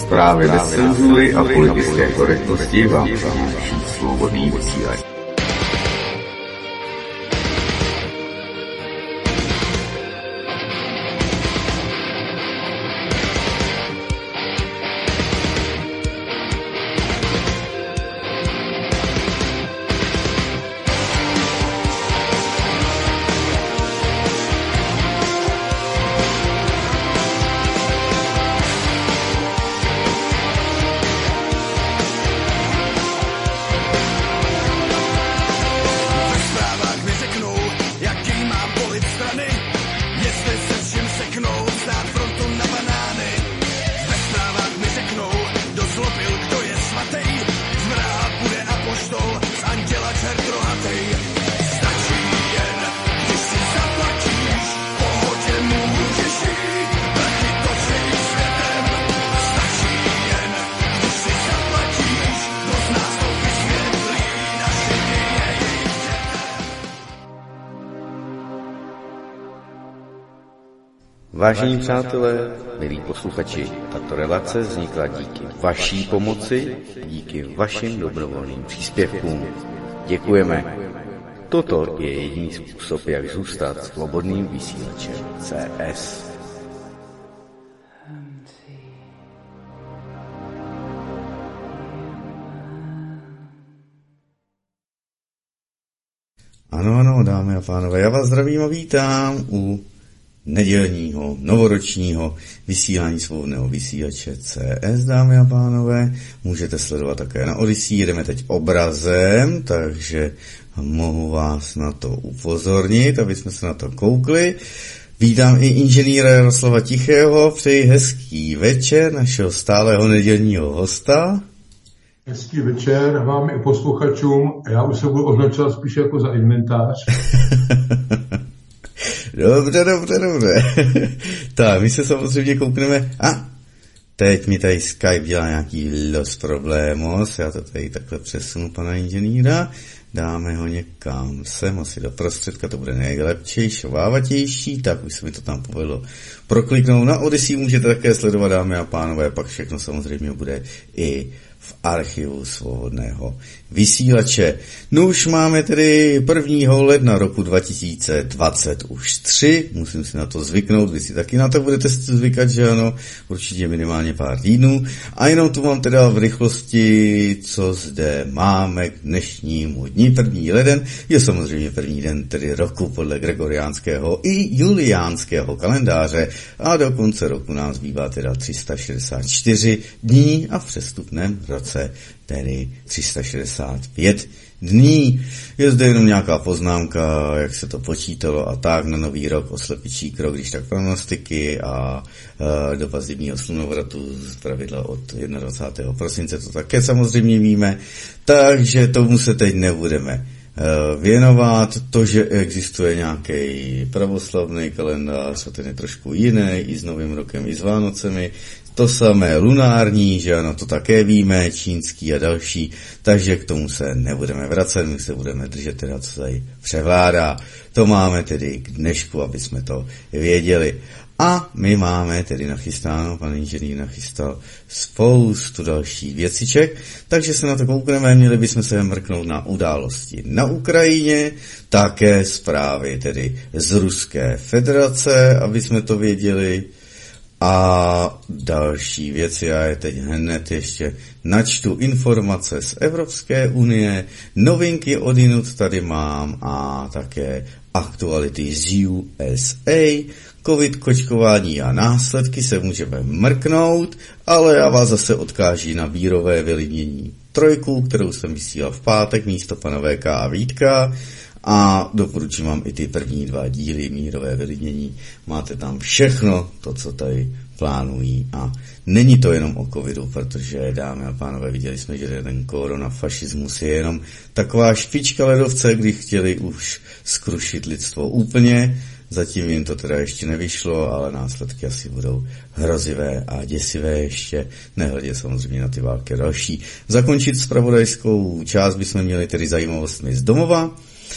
Zprávy bez cenzury a politické korektnosti vám přináší Svobodný vysílač. Vážení přátelé, milí posluchači, tato relace vznikla díky vaší pomoci, díky vašim dobrovolným příspěvkům. Děkujeme. Toto je jediný způsob, jak zůstat svobodným vysílačem CS. Ano, dámy a pánové, já vás zdravím a vítám u nedělního, novoročního vysílání svobodného vysílače CS, dámy a pánové. Můžete sledovat také na Odyssey, jedeme teď obrazem, takže mohu vás na to upozornit, aby jsme se na to koukli. Vítám i inženýra Jaroslava Tichého, přeji hezký večer našeho stálého nedělního hosta. Hezký večer vám i posluchačům, já už se budu označovat spíš jako za inventář. Dobře. Tak, my se samozřejmě koukneme. Teď mi tady Skype dělá nějaký los problémos. Já to tady takhle přesunu, pana inženýra. Dáme ho někam sem, asi do prostředka, to bude nejlepší, šovávatější. Tak už se mi to tam povedlo prokliknout. Na Odyssey můžete také sledovat, dámy a pánové, pak všechno samozřejmě bude i v archivu svobodného vysílače. No už máme tedy 1. ledna roku 2020 už 3, musím si na to zvyknout, vy si taky na to budete zvykat, že ano, určitě minimálně pár týdnů. A jenom tu mám teda v rychlosti, co zde máme k dnešnímu dni. 1. leden je samozřejmě první den tedy roku podle gregoriánského i juliánského kalendáře a do konce roku nám zbývá teda 364 dní a v přestupném roce tedy 365 dní. Je zde jenom nějaká poznámka, jak se to počítalo a tak na nový rok, oslepičí krok, když tak prognostiky a doba zimního slunovratu z pravidla od 21. prosince, to také samozřejmě víme, takže tomu se teď nebudeme věnovat. To, že existuje nějaký pravoslavný kalendář a ten je trošku jiný, i s Novým rokem, i s Vánocemi, to samé lunární, že ano, to také víme, čínský a další, takže k tomu se nebudeme vracet, my se budeme držet teda, co tady převládá. To máme tedy k dnešku, aby jsme to věděli. A my máme tedy nachystáno, pan inženýr nachystal spoustu dalších věciček, takže se na to koukneme, měli bychom se mrknout na události na Ukrajině, také zprávy tedy z Ruské federace, aby jsme to věděli, a další věci. Já je teď hned ještě načtu informace z Evropské unie, novinky odinut tady mám a také aktuality z USA, covid kočkování a následky se můžeme mrknout, ale já vás zase odkáží na mírové vylidnění 3, kterou jsem vysílal v pátek místo pana VK a Vítka. A doporučím vám i ty první 2 díly mírové vylidnění. Máte tam všechno, to, co tady plánují. A není to jenom o covidu, protože, dámy a pánové, viděli jsme, že ten koronafašismus je jenom taková špička ledovce, kdy chtěli už skrušit lidstvo úplně. Zatím jim to teda ještě nevyšlo, ale následky asi budou hrozivé a děsivé ještě, nehledě samozřejmě na ty války další. Zakončit zpravodajskou část bychom měli tedy zajímavostmi z domova. A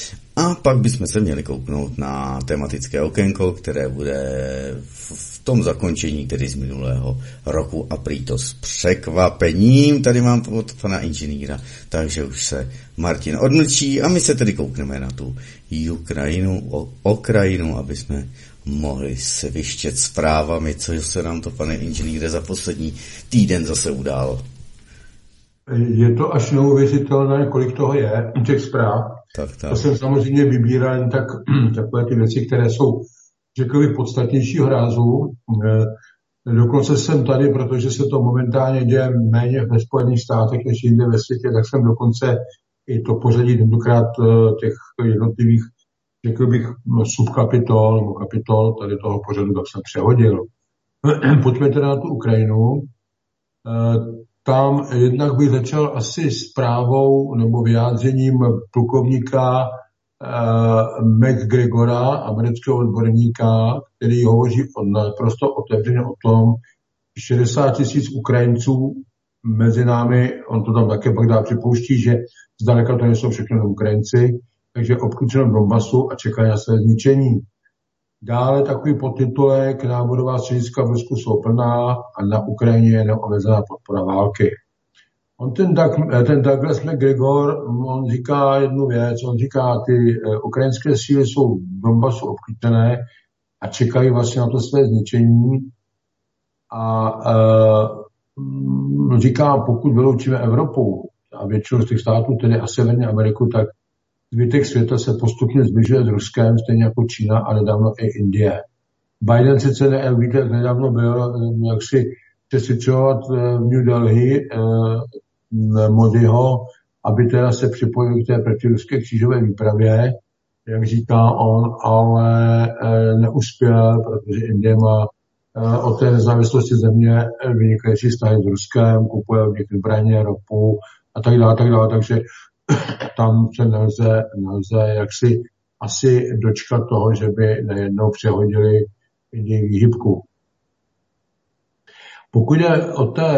A pak bychom se měli kouknout na tematické okénko, které bude v tom zakončení, tedy z minulého roku, a prý to s překvapením. Tady mám od pana inženýra, takže už se Martin odmlčí a my se tedy koukneme na tu Ukrajinu, aby jsme mohli se vyštět zprávami, co se nám to, pane inženýre, za poslední týden zase událo. Je to až neuvěřitelné, kolik toho je, těch zpráv. Tak. To jsem samozřejmě vybíral jen takové ty věci, které jsou, řekl bych, podstatnějšího rázu. Dokonce jsem tady, protože se to momentálně děje méně ve Spojených státech než jinde ve světě, tak jsem dokonce i to pořadí tentokrát těch jednotlivých, řekl bych, subkapitol nebo kapitol tady toho pořadu, tak jsem přehodil. Pojďme teda na tu Ukrajinu. Tam jednak bych začal asi zprávou nebo vyjádřením plukovníka McGregora, amerického odborníka, který hovoří naprosto otevřeně o tom, 60 000 Ukrajinců mezi námi, on to tam také pak dá připouští, že zdaleka to nejsou všechno Ukrajinci, takže obklíčeno Donbasu a čekají na své zničení. Dále takový podtitulek: náborová střediska v Rusku jsou plná a na Ukrajině je neomezená podpora války. Ten Douglas McGregor, on říká jednu věc, on říká, ty ukrajinské síly jsou v Donbasu obklíčené a čekají vlastně na to své zničení. A říká, pokud vyloučíme Evropu a většinu z těch států, tedy a Severní Ameriku, tak zbytek světa se postupně zbližuje s Ruskem, stejně jako Čína a nedávno i Indie. Biden sice nedávno byl jaksi přesvědčovat v New Delhi Modiho, aby teda se připojil k té protiruské křížové výpravě, jak říká on, ale neuspěl, protože Indie má od té nezávislosti země vynikající vztahy s Ruskem, kupuje od nich zbraně, ropu a tak dále, takže tam se nelze jaksi asi dočkat toho, že by najednou přehodili její výhybku. Pokud je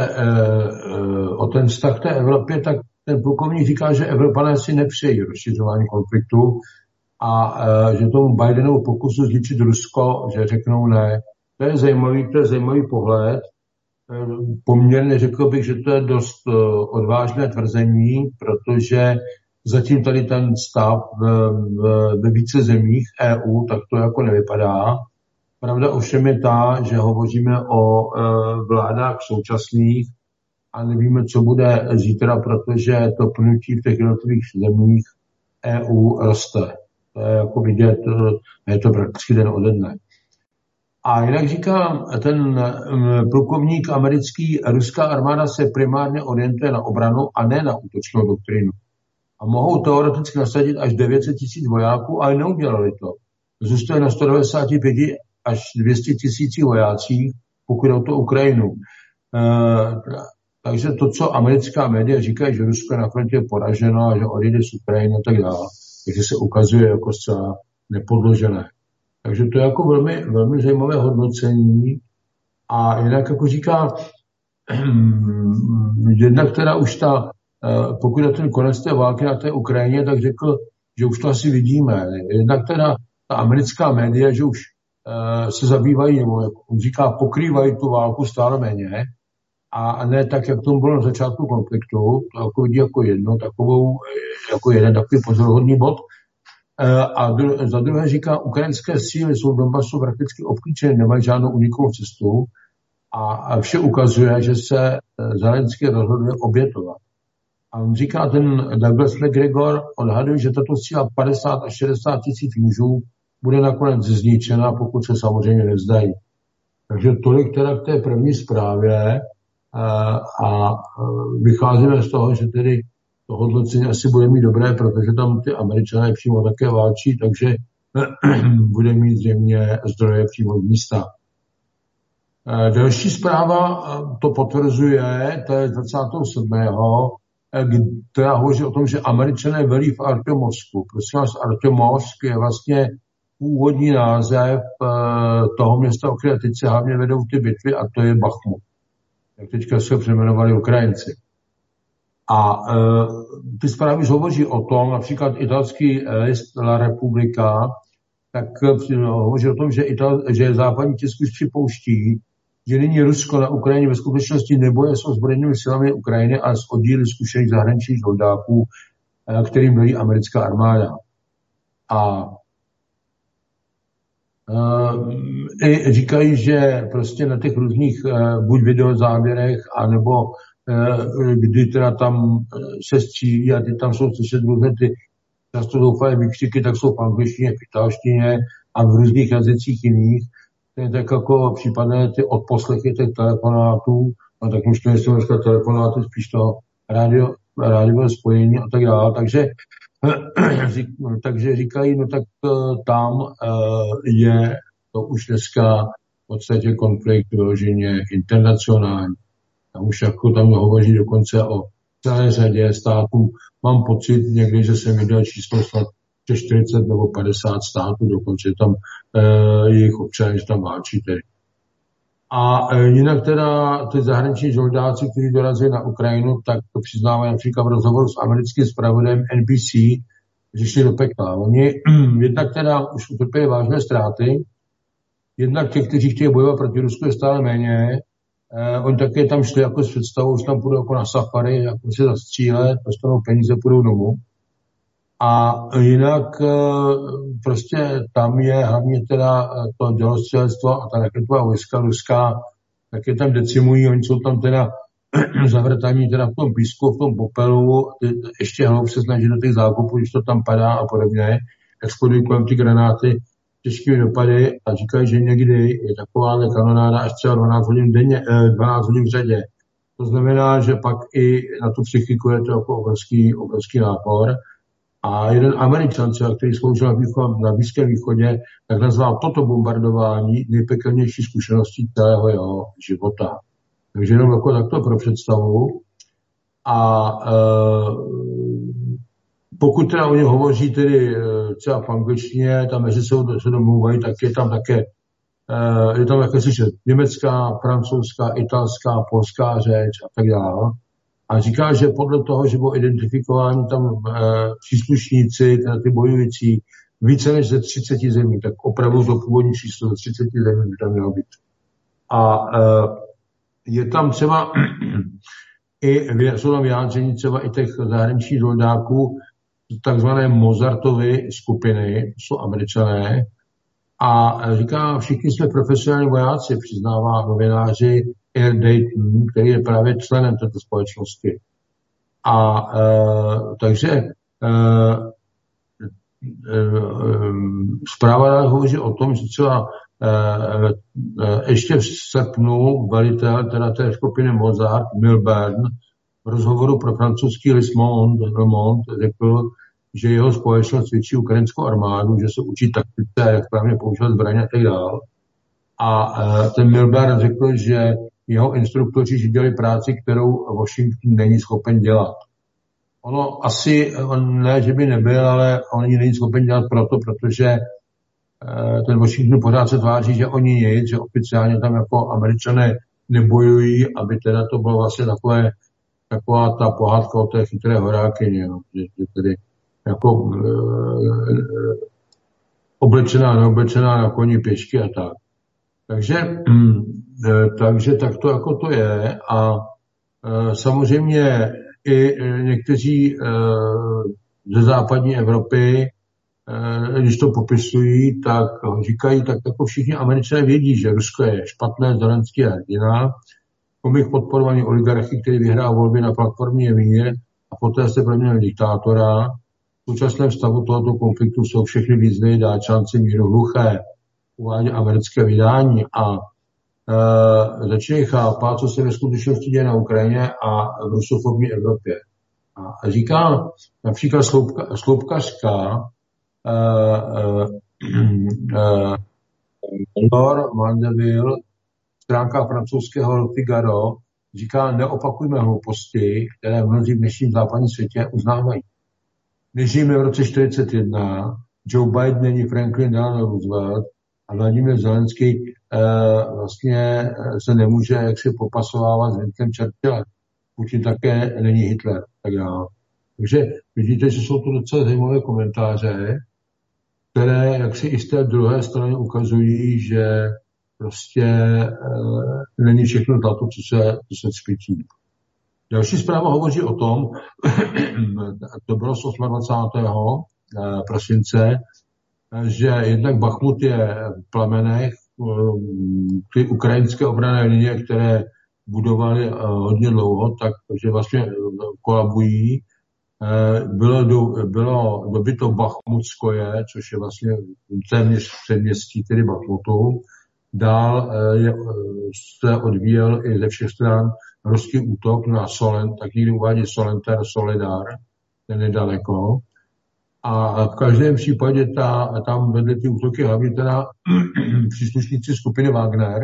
o ten vztah té Evropě, tak ten plukovník říká, že Evropané si nepřejí rozšiřování konfliktu a že tomu Bidenovu pokusu zničit Rusko, že řeknou ne. To je zajímavý pohled. Poměrně řekl bych, že to je dost odvážné tvrzení, protože zatím tady ten stav ve více zemích EU, tak to jako nevypadá. Pravda ovšem je ta, že hovoříme o vládách současných a nevíme, co bude zítra, protože to pnutí v těch jednotlivých zemích EU roste. To je jako vidět, je to prakticky den ode dne. A jinak říkám, ten plukovník americký, ruská armáda se primárně orientuje na obranu a ne na útočnou doktrínu. A mohou teoreticky nasadit až 900 000 vojáků, ale neudělali to. Zůstane na 195 až 200 000 vojácích, pokud jde o to Ukrajinu. Takže to, co americká média říkají, že Rusko je na frontě poraženo a že odjede z Ukrajiny a tak dále, takže se ukazuje jako zcela nepodložené. Takže to je jako velmi, velmi zajímavé hodnocení. A jinak jako říká, jednak teda už pokud je ten konec té války na té Ukrajině, tak řekl, že už to asi vidíme. Jednak teda ta americká média, že už se zabývají, nebo on říká, pokrývají tu válku stále méně a ne tak, jak tomu bylo na začátku konfliktu, to jako vidí jako jako jeden takový pozoruhodný bod. A za druhé říká, ukrajinské síly jsou v Donbasu prakticky obklíčeny, nemají žádnou unikovou cestu a vše ukazuje, že se Zelenský rozhoduje obětovat. A on říká, ten Douglas McGregor odhaduje, že tato síla 50 až 60 tisíc mužů bude nakonec zničena, pokud se samozřejmě nevzdají. Takže tolik teda k té první zprávě a vycházíme z toho, že tedy to hodnocení asi bude mít dobré, protože tam ty Američané přímo také válčí, takže bude mít zřejmě zdroje přímo z místa. Další zpráva to potvrzuje, to je 27. která hovoří o tom, že Američané velí v Artemovsku. Prosím vás, Artemovsk je vlastně původní název toho města, o které teď se hlavně vedou ty bitvy, a to je Bachmut. Jak teďka se ho přejmenovali Ukrajinci. A ty zprávy hovoří o tom, například italský list La Repubblica, tak hovoří o tom, že západní tisk už připouští, že nyní Rusko na Ukrajině ve skutečnosti neboje s ozbrojenými silami Ukrajiny, ale s oddíly zkušených zahraničních žoldáků, kterým velí americká armáda. A i říkají, že prostě na těch různých buď videozáběrech, anebo kdy teda tam se střílí a ty tam jsou slyšet různé ty často doufalé výkřiky, tak jsou v angličtině, v italštině a v různých jazycích jiných. To je tak jako případné ty odposlechy těch telefonátů, a tak už to nejsou dneska telefonáty, spíš to rádiové spojení a tak dále. Takže říkají, no tak tam je to už dneska v podstatě konflikt vyloženě internacionální. Tam hovoří dokonce o celé řadě států. Mám pocit někdy, že jsem viděl číslo snad 40 nebo 50 států, dokonce tam jejich občané tam válčí tedy. A jinak teda ty zahraniční žoldáci, kteří dorazili na Ukrajinu, tak to přiznávají například v rozhovoru s americkým zpravodajem NBC, že šli do pekla. Oni jednak teda už utrpěli vážné ztráty, jednak těch, kteří chtějí bojovat proti Rusku, je stále méně. Oni také tam šli jako s představou, že tam půjdou jako na safari, jako se zastřílet, dostanou peníze, půjdou domů. A jinak prostě tam je hlavně teda to dělostřelectvo a ta raketová vojska ruská, tak je tam decimují, oni jsou tam teda zavrtaní teda v tom písku, v tom popelu, ještě hloub se snaží do těch zákopů, když to tam padá a podobně, explodují kolem ty granáty těžkými dopady a říkají, že někdy je taková kanonáda až třeba 12 hodin denně, 12 hodin v řadě. To znamená, že pak i na tu psychiku je to jako obrovský nápor. A jeden Američan, který sloužil na Blízkém východě, tak nazval toto bombardování nejpekelnější zkušeností celého jeho života. Takže jenom jako takto pro představu. A pokud teda o něm hovoří tedy třeba v angličtině, tam mezi se domluvají, tak je tam také slyšet německá, francouzská, italská, polská řeč a tak dále. A říká, že podle toho, že bylo identifikováni tam příslušníci, teda ty bojující, více než ze 30 zemí, tak opravdu to původní číslo ze 30 zemí by tam mělo být. A je tam třeba jsou tam vyjádření třeba i těch zahraničních žoldáků, takzvané Mozartovy skupiny, jsou Američané, a říká, všichni jsme profesionální vojáci, přiznává novináři Air Dayton, který je právě členem této společnosti. A takže zpráva hovoří o tom, že třeba ještě v srpnu velitel teda té skupiny Mozart, Milburn, v rozhovoru pro francouzský list Le Monde řekl, že jeho společnost cvičí ukrajinskou armádu, že se učí taktice, jak správně používat zbraně a tak dále. A ten Milburn řekl, že jeho instruktoři dělali práci, kterou Washington není schopen dělat. Ono asi, ne, že by nebyl, ale on ji není schopen dělat protože ten Washington pořád se tváří, že oni nic, že oficiálně tam jako Američané nebojují, aby teda to bylo vlastně taková ta pohádka o té chytré horákyně, no, že tedy jako oblečená, neoblečená na koni pěšky a tak. Takže tak to jako to je a samozřejmě i někteří ze západní Evropy, když to popisují, tak říkají, tak jako všichni Američané vědí, že Rusko je špatné, Zelenský je hrdina, komik podporovaný oligarchy, který vyhrál volby na platformě mír a poté se proměnil diktátora. V současném stavu tohoto konfliktu jsou všechny výzvy dát šanci míru hluché, uvádí americké vydání a začínají chápat, co se ve skutečnosti děje na Ukrajině a v rusofobní Evropě. A říká například sloupkařka Laure Mandeville, stránka francouzského Le Figaro, říká, neopakujme hlouposti, které mnozí v dnešním západním světě uznávají. Nežijeme v roce 1941, Joe Biden není Franklin Delano Roosevelt a Vladimír Zelenský vlastně se nemůže jaksi popasovávat s Winstonem Churchillem. Putin také není Hitler, tak dále. Takže vidíte, že jsou to docela zajímavé komentáře, které jaksi i z té druhé strany ukazují, že prostě není všechno to, co se cpytí. Další zpráva hovoří o tom, to bylo z 28. prosince, že jednak Bachmut je v plamenech, ty ukrajinské obranné linie, které budovali hodně dlouho, takže vlastně kolabují. Bylo dobyto Bachmutskoje, což je vlastně téměř předměstí, tedy Bachmutu. Dál se odvíjel i ze všech stran ruský útok na Solent, tak někdy uvádí Soledar, ten je daleko. A v každém případě tam vedle ty útoky hlavně teda příslušníci skupiny Wagner.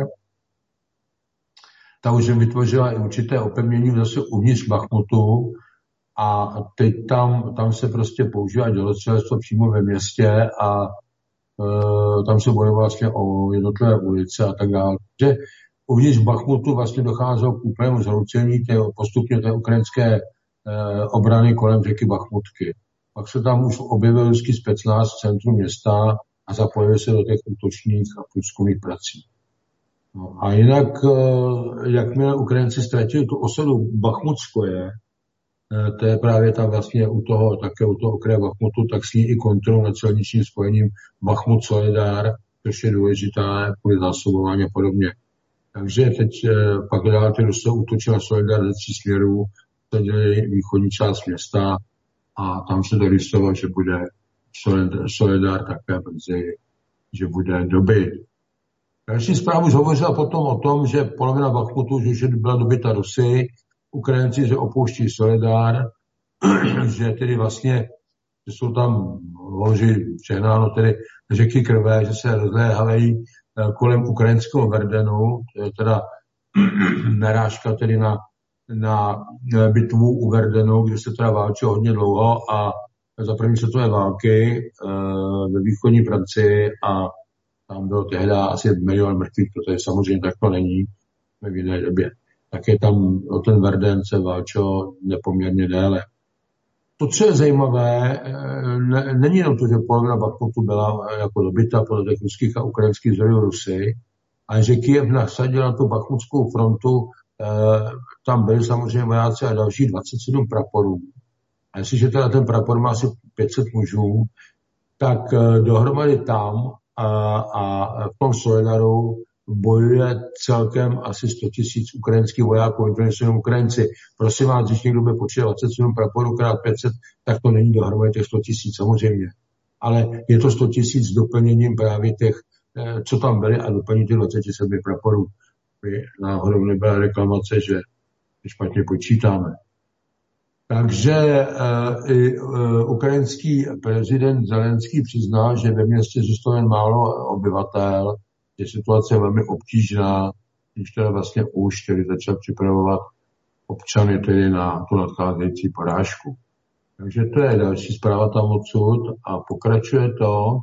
Ta už vytvořila i určité opevnění zase uvnitř Bachmutu a teď tam se prostě používá dělostřelectvo přímo ve městě a tam se bojovalo vlastně o jednotlivé ulice a tak dále. Takže uvnitř Bachmutu vlastně docházelo k úplnému zhroucení postupně té ukrajinské obrany kolem řeky Bachmutky. Pak se tam už objevil ruský specnaz v centru města a zapojili se do těch útočných a průzkumných prací. No, a jinak, jakmile Ukrajinci ztratili tu osadu Bachmutskoje, to je právě tam vlastně u toho okraje Bachmutu, tak s ní i kontrolu nad silničním spojením Bachmut-Soledar, což je důležité kvůli zásobování a podobně. Takže teď pak dál ty Rusové útočili na Soledar ze 3 směrů, dělali východní část města a tam se dorýsovalo, že bude Soledar také brzy, že bude dobyt. Další zprávu hovořila potom o tom, že polovina Bachmutu už byla dobyta Rusy, Ukrajinci, že opouští Soledar, že tedy vlastně, že jsou tam loži přehnáno tedy řeky krve, že se rozléhají kolem ukrajinského Verdenu, to je teda narážka tedy na bitvu u Verdenu, kde se teda válčilo hodně dlouho a za první světové války ve východní Francii a tam bylo tehdy asi 1 milion mrtvých, protože samozřejmě tak to není v jiné době. Tak je tam o ten Verden se válčilo nepoměrně déle. To, co je zajímavé, není jenom to, že polovina Bachmutu byla jako dobyta podle těch ruských a ukrajinských zdrojů Rusy, ale že Kyjev nasadil na tu bachmutskou frontu, tam byli samozřejmě vojáci a dalších 27 praporů. A jestliže teda ten prapor má asi 500 mužů, tak dohromady tam a v tom Soledaru bojuje celkem asi 100 000 ukrajinských vojáků, to nejsou jenom Ukrajinci. Prosím vás, když někdo bude počítat 27 praporů krát 500, tak to není dohromady těch 100 000 samozřejmě. Ale je to 100 000 s doplněním právě těch, co tam byly a doplní těch 27 praporů. Náhodou nebyla reklamace, že špatně počítáme. Takže ukrajinský prezident Zelenský přiznal, že ve městě zůstalo jen málo obyvatel, je situace velmi obtížná, když teda vlastně už tedy začal připravovat občany tedy na tu nadcházející porážku. Takže to je další zpráva tam odsud a pokračuje to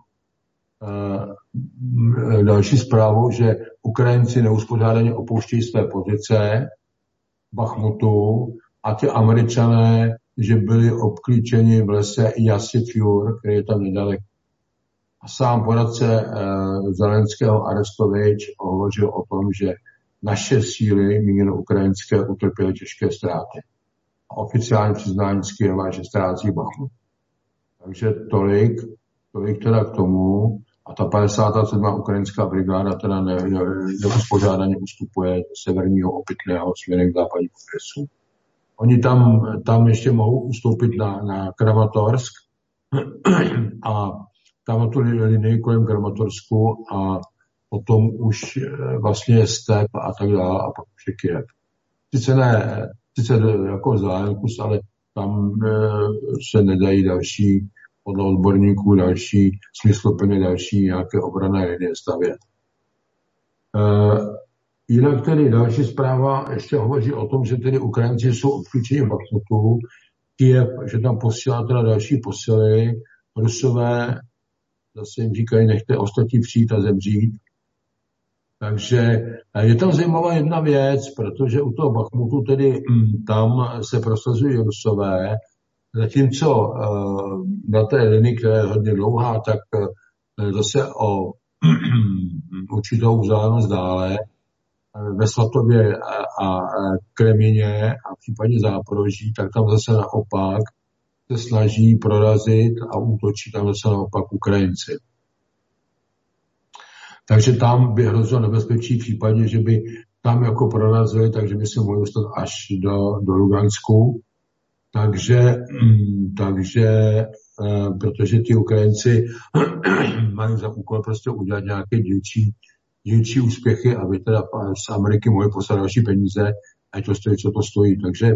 další zprávou, že Ukrajinci neuspořádaně opouštějí své pozice Bachmutu a ti Američané, že byli obklíčeni v lese Jasifjur, který je tam nedaleko. A sám poradce Zelenského Arestovič hovořil o tom, že naše síly, míněno ukrajinské, utrpěly těžké ztráty. A oficiální přiznání z Kyjeva, že ztrácí Bachmut. Takže tolik teda k tomu. A ta 57. ukrajinská brigáda teda neuspořádaně ustupuje z severního Opytného směrem k západnímu Kresu. Oni tam ještě mohou ustoupit na Kramatorsk a tam tu linii kolem Kramatorsku a potom už vlastně je step a tak dále a pak už je Kyjev. Sice jako vzdálenkus, ale tam se nedají další, podle odborníků, další smysluplně další nějaké obranné linie stavět. Jinak tedy další zpráva ještě hovoří o tom, že tedy Ukrajinci jsou obklíčeni v Bachmutu, Kyjev, že tam posílá teda další posily, Rusové zase jim říkají, nechte ostatní přijít a zemřít. Takže je tam zajímavá jedna věc, protože u toho Bachmutu tedy tam se prosazují Rusové, zatímco na té linii, která je hodně dlouhá, tak zase o určitou vzdálenost dále ve Svatově a Kremině a v případě Záporoží, tak tam zase naopak se snaží prorazit a útočí tam zase naopak Ukrajinci. Takže tam by hrozilo nebezpečí v případě, že by tam jako prorazili, takže by se mohli dostat až do Lugansku. Takže protože ti Ukrajinci mají za úkol prostě udělat nějaké dílčí úspěchy, aby teda z Ameriky mohli poslat další peníze, ať to stojí, co to stojí. Takže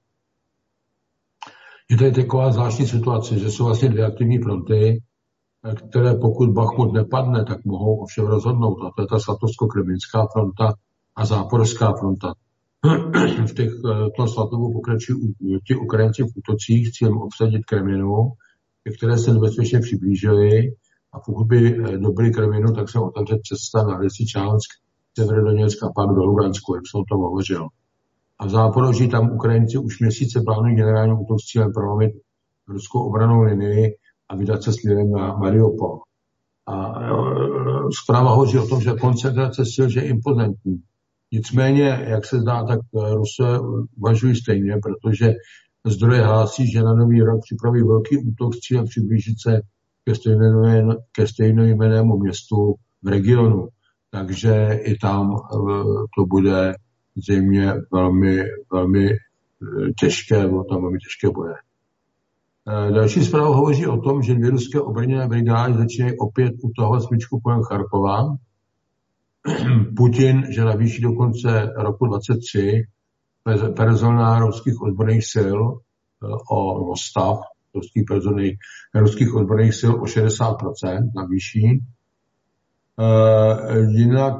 je tady taková zvláštní situace, že jsou vlastně dvě aktivní fronty, které pokud Bachmut nepadne, tak mohou ovšem rozhodnout. A to je ta Svatovsko-Kreminská fronta a Záporská fronta. V tom Svatovu pokračují ti Ukrajinci v útocích s cílem obsadit Kreminu, které se nebezpečně přiblížily. A pokud by dobyli Kreminu, tak se otevře cesta na Lisičánsk, Severodoněck a pak do Lugansku, jak jsem o tom hovořil. A v Záporoží tam Ukrajinci už měsíce plánují generální útok s cílem prolomit ruskou obrannou linii a vydat se směrem na Mariupol. A zpráva hovoří o tom, že koncentrace sil je impozantní. Nicméně, jak se zdá, tak Rusové uvažují stejně, protože zdroje hlásí, že na nový rok připraví velký útok s cílem přiblížit se ke stejnojmennému městu v regionu. Takže i tam to bude zřejmě velmi těžké, bylo tam velmi těžké boje. Další zpráva hovoří o tom, že dvě ruské obrněné brigády začínají opět utahovat smyčku kolem Charkova. Putin, že navýší do konce roku 2023 personál ruských odborných sil o stav ruských odborných sil o 60% navýší. Jinak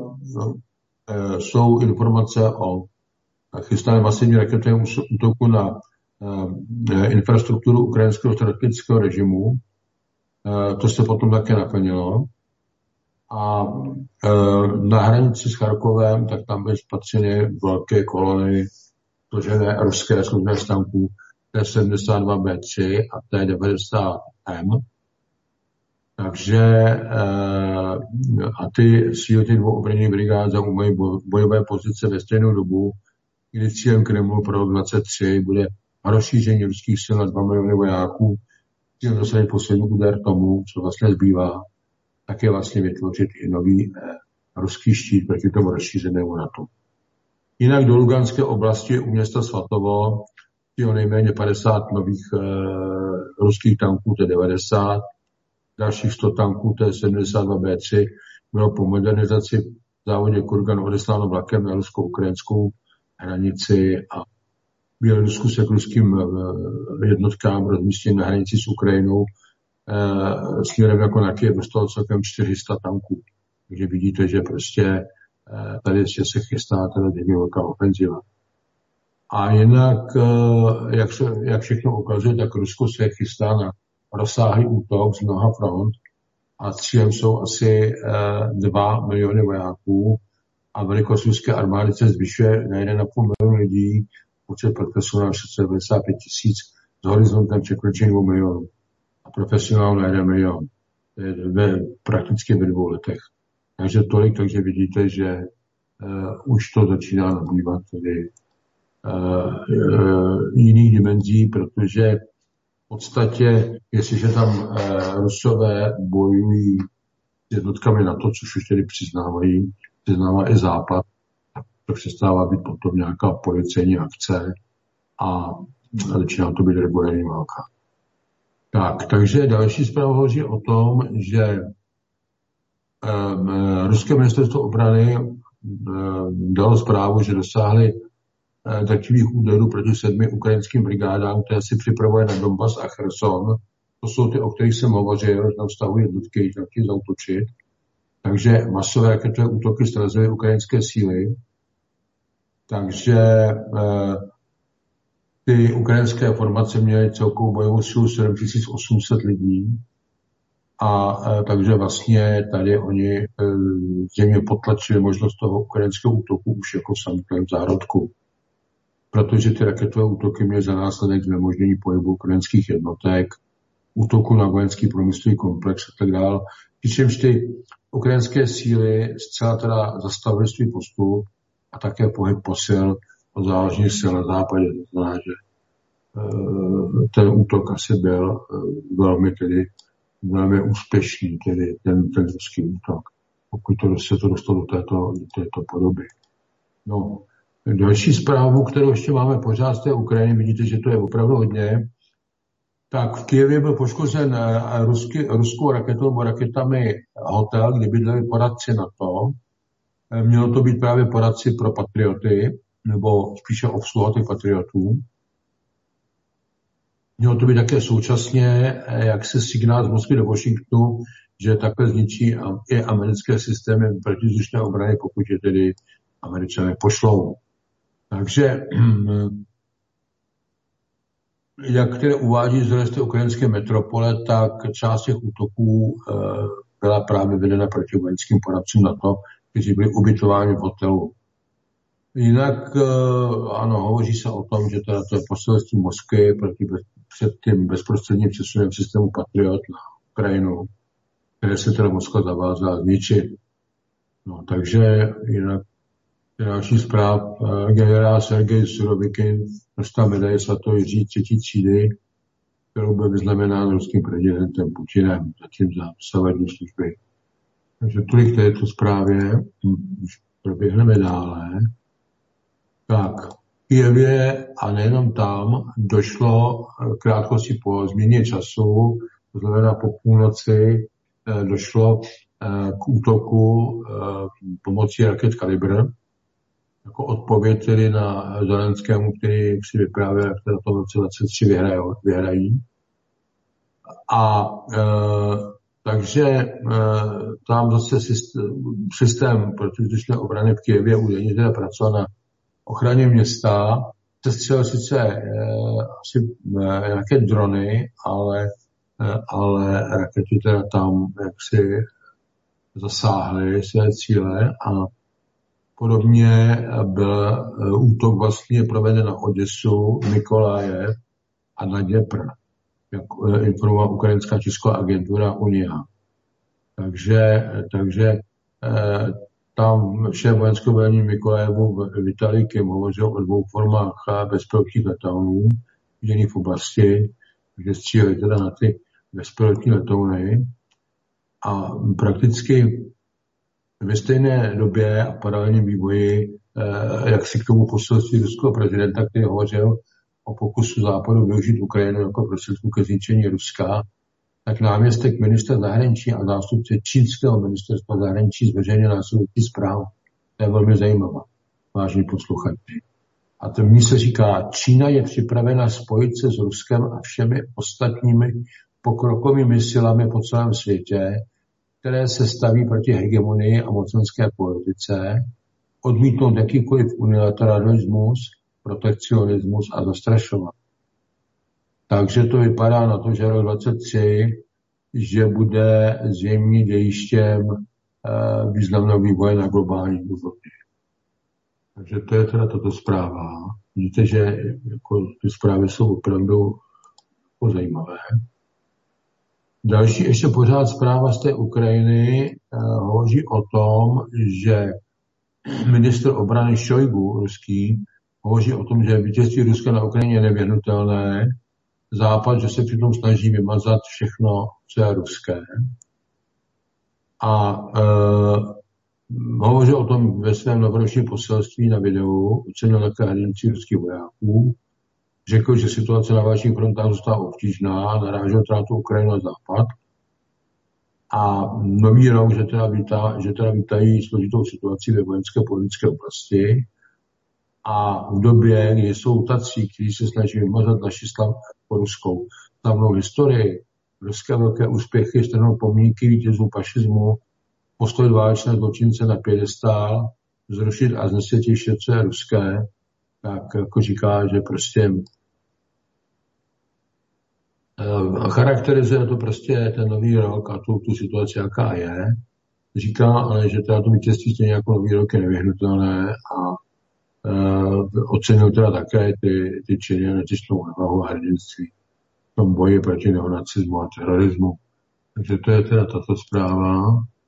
jsou informace o chystaném masivním raketovém útoku na infrastrukturu ukrajinského strategického režimu. To se potom také naplnilo. A na hranici s Charkovem, tak tam byly spatřeny velké kolony složené ruské složené z tanků T-72B3 a T-90M. Takže a ty síly těch dvou obrněných brigád zaujímají bojové pozice ve stejnou dobu, kdy cílem Kremlu pro rok 2023 bude rozšíření ruských sil na 2 miliony vojáků, cílem dosadit poslední úder tomu, co vlastně zbývá, tak je vlastně vytvořit i nový ruský štít proti tomu rozšířenému NATO. Jinak do Luganské oblasti u města Svatovo je nejméně 50 nových ruských tanků T-90, dalších 100 tanků T-72B3 bylo po modernizaci v závodě Kurgan odesláno vlakem na rusko-ukrajinskou hranici a v Bělorusku se k ruským jednotkám rozmístěným na hranici s Ukrajinou směrem jako na Kyjev dostalo celkem 400 tanků. Takže vidíte, že prostě tady se chystá teda velká ofenziva. A jinak, jak všechno ukazuje, tak Rusko se chystá na rozsáhlý útok z mnoha front a cílem jsou asi 2 miliony vojáků a velikost ruské armády se zvyšuje na 1,5 milionu lidí, počet profesionálů 695 000 s horizontem překročení 2 milionů a profesionálů na 1 milion. To je prakticky ve 2 letech. Takže tolik, takže vidíte, že už to začíná nabývat tedy jiných dimenzí, protože v podstatě, jestliže tam Rusové bojují s jednotkami NATO, což už tedy přiznává i Západ, to přestává být potom nějaká policejní akce a začíná to být regulární válka. Takže další zpráva hovoří o tom, že ruské ministerstvo obrany dalo zprávu, že dosáhli takových úderů proti 7 ukrajinským brigádám, které si připravuje na Donbas a Cherson. To jsou ty, o kterých jsem hovořil, že tam stahují jednotky, tam chtějí zautočit. Takže masové raketové útoky srazily ukrajinské síly. Takže ty ukrajinské formace měly celkovou bojovou sílu 7800 lidí. A takže vlastně tady oni zřejmě potlačili možnost toho ukrajinského útoku už jako v samotném zárodku. Protože ty raketové útoky měly za následek znemožnění pohybu ukrajinských jednotek, útoku na vojenský průmyslový komplex a tak dále. Přičemž ty ukrajinské síly zcela teda zastavily svůj postup a také pohyb posil od záložních sil na západě. To znamená, že ten útok asi byl velmi úspěšný, tedy ten ruský útok, pokud se to dostalo do této podoby. No, další zprávu, kterou ještě máme pořád z té Ukrajiny, vidíte, že to je opravdu hodně. Tak v Kyjevě byl poškozen ruskou raketou nebo raketami hotel, kde bydleli poradci NATO. Mělo to být právě poradci pro patrioty, nebo spíše obsluha těch patriotů. Mělo to být také současně, jak se signál z Moskvy do Washingtonu, že takhle zničí i americké systémy protizdušné obrany, pokud je tedy Američané pošlou. Takže, jak tedy uvádí zdroje z té ukrajinské metropole, tak část těch útoků byla právě vedena proti vojenským poradcům NATO, kteří byli ubytováni v hotelu. Jinak, ano, hovoří se o tom, že teda to je poselství Moskvy před tím bezprostředním přesunem systému Patriot na Ukrajinu, které se teda Moskva zavázala zničit. No, takže jinak další zpráv, generál Sergej Surovikin dostal medaili svatou Jiří třetí třídy, kterou byl vyznamenán ruským prezidentem Putinem, zatím za dosavadní služby. Takže tolik k této zprávě, proběhneme dále. Tak, v Kyjevě a nejenom tam došlo krátkosti po změně času, to znamená po půlnoci, došlo k útoku pomocí raket Kalibr, jako odpověď tedy na Zelenskému, který si vyprávěl, jak to v roce 2023 vyhrají. A takže tam zase systém protizdušné obrany v Kyjevě údajně teda pracoval na ochraně města. Sestřelil sice asi nějaké drony, ale rakety teda tam jaksi zasáhly své cíle a podobně byl útok vlastně proveden na Oděsu, Mykolajev a na Dněpr, jak informovala ukrajinská tisková agentura Unia. Takže tam šéf vojenského velení Mykolajevu Vitalij Kim hovořil o dvou formách bezpilotních letounů, viděných v oblasti, takže stříleli teda na ty bezpilotní letouny a prakticky ve stejné době a paralelním vývoji, jak si k tomu poselství ruského prezidenta, který hovořil o pokusu Západu využít Ukrajinu jako prostředku ke zničení Ruska, tak náměstek ministra zahraničí a zástupce čínského ministerstva zahraničí zveřejnil následující zprávu. To je velmi zajímavé, vážení posluchači. A to v ní se říká, Čína je připravena spojit se s Ruskem a všemi ostatními pokrokovými silami po celém světě, které se staví proti hegemonii a mocenské politice, odmítnout jakýkoliv unilateralismus, protekcionismus a zastrašovat. Takže to vypadá na to, že rok 2023, že bude zřejmě dějištěm významného vývoje na globální úrovni. Takže to je teda tato zpráva. Vidíte, že jako ty zprávy jsou opravdu zajímavé. Další ještě pořád zpráva z té Ukrajiny hovoří o tom, že ministr obrany Šojgu ruský hovoří o tom, že vítězství Ruska na Ukrajině je nevyhnutelné, Západ, že se přitom snaží vymazat všechno, co je ruské. A hovoří o tom ve svém novoročním poselství na videu, ocenil také hrdinství ruských vojáků, řekl, že situace na válečných frontách zůstává obtížná, narážel teda tu Ukrajinu a Západ. A nový rok, že teda vítají složitou situaci ve vojenské politické oblasti. A v době, kdy jsou tací, kteří se snaží vymazat naši ruskou slavnou historii, ruské velké úspěchy, strnou pomníky vítězů fašismu, postavit válečné zločince na piedestál, zrušit a znesvětit vše, co je ruské, tak jako říká, že prostě Charakterizuje to prostě ten nový rok a tu situaci, jaká je. Říká ale, že to vítězství stejně jako nový rok je nevyhnutelné a ocenil teda také ty činy a nečistnou odvahu a hrdinství v tom boji proti neonacismu a terorismu. Takže to je teda tato zpráva.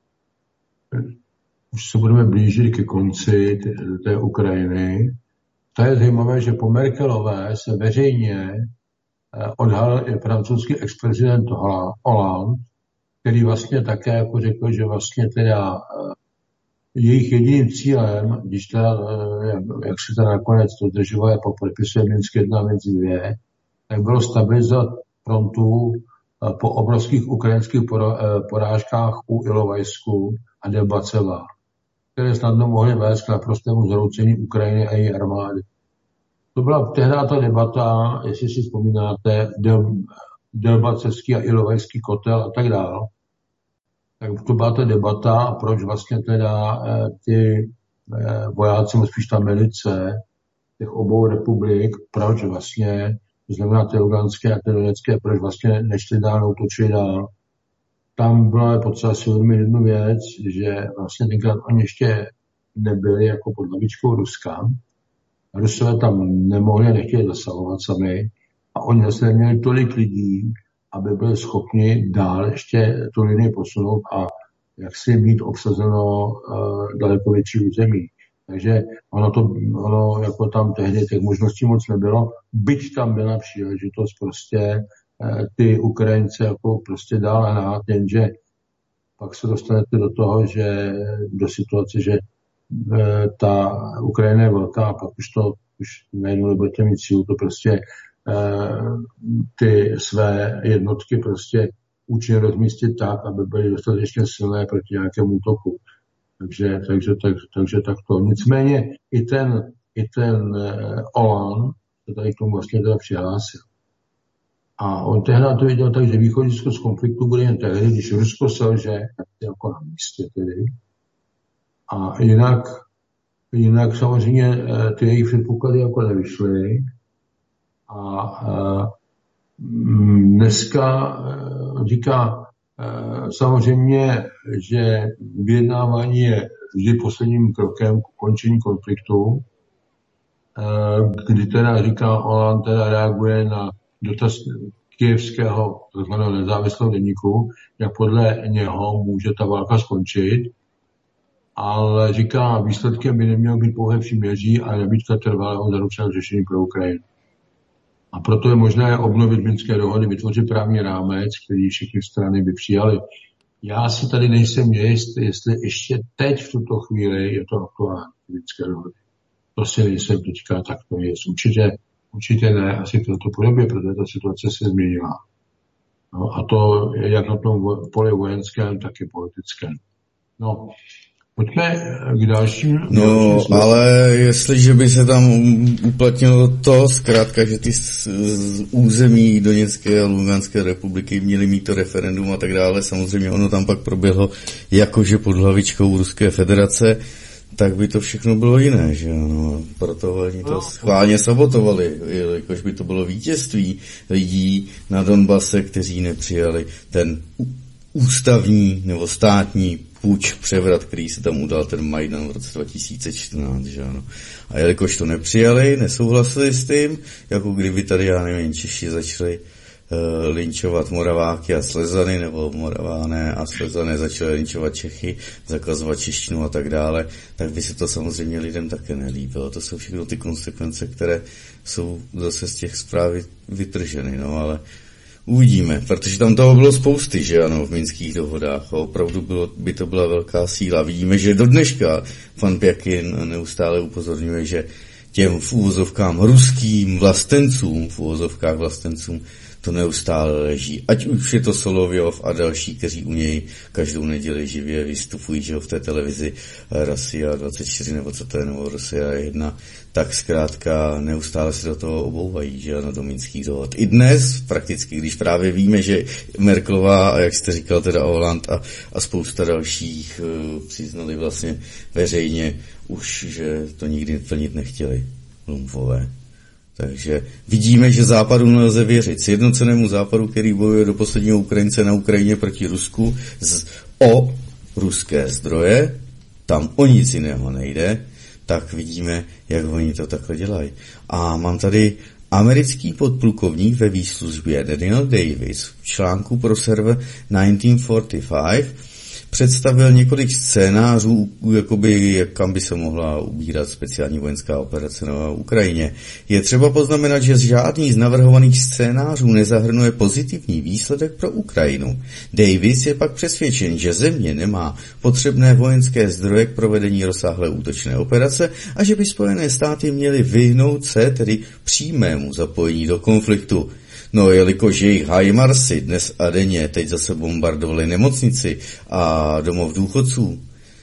Už se budeme blížit ke konci té Ukrajiny. To je zajímavé, že po Merkelové se veřejně odhalil i francouzský ex-prezident Hollande, který vlastně také jako řekl, že vlastně teda jejich jediným cílem, když teda, jak se to nakonec dodržovalo po podpisuje Minsk 1 a Minsk 2, tak bylo stabilizovat frontu po obrovských ukrajinských porážkách u Ilovajsku a Debaceva, které snadno mohly vést k naprostému zhroucení Ukrajiny a její armády. To byla tehdy ta debata, jestli si vzpomínáte, Delbacevský a Ilovajský kotel a tak dále. Tak to byla ta debata, proč vlastně teda ty vojáci, spíš ta milice těch obou republik, proč vlastně, to znamená ty luganské a ty donecké, proč vlastně nešli dál, útočili dál. Tam bylo potřeba si uvědomit jednu věc, že vlastně tenkrát oni ještě nebyli jako pod hlavičkou Ruska. Rusové tam nemohli a nechtěli zasahovat sami a oni zase neměli tolik lidí, aby byli schopni dál ještě tu linii posunout a jak si mít obsazeno daleko větší území. Takže ono jako tam tehdy těch možností moc nebylo, byť tam byla příležitost prostě ty Ukrajince jako prostě dál hrát, jenže pak se dostanete do toho, že do situace, že ta Ukrajina je velká a pak už najednou nebudete mít sílu, to prostě ty své jednotky prostě účinně rozmístit tak, aby byly dostatečně silné proti nějakému útoku. Takže takto. Nicméně i ten Hollande se tady k tomu vlastně teda přihlásil. A on tehdy to viděl tak, že východisko z konfliktu bude jen tehdy, když Rusko selže, jako na místě tedy. A jinak samozřejmě ty jejich předpoklady jako nevyšly. A dneska říká samozřejmě, že vyjednávání je vždy posledním krokem k ukončení konfliktu, kdy teda říká Hollande teda reaguje na dotaz kyjevského takzvaného nezávislého deníku, jak podle něho může ta válka skončit, ale říká, výsledkem by nemělo být pouhé příměří a nabídka trvalého zaručeného řešení pro Ukrajinu. A proto je možné obnovit minské dohody, vytvořit právní rámec, který všechny strany by přijaly. Já si tady nejsem jist, jestli ještě teď v tuto chvíli je to aktuální minské dohody. To si nejsem teďka, tak to je. Určitě ne, asi v této podobě, protože ta situace se změnila. No, a to je jak na tom poli vojenském, tak i politickém. No, pojďme k dalším. No, ale jestliže by se tam uplatnilo to, zkrátka, že ty území Doněcké a Luganské republiky měly mít to referendum a tak dále, samozřejmě ono tam pak proběhlo jakože pod hlavičkou Ruské federace, tak by to všechno bylo jiné, že ano. Proto oni to schválně sabotovali, jakož by to bylo vítězství lidí na Donbase, kteří nepřijali ten ústavní nebo státní puč, převrat, který se tam udal, ten Majdan v roce 2014, že ano. A jelikož to nepřijali, nesouhlasili s tím, jako kdyby tady, já nevím, Češi začali linčovat Moraváky a Slezany, nebo Moraváné a Slezané začaly linčovat Čechy, zakazovat češtinu a tak dále, tak by se to samozřejmě lidem také nelíbilo. To jsou všechno ty konsekvence, které jsou zase z těch zpráv vytrženy, no ale uvidíme, protože tam toho bylo spousty, že ano, v minských dohodách. A opravdu by to byla velká síla. Vidíme, že do dneška pan Pjakin neustále upozorňuje, že těm v úvozovkám ruským vlastencům, to neustále leží. Ať už je to Solovyov a další, kteří u něj každou neděli živě vystupují, že v té televizi Rosia 24 nebo co to je, nebo Rosia 1, tak zkrátka neustále se do toho obouvají, že ano, do minských dohod. I dnes prakticky, když právě víme, že Merkelová a jak jste říkal teda Hollande a spousta dalších přiznali vlastně veřejně už, že to nikdy plnit nechtěli lumfové. Takže vidíme, že Západu nelze věřit. Sjednocenému Západu, který bojuje do posledního Ukrajince na Ukrajině proti Rusku o ruské zdroje, tam o nic jiného nejde, tak vidíme, jak oni to takhle dělají. A mám tady americký podplukovník ve výslužbě Daniel Davis v článku pro server 1945 představil několik scénářů, jakoby, kam by se mohla ubírat speciální vojenská operace na Ukrajině. Je třeba poznamenat, že žádný z navrhovaných scénářů nezahrnuje pozitivní výsledek pro Ukrajinu. Davis je pak přesvědčen, že země nemá potřebné vojenské zdroje k provedení rozsáhlé útočné operace a že by Spojené státy měly vyhnout se tedy přímému zapojení do konfliktu. No, jelikož jejich HIMARSy dnes a denně teď zase bombardovali nemocnici a domov důchodců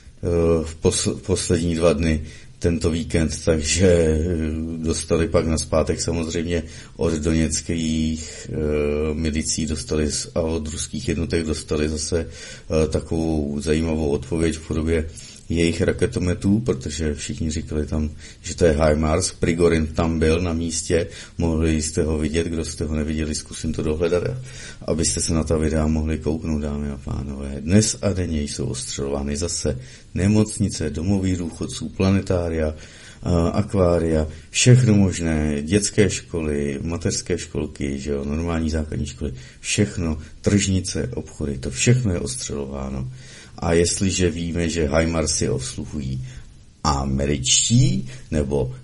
v poslední 2 dny tento víkend, takže dostali pak nazpátek samozřejmě od doněckých milicí a od ruských jednotek dostali zase takovou zajímavou odpověď v podobě jejich raketometů, protože všichni říkali tam, že to je HIMARS, Prigorin tam byl na místě, mohli jste ho vidět, kdo jste ho neviděli, zkusím to dohledat, abyste se na ta videa mohli kouknout, dámy a pánové. Dnes a denně jsou ostřelovány zase nemocnice, domovy důchodců, planetária, akvária, všechno možné, dětské školy, mateřské školky, že jo, normální základní školy, všechno, tržnice, obchody, to všechno je ostřelováno. A jestliže víme, že HIMARSy obsluhují američtí nebo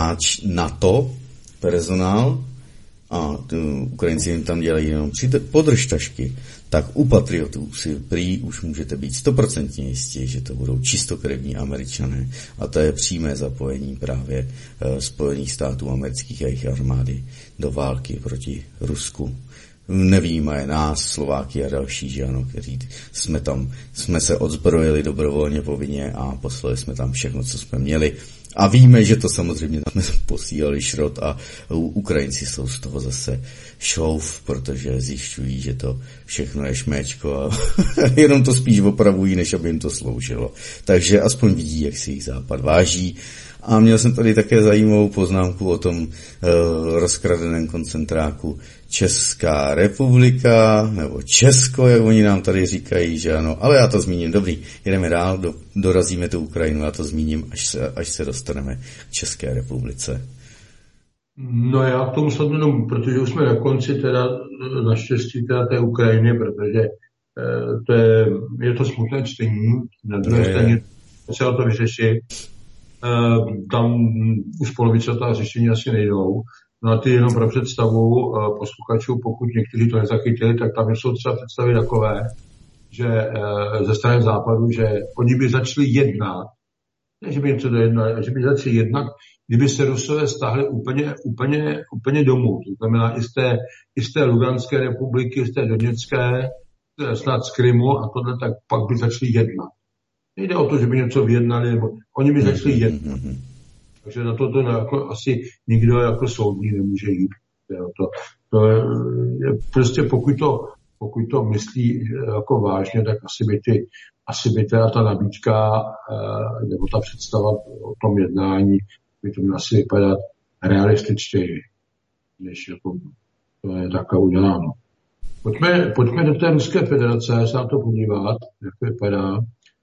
NATO personál a Ukrajinci jim tam dělají jenom podržtašky, tak u patriotů si prý už můžete být 100% jistí, že to budou čistokrevní Američané a to je přímé zapojení právě Spojených států amerických a jejich armády do války proti Rusku. Nevyjímaje nás, Slováky a další, že ano, kteří jsme se odzbrojili dobrovolně povinně a poslali jsme tam všechno, co jsme měli. A víme, že to samozřejmě tam posílali šrot a Ukrajinci jsou z toho zase šouf, protože zjišťují, že to všechno je šméčko a jenom to spíš opravují, než aby jim to sloužilo. Takže aspoň vidí, jak si jich Západ váží. A měl jsem tady také zajímavou poznámku o tom rozkradeném koncentráku Česká republika, nebo Česko, jak oni nám tady říkají, že ano, ale já to zmíním. Dobrý, jedeme dál, dorazíme tu Ukrajinu, já to zmíním, až se dostaneme k České republice. No já k tomu snad jenom, protože už jsme na konci teda naštěstí teda té Ukrajiny, protože je to smutné čtení, na druhé straně se to vyřešit. Tam už polovice ta řešení asi nejdou. No a ty jenom pro představu posluchačů, pokud někteří to nezachytili, tak tam jsou třeba představy takové, že ze strany Západu, že oni by začali jednat, ne, že by něco dojednali, že by začali jednat, kdyby se Rusové stáhli úplně domů. To znamená i z té Luganské republiky, z té Doněcké, snad z Krymu a tohle, tak pak by začali jednat. Nejde o to, že by něco vyjednali, nebo oni by začali jednat. Takže na to jako asi nikdo jako soudní nemůže jít. To je prostě pokud to myslí jako vážně, tak asi by teda ta nabídka nebo ta představa o tom jednání by to mělo asi vypadat realističtěji, než jako to je takhle uděláno. Pojďme do té Ruské federace se na to podívat, jak to vypadá.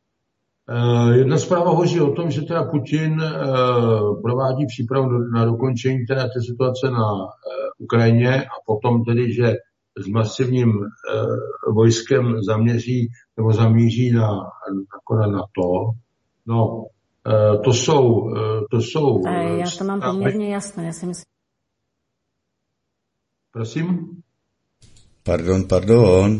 Jedna zpráva hovoří o tom, že teda Putin provádí přípravu na dokončení teda té situace na Ukrajině a potom tedy, že s masivním vojskem zamíří na NATO. No, to jsou... Já to mám poměrně jasné, já si myslím. Prosím? Pardon.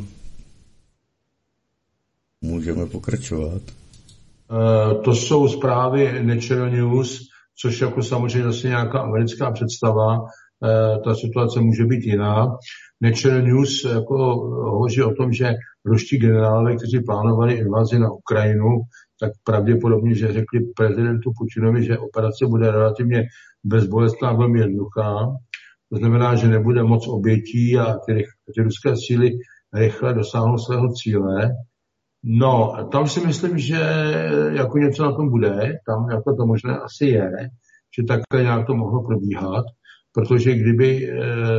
Můžeme pokračovat. To jsou zprávy National News, což jako samozřejmě zase nějaká americká představa. Ta situace může být jiná. National News jako hovoří o tom, že ruští generálové, kteří plánovali invazi na Ukrajinu, tak pravděpodobně, že řekli prezidentu Putinovi, že operace bude relativně bezbolestná, velmi jednoduchá. To znamená, že nebude moc obětí a ty ruské síly rychle dosáhnou svého cíle. No, tam si myslím, že jako něco na tom bude, tam jako to možná asi je, že takhle nějak to mohlo probíhat. protože kdyby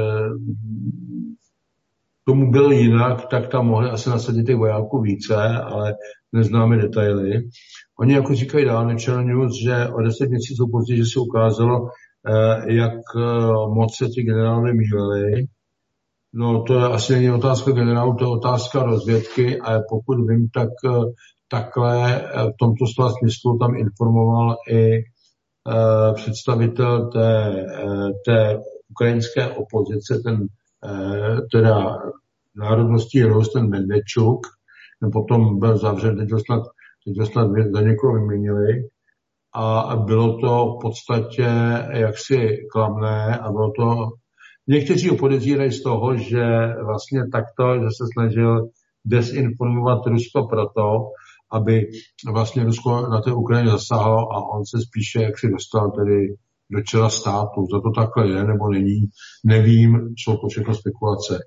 tomu bylo jinak, tak tam mohli asi nasadit těch vojáků více, ale neznáme detaily. Oni jako říkají dál National News, že o 10 měsíců později se ukázalo, jak moc se ti generálové mýlili. No to je asi není otázka generálu, to je otázka rozvědky a pokud vím, tak takhle v tomto slova smyslu tam informoval i představitel té ukrajinské opozice, teda národností Rus, ten Medvedčuk, ten potom byl zavřen, teď snad za někoho vyměnili a bylo to v podstatě jaksi klamné a bylo to, někteří ho podezírají z toho, že vlastně takto, že se snažil desinformovat Rusko proto, aby vlastně Rusko na té Ukrajině zasáhlo a on se spíše jaksi dostal tedy do čela státu. Za to takhle je nebo není, nevím, jsou to všechno spekulace.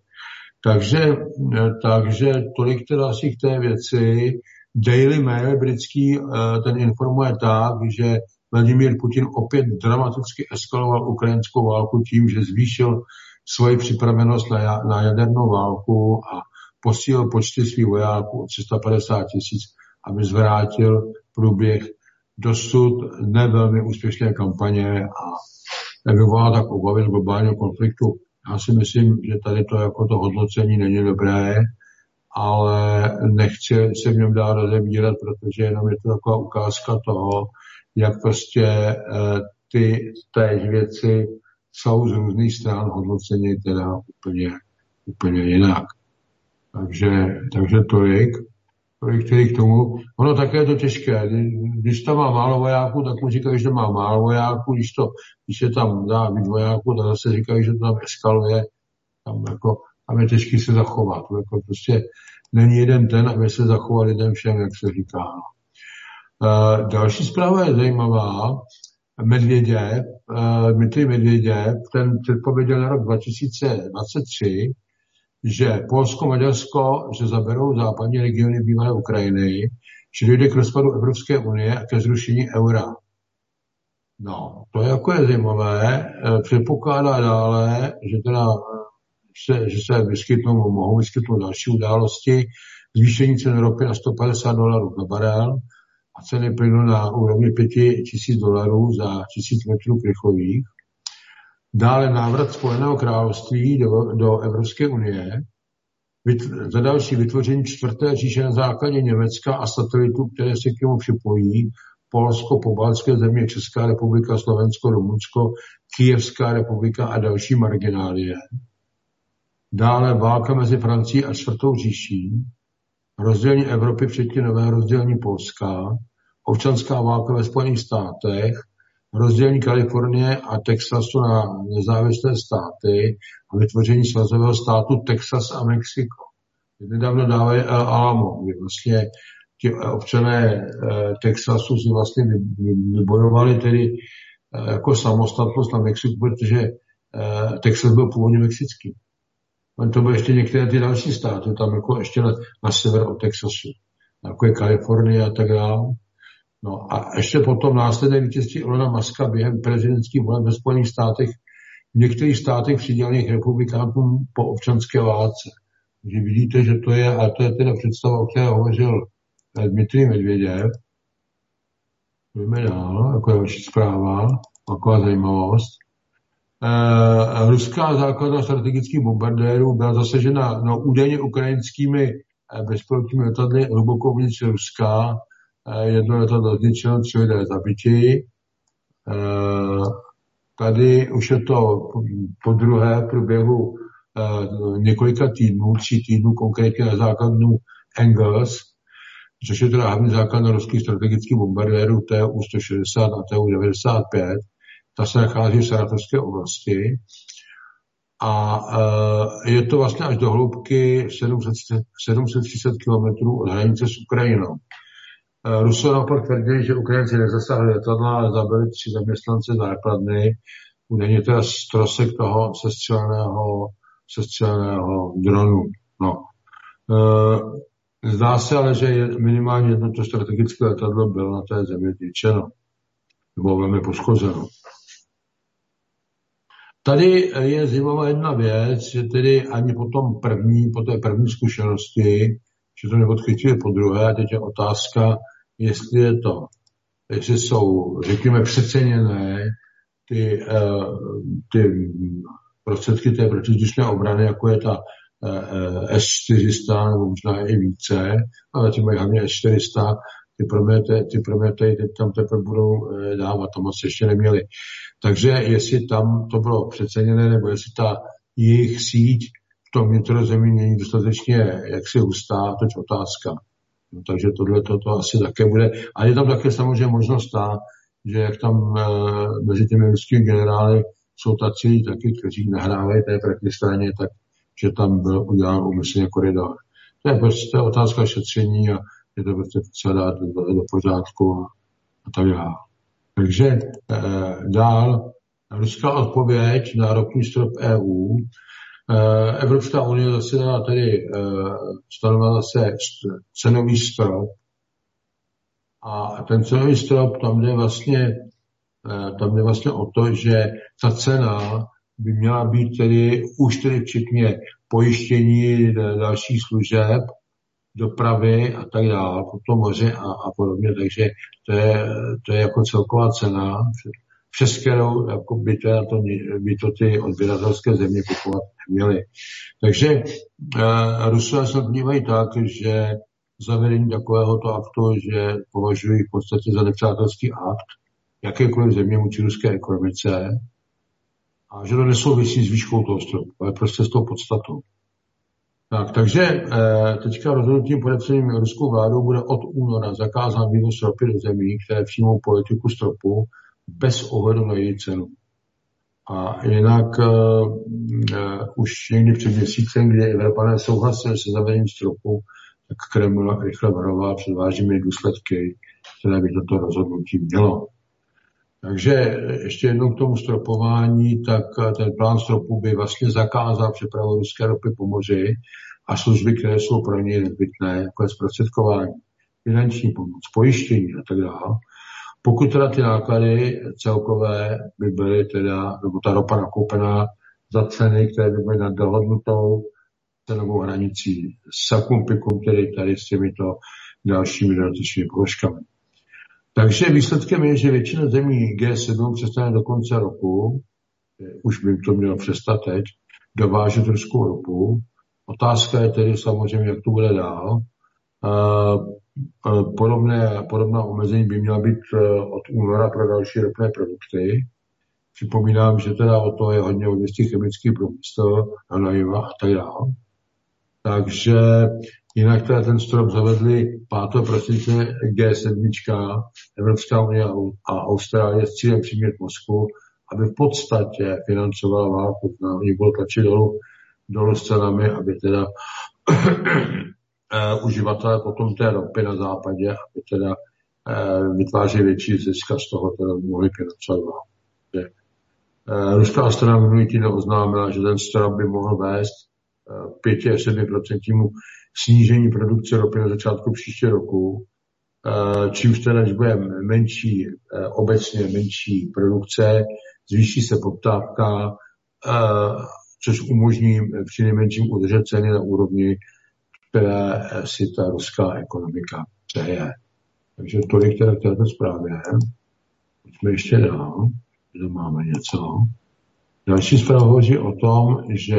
Takže tolik teda asi k té věci. Daily Mail britský, ten informuje tak, že Vladimír Putin opět dramaticky eskaloval ukrajinskou válku tím, že zvýšil svoji připravenost na jadernou válku a posílil počty svých vojáků o 350 000, aby zvrátil průběh dosud nevelmi úspěšné kampaně a vyvolal tak obavy z globálního konfliktu. Já si myslím, že tady to jako to hodnocení není dobré, ale nechci se v něm dál rozebírat, protože jenom je to taková ukázka toho, jak prostě ty též věci jsou z různých stran hodnocení teda úplně jinak. Takže tolik k tomu. Ono také je to těžké. Když tam má málo vojáků, tak mu říkají, že má málo vojáků. Když se tam dá víc vojáků, tak zase říkají, že to tam eskaluje. Tam je těžké se zachovat. Jako prostě není jeden ten, aby se zachoval jeden všem, jak se říká. Další zpráva je zajímavá. Dmitrij Medvěděv, ten předpověděl na rok 2023, že Polsko, Maďarsko, že zaberou západní regiony bývalé Ukrajiny, že dojde k rozpadu Evropské unie a ke zrušení eura. No, to jako je zajímavé. Předpokládá dále, že se mohou vyskytnout další události, zvýšení cen ropy na $150 na barel a ceny plynu na úrovni $5,000 za 1000 metrů krychlových. Dále návrat Spojeného království do Evropské unie, za další vytvoření čtvrté říše na základě Německa a satelitů, které se k němu připojí, Polsko, pobaltské země, Česká republika, Slovensko, Rumunsko, Kyjevská republika a další marginálie. Dále válka mezi Francií a čtvrtou říší, rozdělení Evropy včetně nového rozdělení Polska, občanská válka ve Spojených státech, rozdělení Kalifornie a Texasu na nezávislé státy a vytvoření svazového státu Texas a Mexiko. Nedávno dávají El Alamo, kdy vlastně ti občané Texasu si vlastně vybojovali tedy jako samostatnost na Mexiku, protože Texas byl původně mexický. To byly ještě některé ty další státy, tam jako ještě na sever od Texasu, jako je Kalifornie a tak dále. No a ještě potom následné vítězství Elona Muska během prezidentských voleb ve Spojených státech v některých státech přidělených republikánům po občanské válce. Takže vidíte, že to je, a to je teda představa, o které hovořil Dmitrij Medvěděv. Jdeme dál, jako další zpráva, taková zajímavost. Ruská základna strategických bombardérů byla zasažena údajně ukrajinskými bezpilotními letadly hluboko uvnitř Ruska. Jedno letadlo zničeno, 3 lidé zabiti. Tady už je to po druhé v průběhu několika týdnů, 3 týdnů, konkrétně na základnu Engels, což je teda hlavní základna ruských strategických bombardérů TU-160 a TU-95. Ta se nachází v Saratovské oblasti a je to vlastně až do hloubky 730 km od hranice s Ukrajinou. Rusové naopak tvrdili, že Ukrajinci nezasáhli letadla, ale zabili 3 zaměstnance základny, údajně teda z trosek toho sestřeleného dronu. No. Zdá se ale, že minimálně jedno to strategické letadlo bylo na té zemi zničeno, nebo velmi poškozeno. Tady je zajímavá jedna věc, že tedy ani po té první zkušenosti, že to neodchytuje po druhé, teď je otázka, jestli jsou, řekněme, přeceněné ty prostředky té protivzdušné obrany, jako je ta S-400, nebo možná i více, ale ty mají hlavně S-400, ty Prometej teď tam teprve budou dávat, tam asi ještě neměli. Takže jestli tam to bylo přeceněné, nebo jestli ta jejich síť v tom vnitrozemí není dostatečně jaksi hustá, to je otázka. No, takže tohle to asi také bude. A je tam také samozřejmě možnost že jak tam mezi těmi ruskými generály jsou taky, kteří nahrávají té protistraně, tak že tam byl udělán úmyslně koridor. To je prostě otázka šetření a je to prostě potřeba dát do pořádku a tak dále. Takže dál ruská odpověď na ropný strop EU. Evropská unie zase stanovila zase cenový strop a ten cenový strop tam jde vlastně o to, že ta cena by měla být už včetně pojištění dalších služeb, dopravy a tak dále, po tom moři a podobně, takže to je jako celková cena, přes kterou jako by to ty odběratelské země kupovat neměly. Takže Rusové se vnímají tak, že zavedení takovéhoto aktu, že považují v podstatě za nepřátelský akt jakékoliv země vůči ruské ekonomice a že to nesouvisí s výškou toho stropu, ale prostě s tou podstatou. Takže teďka rozhodnutím podepsaným ruskou vládou bude od února zakázán vývoz ropy do zemí, které přijmou politiku stropu bez ohledu na její cenu. A jinak už někdy před měsícem, kdy Evropané souhlasili se zavedením stropu, tak Kreml rychle varoval před vážnými důsledky, které by toto rozhodnutí mělo. Takže ještě jednou k tomu stropování, tak ten plán stropu by vlastně zakázal přepravu ruské ropy po moři a služby, které jsou pro něj nezbytné, jako je zprostředkování, finanční pomoc, pojištění a tak dále. Pokud teda ty náklady celkové by byly nebo ta ropa nakoupená za ceny, které by byly nad dohodnutou cenovou hranicí sakum pikum, tedy tady s těmito dalšími dodatečnými položkami. Takže výsledkem je, že většina zemí G7 přestane do konce roku, už by to mělo přestat teď, dovážet ruskou ropu. Otázka je tedy samozřejmě, jak to bude dál. Podobná omezení by měla být od února pro další ropné produkty. Připomínám, že teda o to je hodně odvěstí chemický průmysl, hnojiva a tak dále. Takže jinak teda ten strop zavedli 5. prosince G7, Evropská unie a Austrálie s cílem přimět Moskvu, aby v podstatě financovala válku. Oni budou tlačit dolů s cenami, aby teda uživatelé potom té ropy na západě, aby teda vytvářeli větší zisk a z toho teda mohli financovat. Ruská strana minulý týden oznámila, že ten strop by mohl vést 5-7% snížení produkce ropy na začátku příštího roku, čímž teda, když bude obecně menší produkce, zvýší se poptávka, což umožní přinejmenším udržet ceny na úrovni, které si ta ruská ekonomika přeje. Takže tolik teda k této zprávě. Pojďme ještě dál, že máme něco. Další zpráva hovoří o tom, že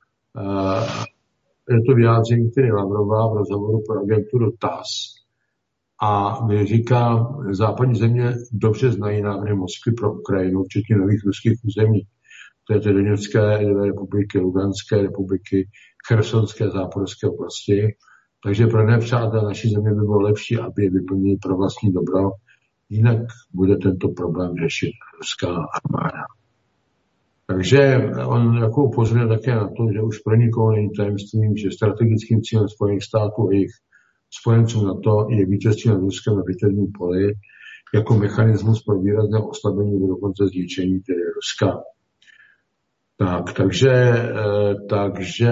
je to vyjádření, který Lavrová v rozhovoru pro agenturu TASS a říká, západní země dobře znají návrhy Moskvy pro Ukrajinu, včetně nových ruských území. To je Doněcké republiky, Luganské republiky, Chersonské, Záporské oblasti. Takže pro nepřátel naší země by bylo lepší, aby je vyplnili pro vlastní dobro. Jinak bude tento problém řešit ruská armáda. Takže on jako upozorňuje také na to, že už pro nikoho není tajemstvím, že strategickým cílem Spojených států a jejich spojenců NATO je vítězství nad Ruskem na bitevním poli jako mechanismus pro výrazné oslabení nebo dokonce zničení tedy Ruska. Takže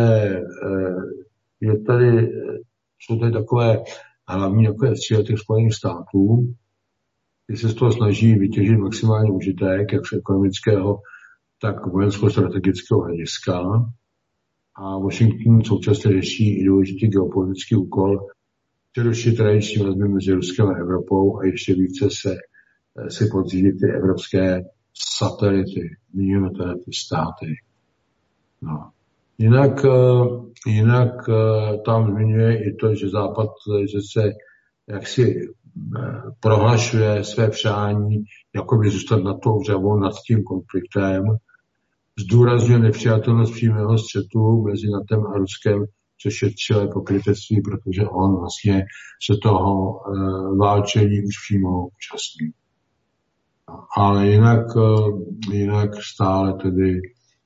jsou tady takové hlavní cíle těch Spojených států, kdy se z toho snaží vytěžit maximální užitek, jak z ekonomického, tak vojensko-strategického hlediska. A Washington současně řeší i důležitý geopolitický úkol přerušit tradiční vazby mezi Ruskem a Evropou a ještě více se podřídit ty evropské satelity, zmíněno tedy ty státy. No. Jinak tam zmiňuje i to, že Západ, že se jaksi prohlašuje své přání, jakoby zůstat nad tou hřavou, nad tím konfliktem, zdůrazňuje nepřijatelnost přímého střetu mezi NATOem a Ruskem, což je čilé pokrytectví, protože on vlastně se toho válčení už přímo účastní. Ale jinak stále tedy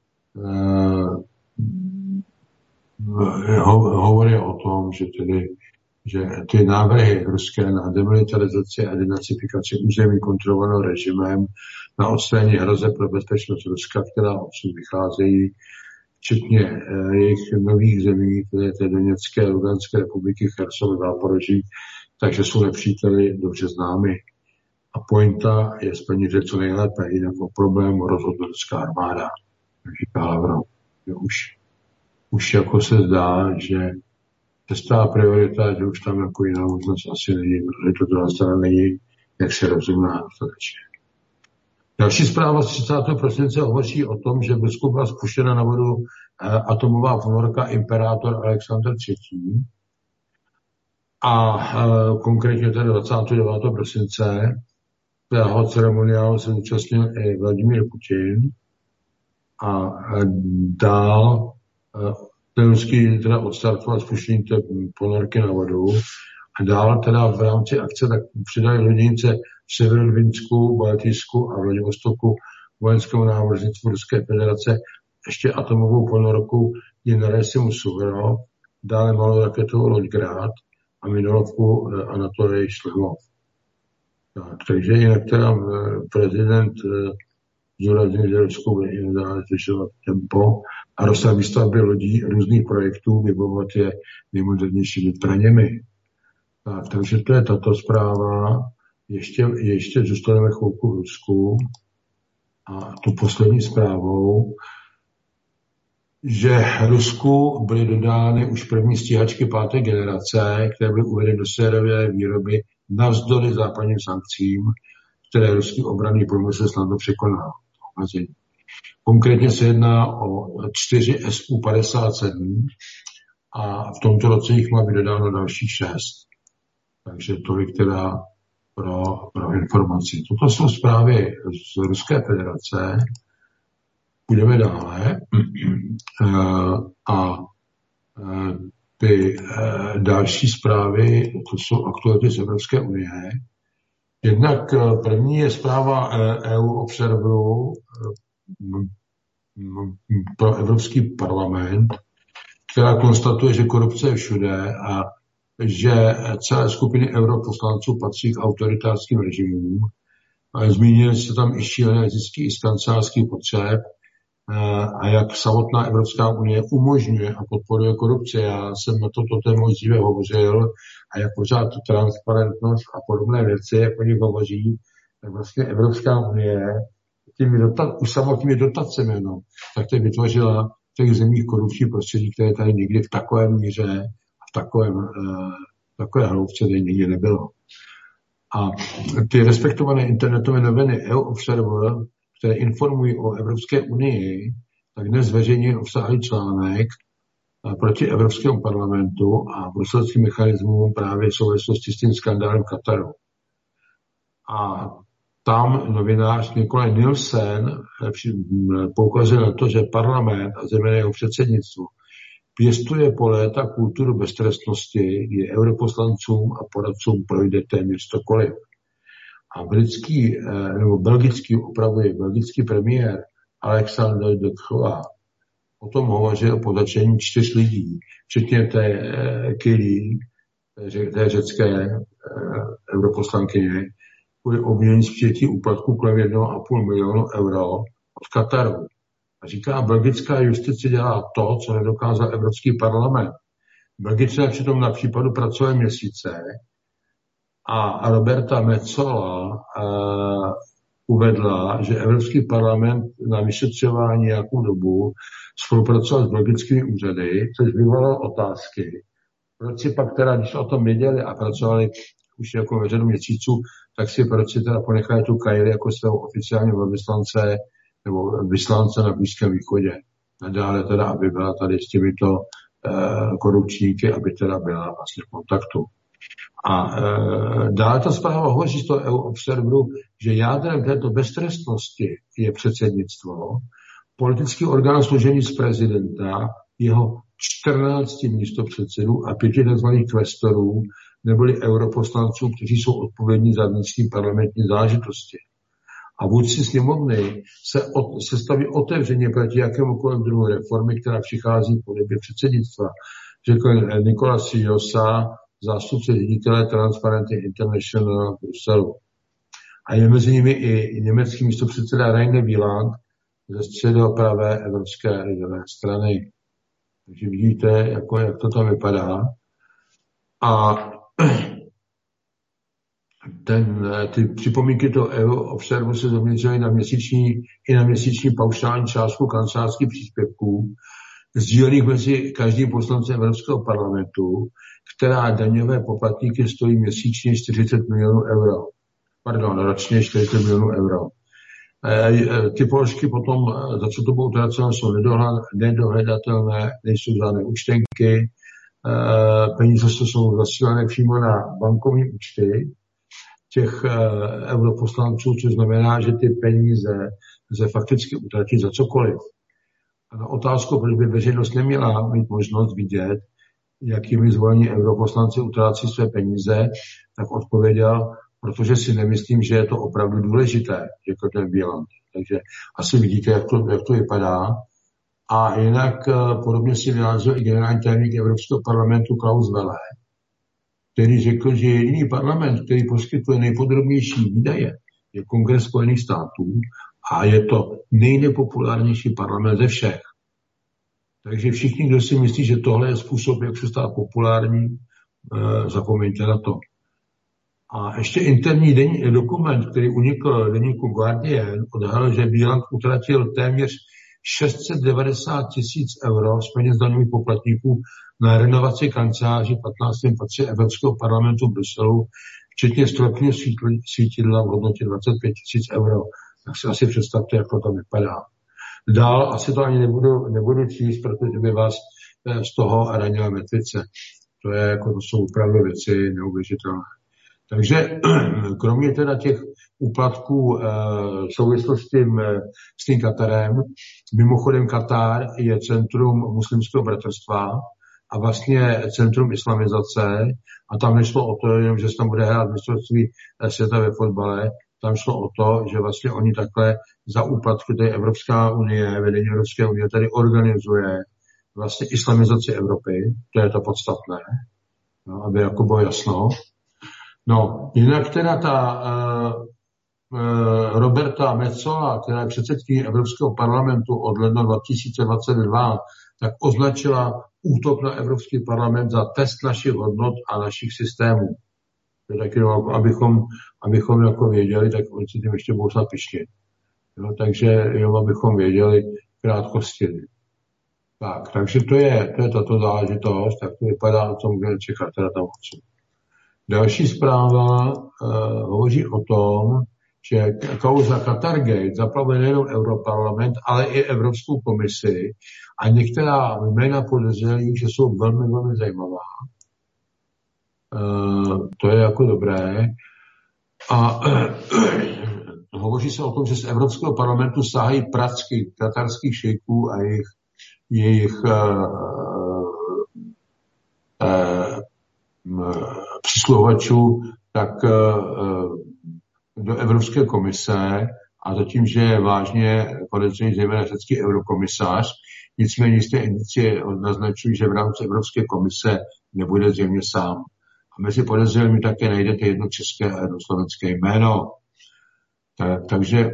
hovoří o tom, že ty návrhy ruské na demilitarizaci a denacifikaci území kontrolovaného režimem, na odstranění hrozeb pro bezpečnost Ruska, která odsud vycházejí, včetně jejich nových zemí, které té Doněcké, Luganské republiky, Chersonu, Záporoží, takže jsou nepříteli dobře známy. A pointa je splnit co nejlépe, jinak o problému rozhodne ruská armáda, jak říká Lavrov. Už jako se zdá, že šestá priorita, že už tam jako jiná možnost asi není, protože to druhá strana není, jak se rozumná dostatečně. Další zpráva z 30. prosince hovoří o tom, že v Rusku byla spuštěna na vodu atomová ponorka Imperátor Alexandr III. A konkrétně tedy 29. prosince toho ceremoniálu se zúčastnil i Vladimír Putin a dál ten ruský teda odstartoval spuštění té ponorky na vodu a dál teda v rámci akce tak přidali loděnice v Severodvinsku, Baltijsku a Vladivostoku vojenskému námořnictvu Ruské federace ještě atomovou ponorku Generalissimus Suvorov, dále malou raketovou loď Grad a minolovku Anatolij Šlemov. Takže jinak teda prezident zdůraznil, že Rusko bude i nadále zvyšovat tempo a rozsah výstavby lodí různých projektů, vybavovat je nejmodernějšími zbraněmi. Takže to je tato zpráva. Ještě zůstaneme chvilku v Rusku a tu poslední zprávou, že Rusku byly dodány už první stíhačky 5. generace, které byly uvedeny do sériové výroby navzdory západním sankcím, které ruský obranný průmysl snadno překonal. Konkrétně se jedná o 4 Su-57 a v tomto roce jich má být dodáno dalších 6. Takže tolik teda pro informaci. Toto jsou zprávy z Ruské federace. Půjdeme dále. A ty další zprávy, to jsou aktuality z Evropské unie. Jednak první je zpráva EU Observeru pro Evropský parlament, která konstatuje, že korupce je všude a že celé skupiny europoslanců patří k autoritářským režimům. Zmínili se tam i šílené zisky i z kancelářských potřeb a jak samotná Evropská unie umožňuje a podporuje korupci. Já jsem na toto téma už dříve hovořil a jak pořád tu transparentnost a podobné věci, jak o nich hovoří, tak vlastně Evropská unie už samotnými dotacemi, tak to vytvořila v těch zemích korupční prostředí, které tady nikdy v takové míře a v takové hloubce tady nikdy nebylo. A ty respektované internetové noviny EU Observer, které informují o Evropské unii, tak dnes zveřejňují obsáhlý článek proti Evropskému parlamentu a bruselským mechanismům právě v souvislosti s tím skandálem Kataru. A tam novinář Nikolaj Nielsen poukazuje na to, že parlament a zejména jeho předsednictvo pěstuje po léta kulturu beztrestnosti, kdy europoslancům a poradcům projde téměř cokoliv. A belgický premiér Alexander De Croo o tom hovořil po začení 4 lidí, včetně té Kylie, té řecké europoslankyně, kvůli obvinění z přijetí úplatku kolem 1,5 milionu euro od Kataru. A říká, belgická justice dělá to, co nedokázal Evropský parlament. Belgičané přitom na případu pracovali měsíce a Roberta Metsola uvedla, že Evropský parlament na vyšetřování nějakou dobu spolupracoval s belgickými úřady, což vyvolalo otázky. Proč si pak teda, když o tom věděli a pracovali už jako ve řadu měsíců, tak si proč si teda ponechali tu Kaili jako svého oficiálního velvyslance nebo vyslance na Blízkém východě. Nadále teda, aby byla tady s těmito korupčníky, aby teda byla vlastně v kontaktu. A dále ta zpráva hovoří z toho EU Observeru, že jádrem této beztrestnosti je předsednictvo, politický orgán složený z prezidenta, jeho 14 místopředsedů a 5 tzv. Kvestorů, neboli europoslanců, kteří jsou odpovědní za vnitřní parlamentní záležitosti. A vůdci sněmovny se staví otevřeně proti jakémukoliv druhu reformy, která přichází v podobě předsednictva, řekl Nicolas Josa, zástupce ředitele Transparency International v Bruselu. A je mezi nimi i německý místopředseda Rainer Wieland ze středopravé Evropské lidové strany. Takže vidíte, jak to tam vypadá. A ty připomínky toho EU Observu se zaměřily na měsíční paušální částku kancelářských příspěvků, sdílených mezi každým poslancem Evropského parlamentu, která daňové poplatníky stojí měsíčně 40 milionů euro. Pardon, ročně 40 milionů euro. Ty položky potom, za co to bylo utraceno, jsou nedohledatelné, nejsou žádné účtenky, peníze jsou zasílané přímo na bankovní účty těch europoslanců, což znamená, že ty peníze se fakticky utratí za cokoliv. A na otázku, proč by veřejnost neměla mít možnost vidět, jakými zvolení europoslanci utrácí své peníze, tak odpověděl, protože si nemyslím, že je to opravdu důležité, jako ten Wieland. Takže asi vidíte, jak to vypadá. A jinak podobně si vyjádřil i generální tajemník Evropského parlamentu Klaus Welle, který řekl, že jediný parlament, který poskytuje nejpodrobnější výdaje, je Kongres Spojených států a je to nejnepopulárnější parlament ze všech. Takže všichni, kdo si myslí, že tohle je způsob, jak se stát populární, zapomeňte na to. A ještě interní dokument, který unikl deníku Guardian, odhalil, že Wieland utratil téměř 690 000 euro z peněz daňových poplatníků na renovaci kanceláří v 15. patře Evropského parlamentu v Bruselu, včetně stropního svítidla v hodnotě 25 000 euro. Tak si asi představte, jak to tam vypadá. Dál asi to ani nebudu číst, protože by vás z toho ranila mrtvice. To jsou opravdu věci neuvěřitelné. Takže kromě teda těch úplatků v souvislosti s tím Katarem, mimochodem Katar je centrum muslimského bratrstva a vlastně centrum islamizace a tam nešlo o to, že se tam bude hrát mistrovství světa ve fotbale, tam šlo o to, že vlastně oni takhle za úplatky, to je Evropská unie, vedení Evropské unie tady organizuje vlastně islamizaci Evropy, to je to podstatné, no, aby jako bylo jasno. No, jinak teda ta Roberta Metsola, která je předsedkyní Evropského parlamentu od ledna 2022, tak označila útok na Evropský parlament za test našich hodnot a našich systémů. Taky, abychom jako věděli, tak oni si tím ještě budou snad pištit. No, takže jenom abychom věděli krátkosti. Tak, takže to je tato záležitost, tak to vypadá, co můžeme čekat teda tam odsud. Další zpráva hovoří o tom, že kauza Qatargate zaplavuje nejen Europarlament, ale i Evropskou komisi a některá jména podezřelých, že jsou velmi, velmi zajímavá. To je jako dobré. A hovoří se o tom, že z Evropského parlamentu sahají pracky katarských šejků a jejich přisluhovačů tak do Evropské komise a zatím, že je vážně podezřelý zejména řecký eurokomisař. Nicméně jisté indicie naznačují, že v rámci Evropské komise nebude zřejmě sám. A mezi podezřelými také najdete jedno české a jedno slovenské jméno. Takže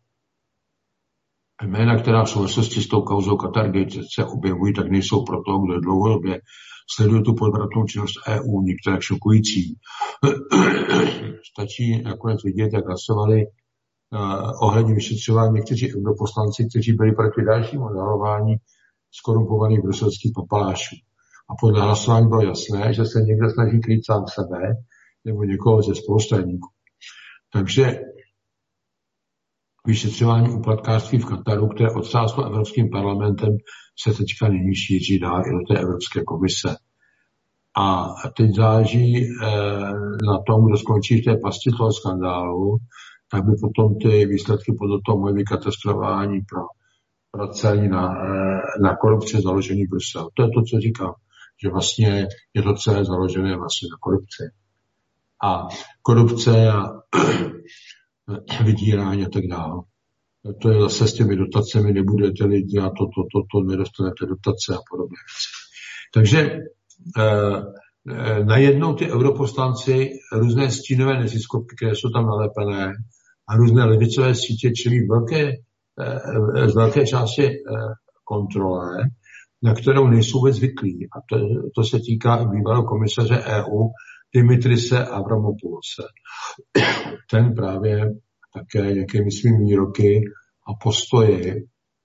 jména, která v souvislosti s tou kauzou Qatargate se objevují, tak nejsou pro to, kdo dlouhodobě sleduje tu podvratnou činnost EU, některé šokující. Stačí nakonec vidět, jak hlasovali ohledně vyšetřování někteří europoslanci, kteří byli proti dalšímu odhalování skorumpovaných bruselských papalášů. A podle hlasování bylo jasné, že se někdo snaží krýt sám sebe nebo někoho ze spolustraníků. Takže vyšetřování úplatkářství v Kataru, které odsázlo Evropským parlamentem, se teďka nyní šíří dál i do té Evropské komise. A teď záleží na tom, kdo skončí v té pasti toho skandálu, tak by potom ty výsledky podle toho mohly být katastrofální pro celý na korupci založený Brusel. To je to, co říkám, že vlastně je to celé založené vlastně na korupci. A korupce a vydírání a tak dále. To je zase s těmi dotacemi, nebudete-li dělat to, nedostanete dotace a podobné věci. Takže najednou ty europoslanci, různé stínové neziskovky, které jsou tam nalepené, a různé levicové sítě čelí z velké části kontrole, na kterou nejsou vůbec zvyklí. A to se týká i bývalého komisaře EU Dimitrise Avramopoulose. Ten právě také nějakými svými výroky a postoji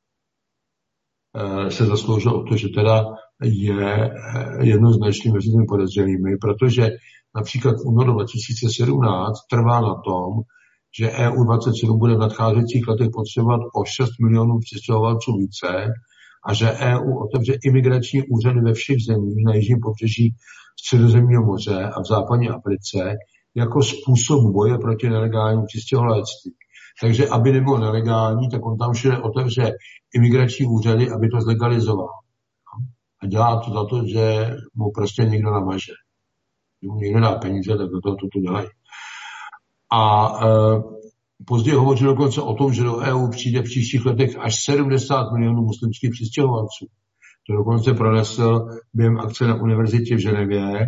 se zasloužil o to, že teda je jednoznačný mezi těmi podezřelými, protože například v únoru 2017 trvá na tom, že EU27 bude v nadcházejících letech potřebovat o 6 milionů přistěhovalců více a že EU otevře imigrační úřady ve všech zemích na jižním pobřeží Středozemního moře a v západní Africe jako způsob boje proti nelegálnímu přistěhovalectví. Takže aby nebylo nelegální, tak on tam všude otevře imigrační úřady, aby to zlegalizoval. A dělá to za to, že mu prostě někdo namaže. Když mu někdo dá peníze, tak do toho to dělají. A později hovořil dokonce o tom, že do EU přijde v příštích letech až 70 milionů muslimských přistěhovalců. To dokonce pronesl během akce na univerzitě v Ženevě.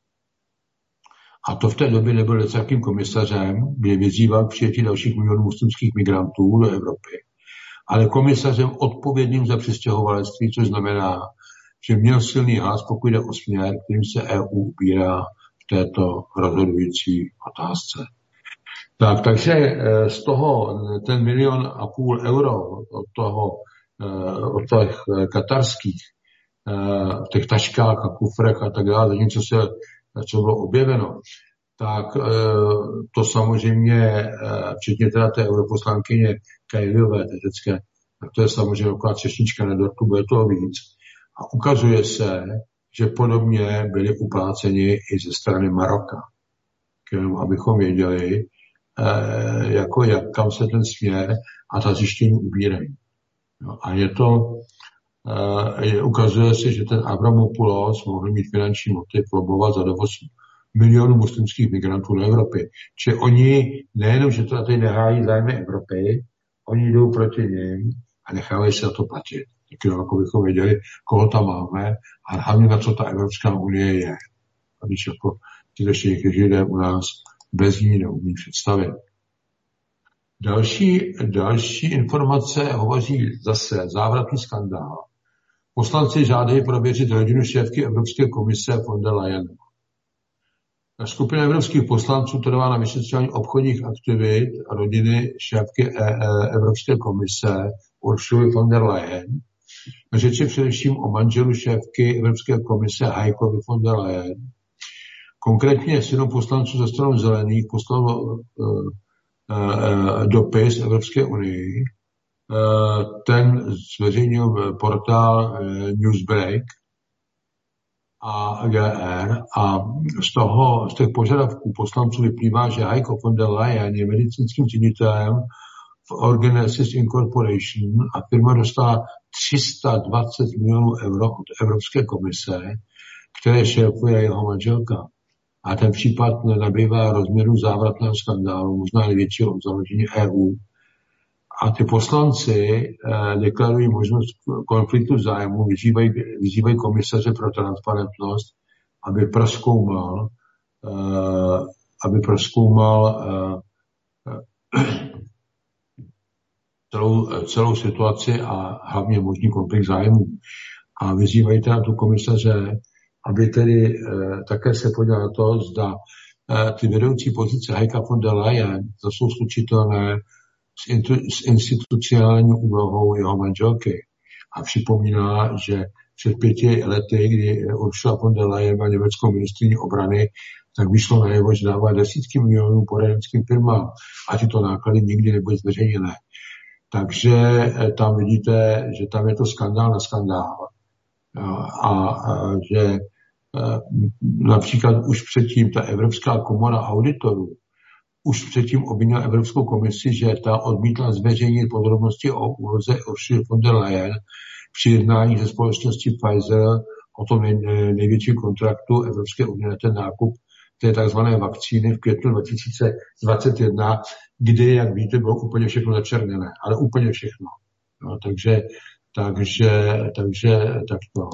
A to v té době nebyl lidským komisařem, kde vyzýval k přijetí dalších milionů muslimských migrantů do Evropy. Ale komisařem odpovědným za přistěhovalectví, což znamená, že měl silný hlas, pokud jde o směr, kterým se EU ubírá v této rozhodující otázce. Takže z toho ten 1,5 milionu euro od těch katarských, v těch taškách a kufrech a tak dále, zatímco co bylo objeveno, tak to samozřejmě, včetně teda té europoslankyně Kajliové, teďké, tak to je samozřejmě taková třešnička na dortu, bude toho víc. A ukazuje se, že podobně byli upláceni i ze strany Maroka. Jenom abychom věděli, kam se ten směr a ta zjištění ubírají. No, a ukazuje se, že ten Avramopoulos mohl mít finanční motiv lobovat za dovoz milionů muslimských migrantů do Evropy. Čiže oni nejenom, že to tady nehájí zájmy Evropy, oni jdou proti nim a nechávají se na to platit. Tak jako bychom věděli, koho tam máme a hlavně na co ta Evropská unie je. A když jako ti někteří lidé u nás bez ní neumí představit. Další informace hovoří zase závratný skandál. Poslanci žádají prověřit rodinu šéfky Evropské komise von der Leyen. Skupina evropských poslanců trvá na vyšetřování obchodních aktivit rodiny šéfky Evropské komise Ursuly von der Leyen. Řeč je především o manželu šéfky Evropské komise Heikovi von der Leyen. Konkrétně 7 poslanců ze strany zelených poslalo dopis Evropské unii. Ten zveřejnil portál Newsbreak a GR a z těch požadavků poslanců vyplývá, že Heiko von der Leyen je medicínským ředitelem v Organicis Incorporation a firma dostala 320 milionů euro od Evropské komise, které šéfuje jeho manželka. A ten případ nabývá rozměru závratného skandálu, možná největšího od založení EU. A ty poslanci deklarují možnost konfliktu zájmu, vyzývají komisaře pro transparentnost, aby prozkoumal celou situaci a hlavně možný konflikt zájmu. A vyzývají teda tu komisaře, aby tedy také se podíval na to, zda ty vedoucí pozice Heika von der Leyen jsou slučitelné s institucionální úlohou jeho manželky. A připomíná, že před 5 lety, kdy Ursula von der Leyen byla německou ministryní obrany, tak vyšlo najevo, že dává desítky milionů poradenským firmám a tyto náklady nikdy nebyly zveřejněné. Takže tam vidíte, že tam je to skandál na skandál. A že například už předtím ta Evropská komora auditorů už předtím obvinila Evropskou komisi, že ta odmítla zveřejnit podrobnosti o úloze Ursuly von der Leyen při jednání se společností Pfizer o tom největším kontraktu Evropské unie na ten nákup té takzvané vakcíny v květnu 2021, kdy, jak víte, bylo úplně všechno začerněné, ale úplně všechno. No, takže takto.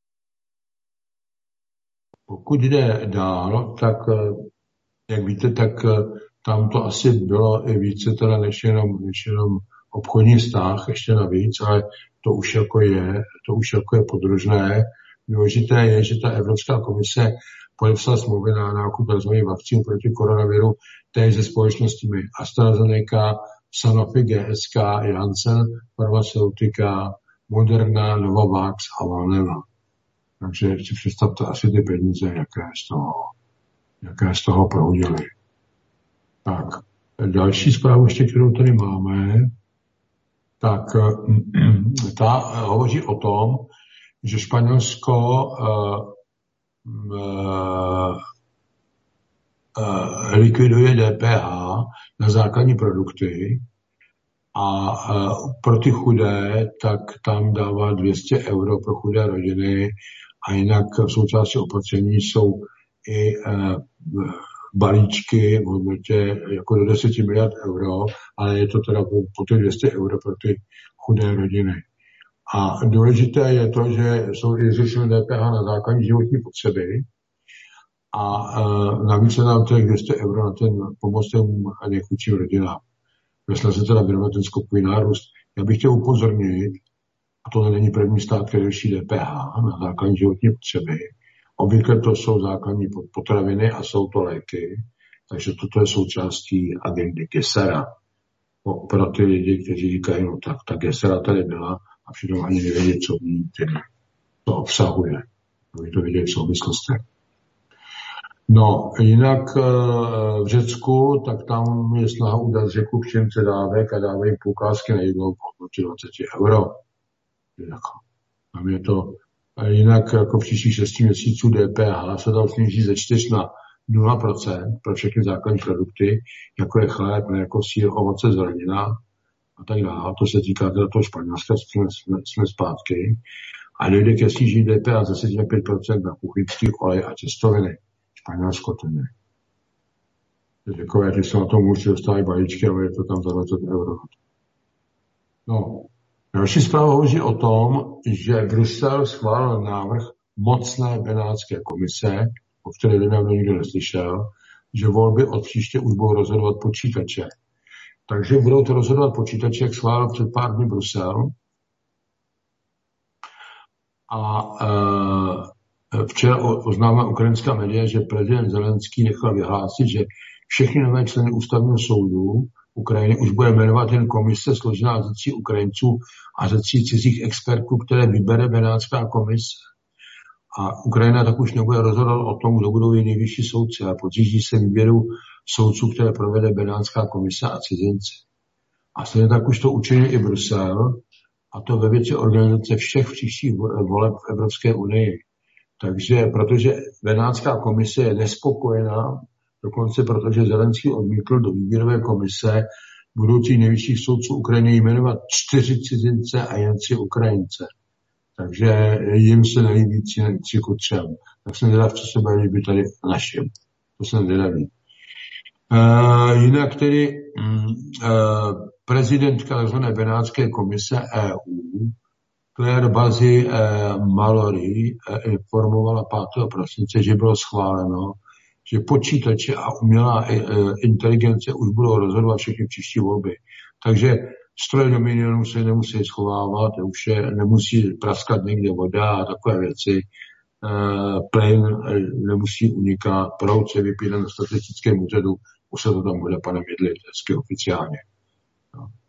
Pokud jde dál, tak, jak víte, tak tam to asi bylo i více teda než jenom obchodní vztah, ještě navíc, ale to už jako je podružné. Důležité je, že ta Evropská komise podepsala smlouvy na nákup tzv. Vakcín proti koronaviru, též se společnostmi AstraZeneca, Sanofi, GSK, Janssen, Farmaceutika, Moderna, Novavax a Valneva. Takže si představte asi ty peníze, jaké z toho proudily. Tak, další zprávu ještě, kterou tady máme, tak ta hovoří o tom, že Španělsko likviduje DPH na základní produkty a pro ty chudé, tak tam dává 200 € pro chudé rodiny a jinak v součástí opatření jsou i balíčky v hodnotě jako do 10 miliard euro, ale je to teda po těch 200 € pro ty chudé rodiny. A důležité je to, že jsou i zrušené DPH na základní životní potřeby a navíc se nám těch 200 € na ten pomoc těm nejchudším rodinám. Vesle se teda věnovat ten skokový nárůst. Já bych chtěl upozornit, a to není první stát, který řeší DPH na základní životní potřeby. Obvykle to jsou základní potraviny a jsou to léky, takže toto je součástí agendy Gesera. Pro ty lidi, kteří říkají, no tak ta Gesera tady byla a přitom ani nevědět, co v ní to obsahuje. Aby to vidět v souvislostech. No, jinak v Řecku, tak tam je snaha udat Řeku příjemce dávek a dávají poukázky na jednou po hodnotě 20 €. Tam je to jinak jako příštích 6 měsíců DPH se tam sníží ze 4 na 0% pro všechny základní produkty, jako je chléb, jako sýr, ovoce, zelenina a tak dále. To se týká teda toho Španělska, jsme zpátky. A dojde ke snížení DPH ze 10 na 5% na kuchyňský olej a těstoviny. Španělsko to ne. Takové, že se na tom můžete dostávají balíčky, ale je to tam za 20 €. No. Další zpráva hovoří o tom, že Brusel schválil návrh mocné benátské komise, o které nedávno nikdo neslyšel, že volby od příště už budou rozhodovat počítače. Takže budou to rozhodovat počítače, jak schválil před pár dní Brusel. A včera oznámila ukrajinská média, že prezident Zelenský nechal vyhlásit, že všechny nové členy ústavního soudu Ukrajiny už bude jmenovat jen komise složená ze 3 Ukrajinců a ze 3 cizích expertů, které vybere Benátská komise. A Ukrajina tak už nebude rozhodovat o tom, kdo budou její nejvyšší soudci, a podřídí se výběru soudců, které provede Benátská komise a cizinci. A stejně tak už to učinil i Brusel, a to ve věci organizace všech příštích voleb v Evropské unii. Takže protože Benátská komise je nespokojená, dokonce protože Zelenský odmítl do výběrové komise budoucích nejvyšších soudců Ukrajiny jmenovat 4 cizince a jen 3 Ukrajince. Takže jim se nelíbí 3 ku 3. Tak jsem nedav, co se bude líbit tady našim. To jsem nedaví. Jinak tedy prezidentka tzv. Benátské komise EU, Claire Bazi Mallory, informovala 5. prosince, že bylo schváleno, že počítače a umělá inteligence už budou rozhodovat všechny příští volby. Takže stroje do milionů se nemusí schovávat, už je nemusí praskat někde voda a takové věci. Plyn nemusí unikat, proud se vypíne na statistickém úřadu, už se to tam bude panem jedlit, hezky oficiálně. No.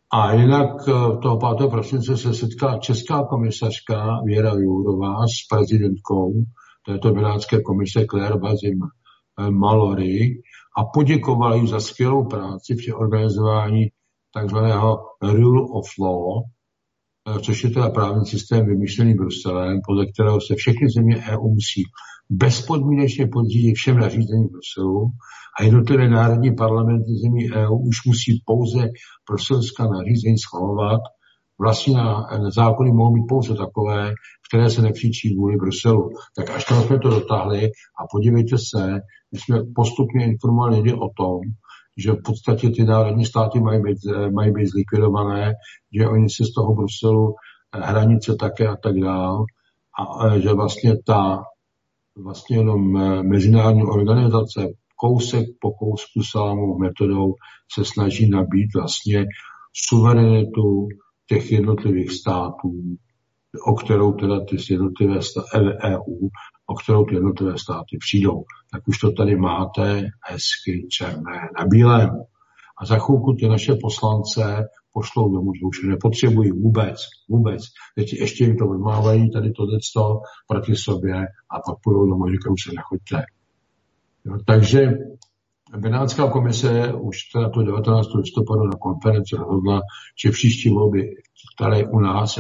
A jinak toho 5. prosince se setká česká komisařka Věra Jourová s prezidentkou této benátské komise Claire Bazim Mallory a poděkovali jí za skvělou práci při organizování takzvaného Rule of Law, což je teda právní systém vymyšlený Bruselem, podle kterého se všechny země EU musí bezpodmínečně podřídit všem nařízením Bruselu a jednotlivé národní parlamenty zemí EU už musí pouze bruselská nařízení schvalovat. Vlastně zákony mohou být pouze takové, které se nepříčí kvůli Bruselu. Tak až tam jsme to dotáhli a podívejte se, my jsme postupně informovali lidi o tom, že v podstatě ty národní státy mají být zlikvidované, že oni se z toho Bruselu hranice také a tak dál a že vlastně jenom mezinárodní organizace kousek po kousku salámovou metodou se snaží nabít vlastně suverenitu těch jednotlivých států, o kterou teda ty jednotlivé EU, o kterou ty jednotlivé státy přijdou. Tak už to tady máte hezky černé na bílém. A za chvilku ty naše poslance pošlou domů, že už nepotřebují vůbec. Teď ještě jim to odmávají tady tohleto proti sobě a pak půjdou domů, že už se nechoďte. Jo, takže Benátská komise už teda to 19. listopadu na konferenci rozhodla, že příští volby, které u nás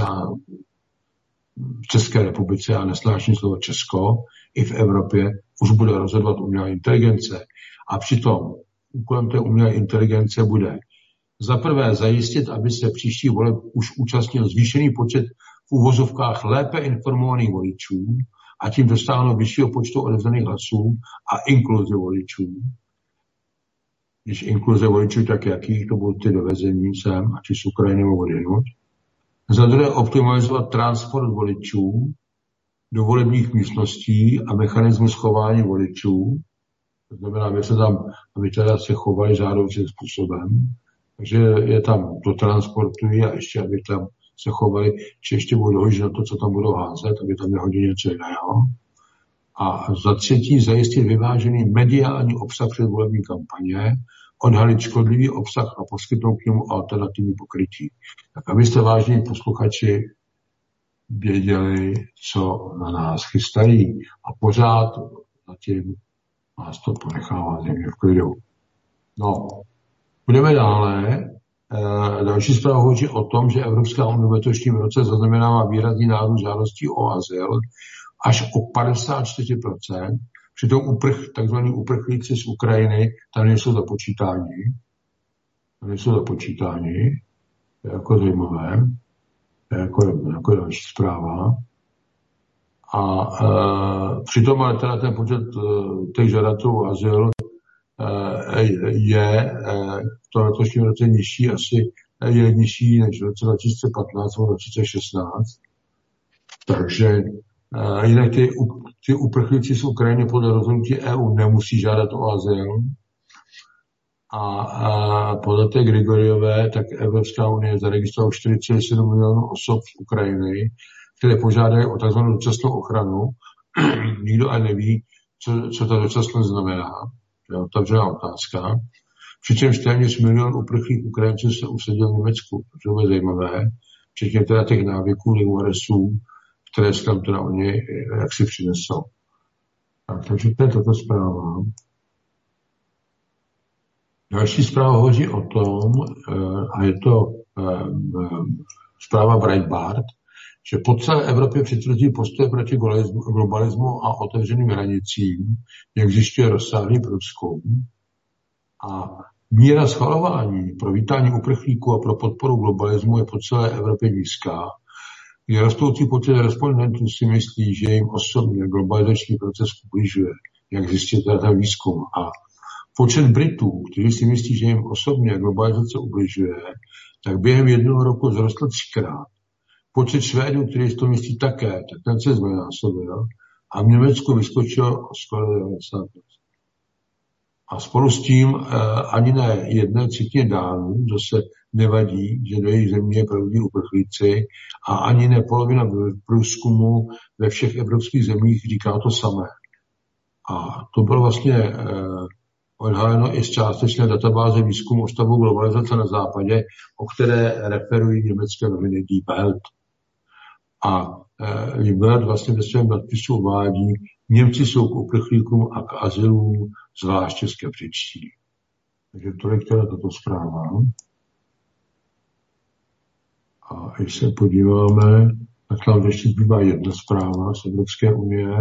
v České republice, já nesnáším slovo Česko, i v Evropě, už bude rozhodovat umělá inteligence. A přitom úkolem té umělé inteligence bude za prvé zajistit, aby se příští voleb už účastnil zvýšený počet v uvozovkách lépe informovaných voličů a tím dostáhnout vyššího počtu odevzdaných hlasů a inkluzi voličů. Když inkluze voličů, tak jakých to budou ty dovezení sem, ať z Ukrajiny nebo odjinud. Za druhé optimalizovat transport voličů do volebních místností a mechanismus chování voličů. To znamená, aby teda se chovali žádoucím způsobem. Takže je tam dotransportují a ještě, aby tam se chovali, či ještě budou dohodit na to, co tam budou házet, aby tam nehodili něco jiného. A za třetí zajistit vyvážený mediální obsah předvolební kampaně, odhalit škodlivý obsah a poskytnout k němu alternativní pokrytí. Tak abyste, vážní posluchači, věděli, co na nás chystají. A pořád zatím nás to ponechává země v klidu. No, budeme dále. Další zpráva hovoří o tom, že Evropská unie v letošním roce zaznamenává výrazný nárůst žádostí o azyl až o 54%. Přitom takzvaní uprchlíci z Ukrajiny tam nejsou započítáni. To je jako zajímavé. To je jako další zpráva. A přitom ale teda ten počet těch žadatelů o azyl je v tom letošním roce nižší, je nižší než v roce 2015 nebo 2016. Takže jinak ty uprchlíci z Ukrajiny podle rozhodnutí EU nemusí žádat o azyl. A podle té Grigoriové, tak Evropská unie zaregistrovala 4,7 milionů osob z Ukrajiny, které požádají o tzv. Dočasnou ochranu. Nikdo ani neví, co ta dočasnost znamená. To je otevřená otázka. Přičemž téměř milion uprchlých Ukrajinců se usadil v Německu. To je zajímavé. Včetně teda těch návyků, adresů, které se tam teda oni jaksi přinesou. Takže to je tato zpráva. Další zpráva hovoří o tom, a je to zpráva Breitbart, že po celé Evropě přitvrdí postoj proti globalismu a otevřeným hranicím, jak zjišťuje rozsáhlý průzkum. A míra schvalování pro vítání uprchlíků a pro podporu globalismu je po celé Evropě nízká. Je rostoucí počet respondentů si myslí, že jim osobně globalizační proces ubližuje, jak zjistil ten výzkum. A počet Britů, kteří si myslí, že jim osobně globalizace ubližuje, tak během jednoho roku vzrostl 3krát. Počet Švédů, kteří si to myslí také, tak ten se zdvojnásobil a v Německu vyskočil skoro 90%. A spolu s tím ani ne jedné třetině Dánů zase nevadí, že do jejich země proudí uprchlíci a ani ne polovina průzkumu ve všech evropských zemích říká to samé. A to bylo vlastně odhaleno i z částečné databáze výzkumu o stavu globalizace na západě, o které referují německé noviny Die Welt. A Die Welt vlastně ve svém nadpisu uvádí, Němci jsou k uprchlíkům a k azylům zvláště skeptičtí. Takže tolik teda tato zpráva. A když se podíváme, tak tam ještě zbývá jedna zpráva z Evropské unie.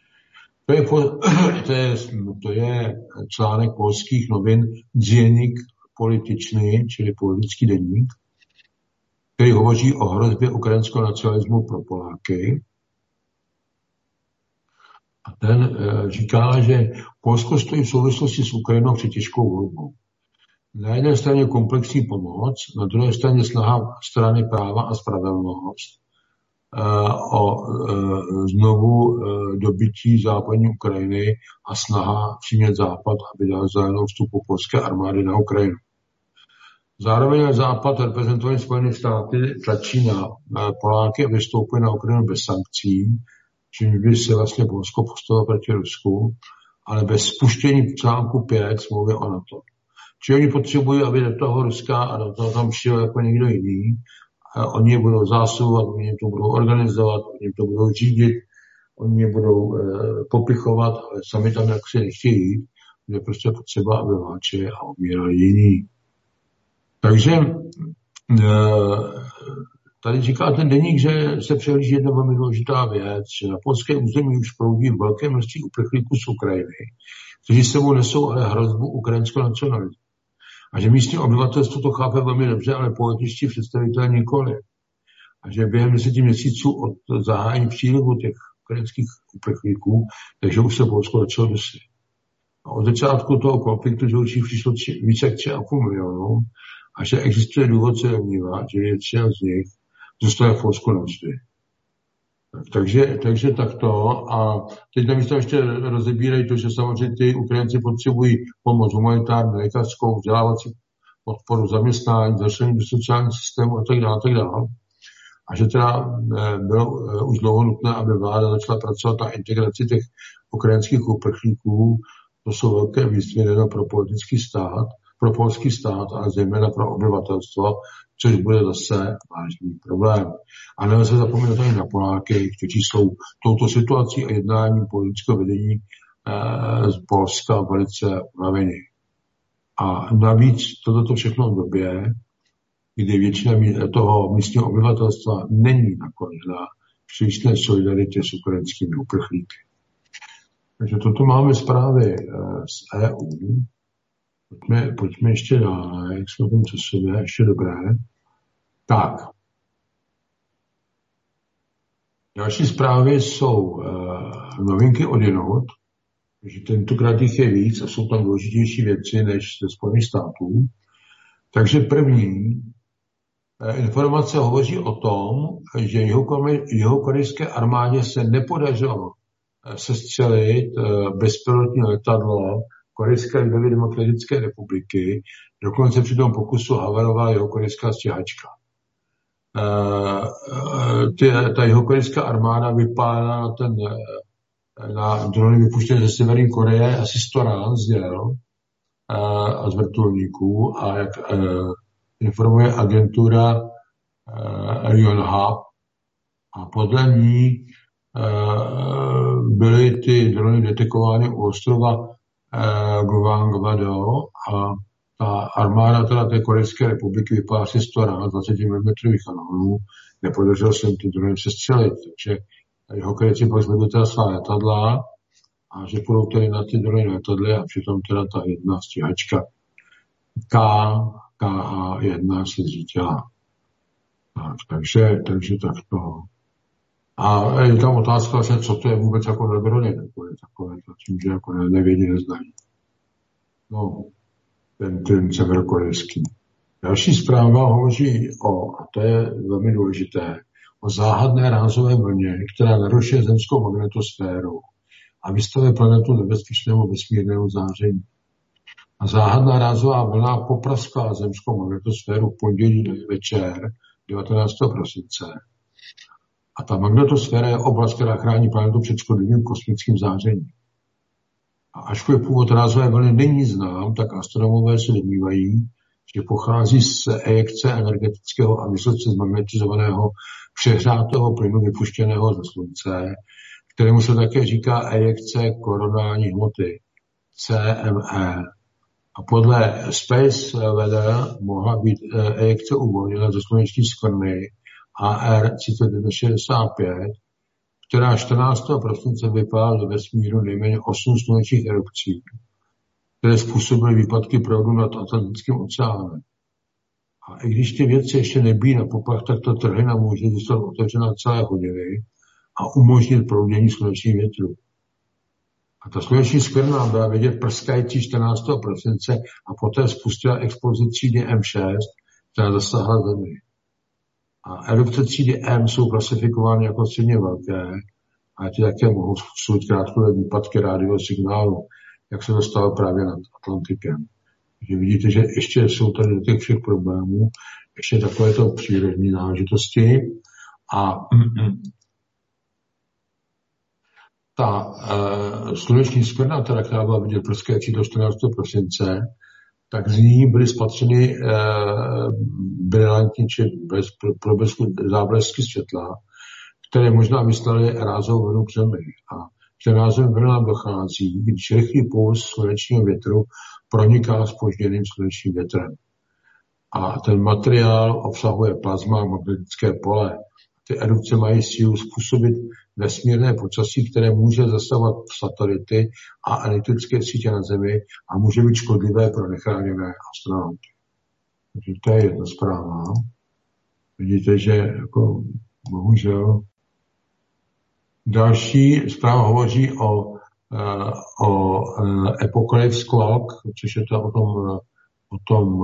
To je článek polských novin Dziennik Polityczny, čili politický deník, který hovoří o hrozbě ukrajinského nacionalismu pro Poláky. A ten říká, že Polsko stojí v souvislosti s Ukrajinou před těžkou volbou. Na jedné straně komplexní pomoc, na druhé straně snaha strany práva a spravedlnost o znovu dobytí západní Ukrajiny a snaha přimět Západ, aby dal zelenou vstupu polské armády na Ukrajinu. Zároveň Západ reprezentovaný Spojenými státy tlačí na Poláky, aby vstoupili na Ukrajinu bez sankcí, čím by se vlastně Polsko postavilo proti Rusku, ale bez spuštění článku 5 smlouvy o NATO. Čili oni potřebují, aby do toho Ruska a do toho tam šel jako někdo jiný. A oni je budou zásuvovat, oni je to budou organizovat, oni je to budou řídit, oni je budou popichovat, ale sami tam jak se nechtějí jít, je prostě potřeba, aby válčili a umírali jiní. Takže tady říká ten deník, že se přehlíží jedna velmi důležitá věc, že na polské území už proudí velké množství uprchlíků z Ukrajiny, kteří s sebou nesou ale hrozbu ukrajinského nacionalismu. A že místní obyvatelstvo to chápe velmi dobře, ale političtí představitelé nikoli. A že během 10 měsíců od zahájení přílivu těch ukrajinských uprchlíků, takže už se Polsko začalo dusit. A od začátku toho konfliktu, že už přišlo více jak 3,5 milionu a že existuje důvod se domnívat, že většina z nich zůstane v Polsku navždy. Takže takto. A teď tam ještě rozebírají to, že samozřejmě ty Ukrajinci potřebují pomoc humanitární, lékařskou, vzdělávací podporu, zaměstnání, začlení do sociálního systému a tak dále. A že teda bylo už dlouho nutné, aby vláda začala pracovat na integraci těch ukrajinských uprchlíků. To jsou velké výzvy nejen pro politický stát, pro polský stát, ale zejména pro obyvatelstvo, což bude zase vážný problém. A nelze zapomínat ani na Poláky, kteří jsou touto situací a jednáním politického vedení z Polska velice unavení. A navíc toto všechno v době, kdy většina toho místního obyvatelstva není nakloněna přílišné solidaritě s ukrajinskými uprchlíky. Takže toto máme zprávy z EU. Pojďme ještě dále, jak jsme v tom časově, ještě dobré. Tak. Další zprávy jsou novinky od jinot, že tentokrát jich je víc a jsou tam důležitější věci než ze Spojených států. Takže první informace hovoří o tom, že jihokorejské armádě se nepodařilo sestřelit bezpilotní letadlo Korejské lidově demokratické republiky, dokonce při tom pokusu havarovala jihokorejská stíhačka. Ta jihokorejská armáda vypálila na drony vypuštěné ze Severní Koreje asi 100 rán z děl a z vrtulníků a jak informuje agentura Yonhap a podle ní byly ty drony detekovány u ostrova Gwangwado a ta armáda teda té Korejské republiky vypadá asi 100 rán 20 mm kanonů. Nepodařilo se jim ty drony přestřelit, takže Jihokorejci pak zvedli teda svá letadla a že půjdou tedy na ty drony letadly a přitom teda ta jedna stíhačka KH-1 se zřítila. Takže takto. A je tam otázka vlastně, co to je vůbec jako za drony, takové, že jako nevědí, neznají. No, ten severokorejský. Další zpráva hovoří a to je velmi důležité, o záhadné rázové vlně, která narušuje zemskou magnetosféru a vystavuje planetu nebezpečnému vesmírnému záření. A záhadná rázová vlna popraskala zemskou magnetosféru v pondělí večer 19. prosince. A ta magnetosféra je oblast, která chrání planetu před škodlivým kosmickým zářením. A ačkoliv původ rázové vlny není znám, tak astronomové se domnívají, že pochází z ejekce energetického a vysoce zmagnetizovaného přehrátého plynu vypuštěného ze Slunce, kterému se také říká ejekce koronální hmoty, CME. A podle Space Weather mohla být ejekce uvolněna ze sluneční skvrny AR 3165, která 14. prosince vypálila do vesmíru nejméně 8 slunečních erupcí, které způsobily výpadky proudu nad Atlantickým oceánem. A i když ty věci ještě nebýjí na poplach, tak ta trhlina může zůstat otevřena celé hodiny a umožnit proudění slunečních větrů. A ta sluneční skvrna byla vidět prskající 14. prosince a poté spustila explozi třídy M6, která zasáhla Zemi. A erupce třídy M jsou klasifikovány jako středně velké a ty také mohou způsobit krátkodobé výpadky rádiového signálu, jak se to stalo právě nad Atlantikem. Takže vidíte, že ještě jsou tady do těch všech problémů, ještě takovéto přírodní náležitosti a ta sluneční skvrna, která byla vidět prskající do 14. prosince, tak z ní byly spatřeny brilantní či záblesky světla, které možná vyslaly rázovou vlnu k Zemi. A k těm rázovým vlnám dochází, když rychlý puls slunečního větru proniká zpožděným slunečním větrem. A ten materiál obsahuje plazma a magnetické pole. Ty erupce mají sílu způsobit vesmírné počasí, které může zasahovat satelity a elektrické sítě na Zemi a může být škodlivé pro nechráněné astronauty. Takže to je jedna zpráva. Vidíte, že jako bohužel. Další zpráva hovoří o Apocalypse Clock, což je to o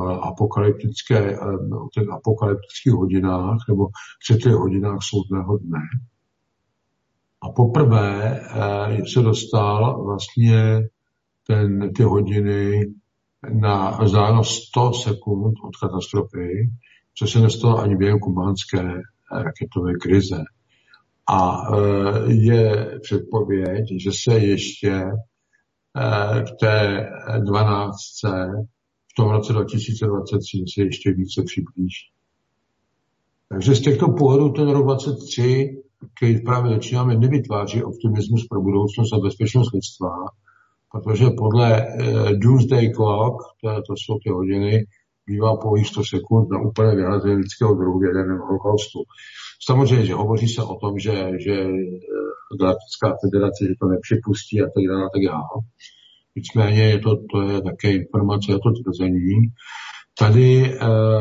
těch apokalyptických hodinách, nebo 3 hodinách soudného dne. A poprvé se dostal vlastně ty hodiny na vzdálenost 100 sekund od katastrofy, co se nestalo ani během kubánské raketové krize. A je předpověď, že se ještě k té 12. v tom roce 2023 se ještě více přiblíží. Takže z těchto pohledů ten rok 2023, který právě začínáme, nevytváří optimismus pro budoucnost a bezpečnost lidstva, protože podle Doomsday Clock, to jsou ty hodiny, bývá pouhých 100 sekund na úplné vyhlazení lidského druhu v jaderném holokaustu. Samozřejmě, že hovoří se o tom, že Galaktická federace, že to nepřipustí a tak dále. Nicméně to je také informace, je to tvrzení. Tady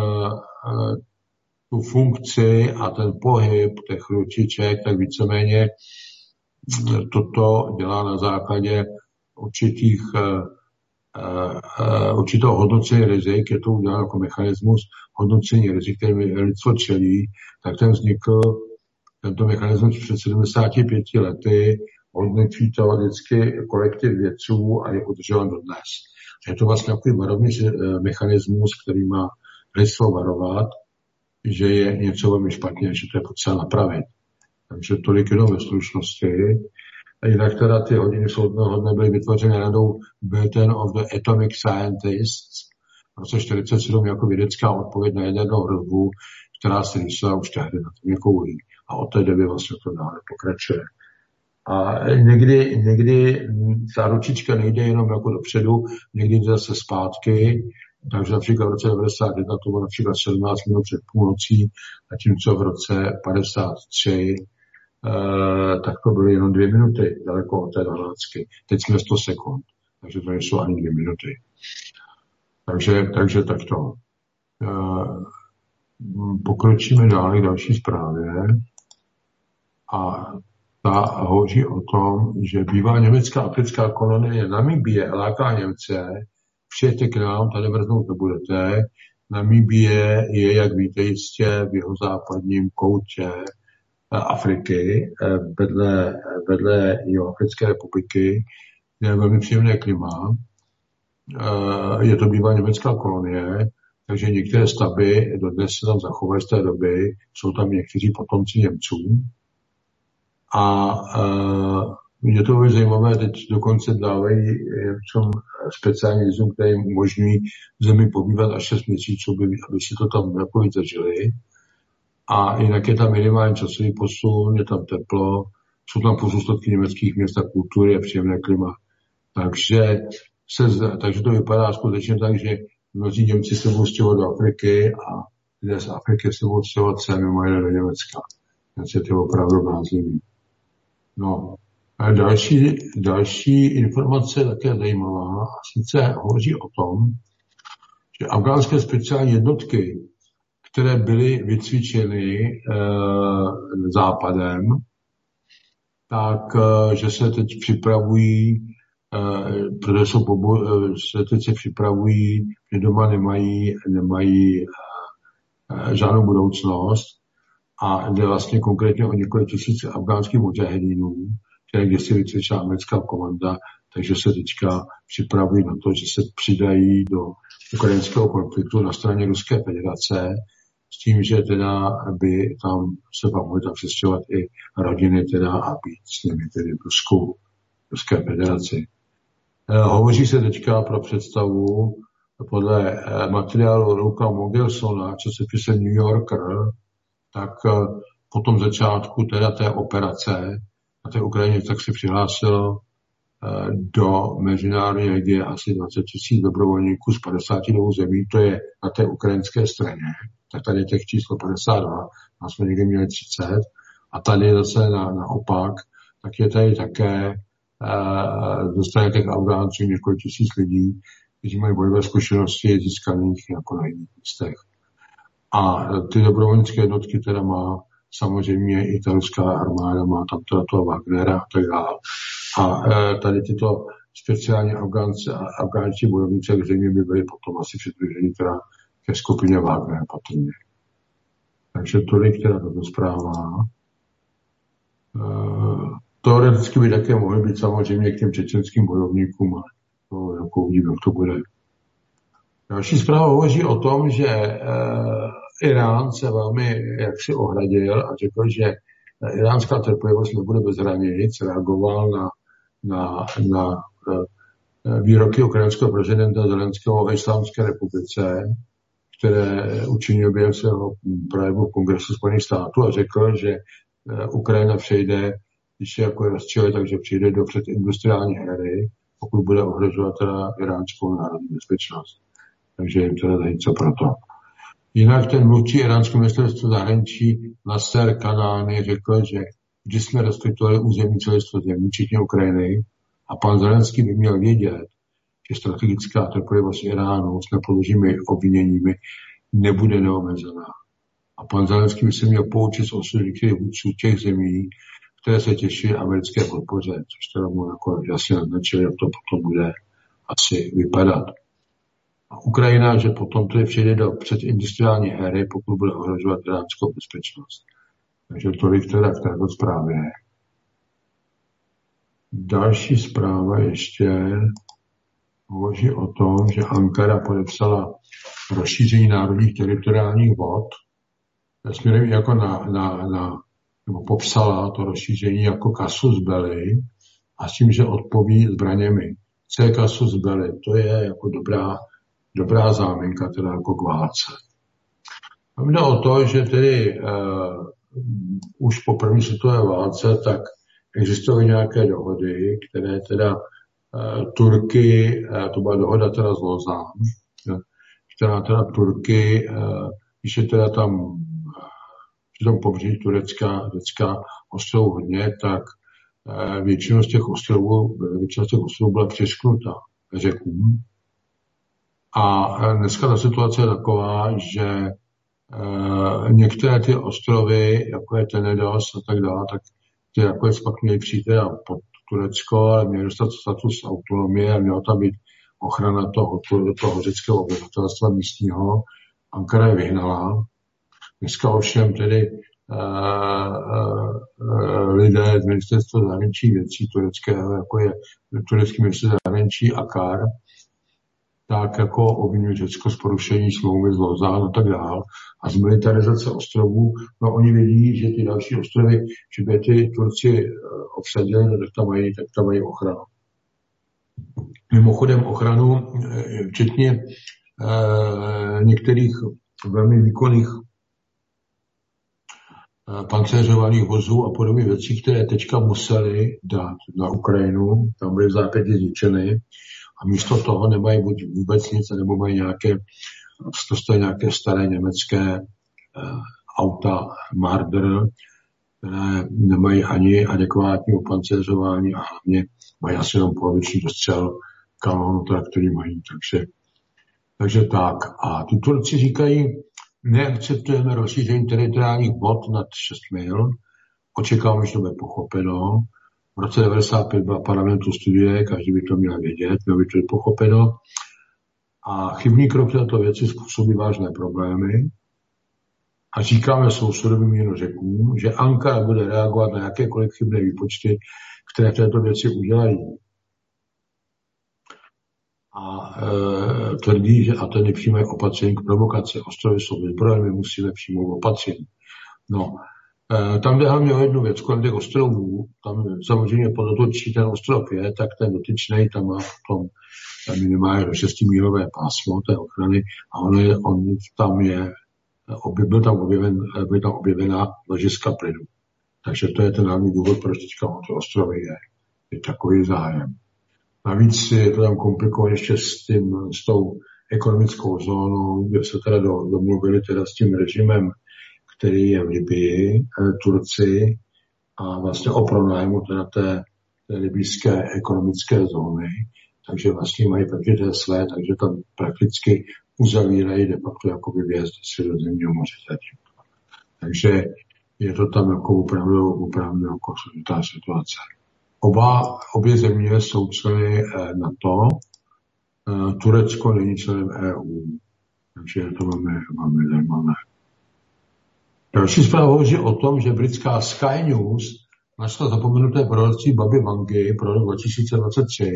tu funkci a ten pohyb těch ručiček, tak víceméně toto dělá na základě určitého hodnocení rizik, je to uděláno jako mechanismus hodnocení rizik, který lidstvo čelí, tak tento mechanismus před 75 lety hodnotí to vždycky kolektiv vědců a je udržovan dodnes. Je to vlastně takový varovný mechanismus, který má lidstvo varovat, že je něco velmi špatně, že to je potřeba napravit. Takže tolik jenom ve stručnosti. A jinak teda ty hodiny soudného dne byly vytvořeny radou Bulletin of the Atomic Scientists v roce 1947 jako vědecká odpověď na jadernou hrozbu, která se vysela už tehdy na tom koulí. A od té doby vlastně to dále pokračuje. A někdy ta ručička nejde jenom jako dopředu, někdy jde zase zpátky, takže například v roce 1991 to bylo například 17 minut před půlnocí, zatímco v roce 1953 tak to byly jenom 2 minuty daleko od té 12. Teď jsme 100 sekund, takže to nejsou ani 2 minuty. Takže takto. Pokročíme dále k další zprávě a ta hovoří o tom, že bývá německá africká kolonie Namibie láká Němce, přijďte k nám, tady mrznout nebudete. Namibie je, jak víte jistě, v jihozápadním koutě Afriky, vedle Jihoafrické republiky, je velmi příjemné klima. Je to bývá německá kolonie, takže některé stavby dodnes se tam zachovají z té doby, jsou tam někteří potomci Němců. A Je to velmi zajímavé, teď dokonce dávají speciální vízum, které jim umožňují v zemi pobývat až 6 měsíců, aby si to tam jako zažili. A jinak je tam minimální časový posun, je tam teplo, jsou tam pozůstatky německých měst a kultury a příjemné klima. Takže to vypadá skutečně tak, že mnozí Němci se budou stěhovat do Afriky a lidé z Afriky se budou stěhovat sem mimo jiné do Německa. Takže to je opravdu blázivý. No. A další informace je také zajímavá. A sice hovoří o tom, že afgánské speciální jednotky, které byly vycvičeny západem, tak, že se teď připravují, protože se teď se připravují, že doma nemají žádnou budoucnost a jde vlastně konkrétně o několik tisíc afgánských mudžahedínů, které kdysi vycvičila americká komanda, takže se teďka připravují na to, že se přidají do ukrajinského konfliktu na straně Ruské federace, s tím, že teda by tam se pak mohly tam přestěhovat i rodiny teda a být s nimi tedy v Ruské federaci. Hovoří se teďka pro představu podle materiálu Luka Mogelsona, časopise New Yorker, tak po tom začátku teda té operace na té Ukrajině tak se přihlásilo do mezinárodní legie asi 20 000 dobrovolníků z 52 zemí, to je na té ukrajinské straně. Tak tady je těch číslo 52, a jsme někde měli 30, a tady zase naopak, tak je tady také dostane těch Afgánců několik tisíc lidí, kteří mají bojové zkušenosti získaných jako na jiných místech. A ty dobrovolnické jednotky teda má samozřejmě i ta ruská armáda, má tam teda toho Wagnera a tak dále. A tady tyto speciální afgánští bojovníci, zřejmě by byli potom asi přidruženi teda ke skupině Wagner patrně. Takže tolik teda tato zpráva. Teoreticky by také mohly být samozřejmě k těm čečenským bojovníkům, ale to jako uvidíme, jak to bude. Další zpráva hovoří o tom, že Irán se velmi jaksi ohradil a řekl, že iránská trpělivost nebude bez hranic, reagoval na výroky ukrajinského prezidenta Zelenského o Islámské republice, které učinil během svého projevu v Kongresu Spojených států a řekl, že Ukrajina přejde, když se jako rozčili, takže přijde do předindustriální éry, pokud bude ohrožovat teda iránskou národní bezpečnost. Takže jim teda dají co proto. Jinak ten mluvčí iránského ministerstva zahraničí Nasser Kanány řekl, že vždy jsme respektovali území celistvost zemí, včetně Ukrajiny, a pan Zelenský by měl vědět, že strategická trpělivost Iránu s nepoložími obviněními nebude neomezená. A pan Zelenský by se měl poučit z osudy vůdců těch zemí, které se těší americké podpoře, což teda mu jako jasně naznačili, jak to potom bude asi vypadat. A Ukrajina, že potom to přijde do předindustriální éry, pokud bude ohrožovat iránskou bezpečnost. Takže tolik teda k této zprávě. Další zpráva ještě hovoří o tom, že Ankara podepsala rozšíření národních teritoriálních vod, směrem jako nebo popsala to rozšíření jako casus belli a s tím, že odpoví zbraněmi. Co je casus belli? To je jako dobrá záminka, teda jako k válce. A jde o to, že tedy už po první světové válce tak existovaly nějaké dohody, které teda Turky, to byla dohoda teda z Lausanne, která teda Turky, když je teda tam při tom pobřeží Turecka ostrovů hodně, tak většina z těch ostrovů byla přišknuta řekům. A dneska ta situace je taková, že některé ty ostrovy, jako je Tenedos a tak dále, tak ty nakonec pak měly přijít pod Turecko, ale měly dostat status autonomie a měla tam být ochrana toho řeckého obyvatelstva místního. Ankara je vyhnala. Dneska ovšem tedy lidé z ministerstva zahraničních věcí tureckého, jako je turecký ministr zahraničí Akar, tak jako obvinují Řecko z porušení smlouvy z Lausanne a tak dál a z militarizace ostrovů. No oni vědí, že ty další ostrovy, že by ty Turci obsadili, no tak tam mají ochranu. Mimochodem ochranu, včetně některých velmi výkonných pancéřovaných vozů a podobných věcí, které teďka museli dát na Ukrajinu, tam byly vzápětí zničeny a místo toho nemají buď vůbec nic, nebo mají nějaké staré německé auta Marder, které nemají ani adekvátní pancéřování a hlavně mají asi jenom poloviční dostřel kanonů, který mají. Takže tak. A tu Turci říkají, neakceptujeme rozšíření teritoriálních vod nad 6 mil, očekáváme, že to bude pochopeno. V roce 1995 byla parlamentu studie, každý by to měl vědět, měl by to být pochopeno. A chybný krok této věci způsobí vážné problémy. A říkáme sousedovým jen Řekům, že Ankara bude reagovat na jakékoliv chybné výpočty, které v této věci udělají. A tvrdí, že Ateny přijímají opatření k provokaci. Ostrovy jsou vyzbrojeny, my musíme přijmout opatření. No, tam jde hlavně o jednu věc, kolem těch ostrovů, tam samozřejmě podle toho, čí ten ostrov je, tak ten dotyčnej tam má potom minimálně 6-mílové pásmo té ochrany a byl tam objevená ložiska plynu. Takže to je ten hlavní důvod, proč teďka o ty ostrovy je takový zájem. Navíc je to tam komplikované ještě s tou ekonomickou zónou, kde se teda domluvili teda s tím režimem, který je v Libii, Turci, a vlastně o pronájmu teda té libijské ekonomické zóny. Takže vlastně mají prakticky své, takže tam prakticky uzavírají de facto jakoby vjezd Středozemního moře zatím. Takže je to tam jako opravdu jako složitá situace. Obě země jsou členy NATO, Turecko není členem EU, takže to máme zajímavé. Další zpráva hovoří o tom, že britská Sky News našla zapomenuté proroctví Baby Vangy pro rok 2023.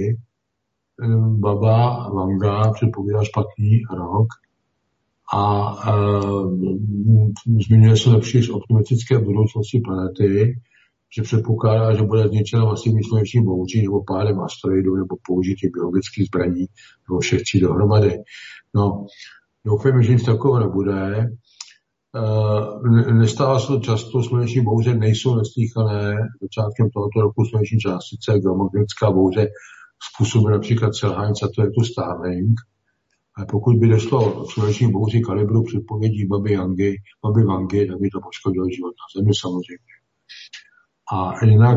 Baba Vanga předpovídá špatný rok a zmiňuje se nepříliš optimistické budoucnosti planety, že předpokládá, že bude zničena masivní sluneční bouří nebo pádem asteroidů nebo použití biologických zbraní nebo všech tří dohromady. No, doufejme, že nic takového nebude. Nestává se to často, sluneční bouře nejsou neslýchané. Začátkem tohoto roku sluneční částice, geomagnetická bouře způsobuje například selhání satelitu Starlink. A pokud by došlo k sluneční bouři kalibru předpovědí Baby Vangy, tak by to poškodilo život na Zemi samozřejmě. A jinak,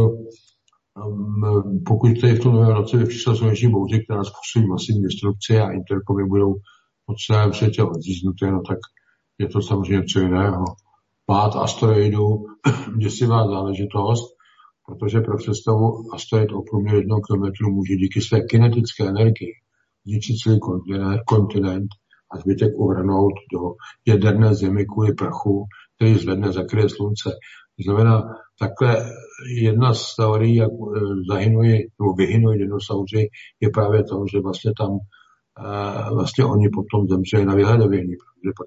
pokud tady v tom novém roce by přišla sluneční bouře, která způsobí masivní destrukci a interkomy budou po celém světě odříznuté, no tak je to samozřejmě co jiného. Pád asteroidu, děsivá záležitost, protože pro představu asteroid o průměru 1 kilometru může díky své kinetické energii zničit celý kontinent a zbytek uvrhnout do jaderné zemi kvůli prachu, který zvedne, zakryje slunce. To znamená, takhle jedna z teorií, jak vyhynují dinosauři, je právě to, že vlastně tam oni potom zemřeli na vyhladovění, protože pak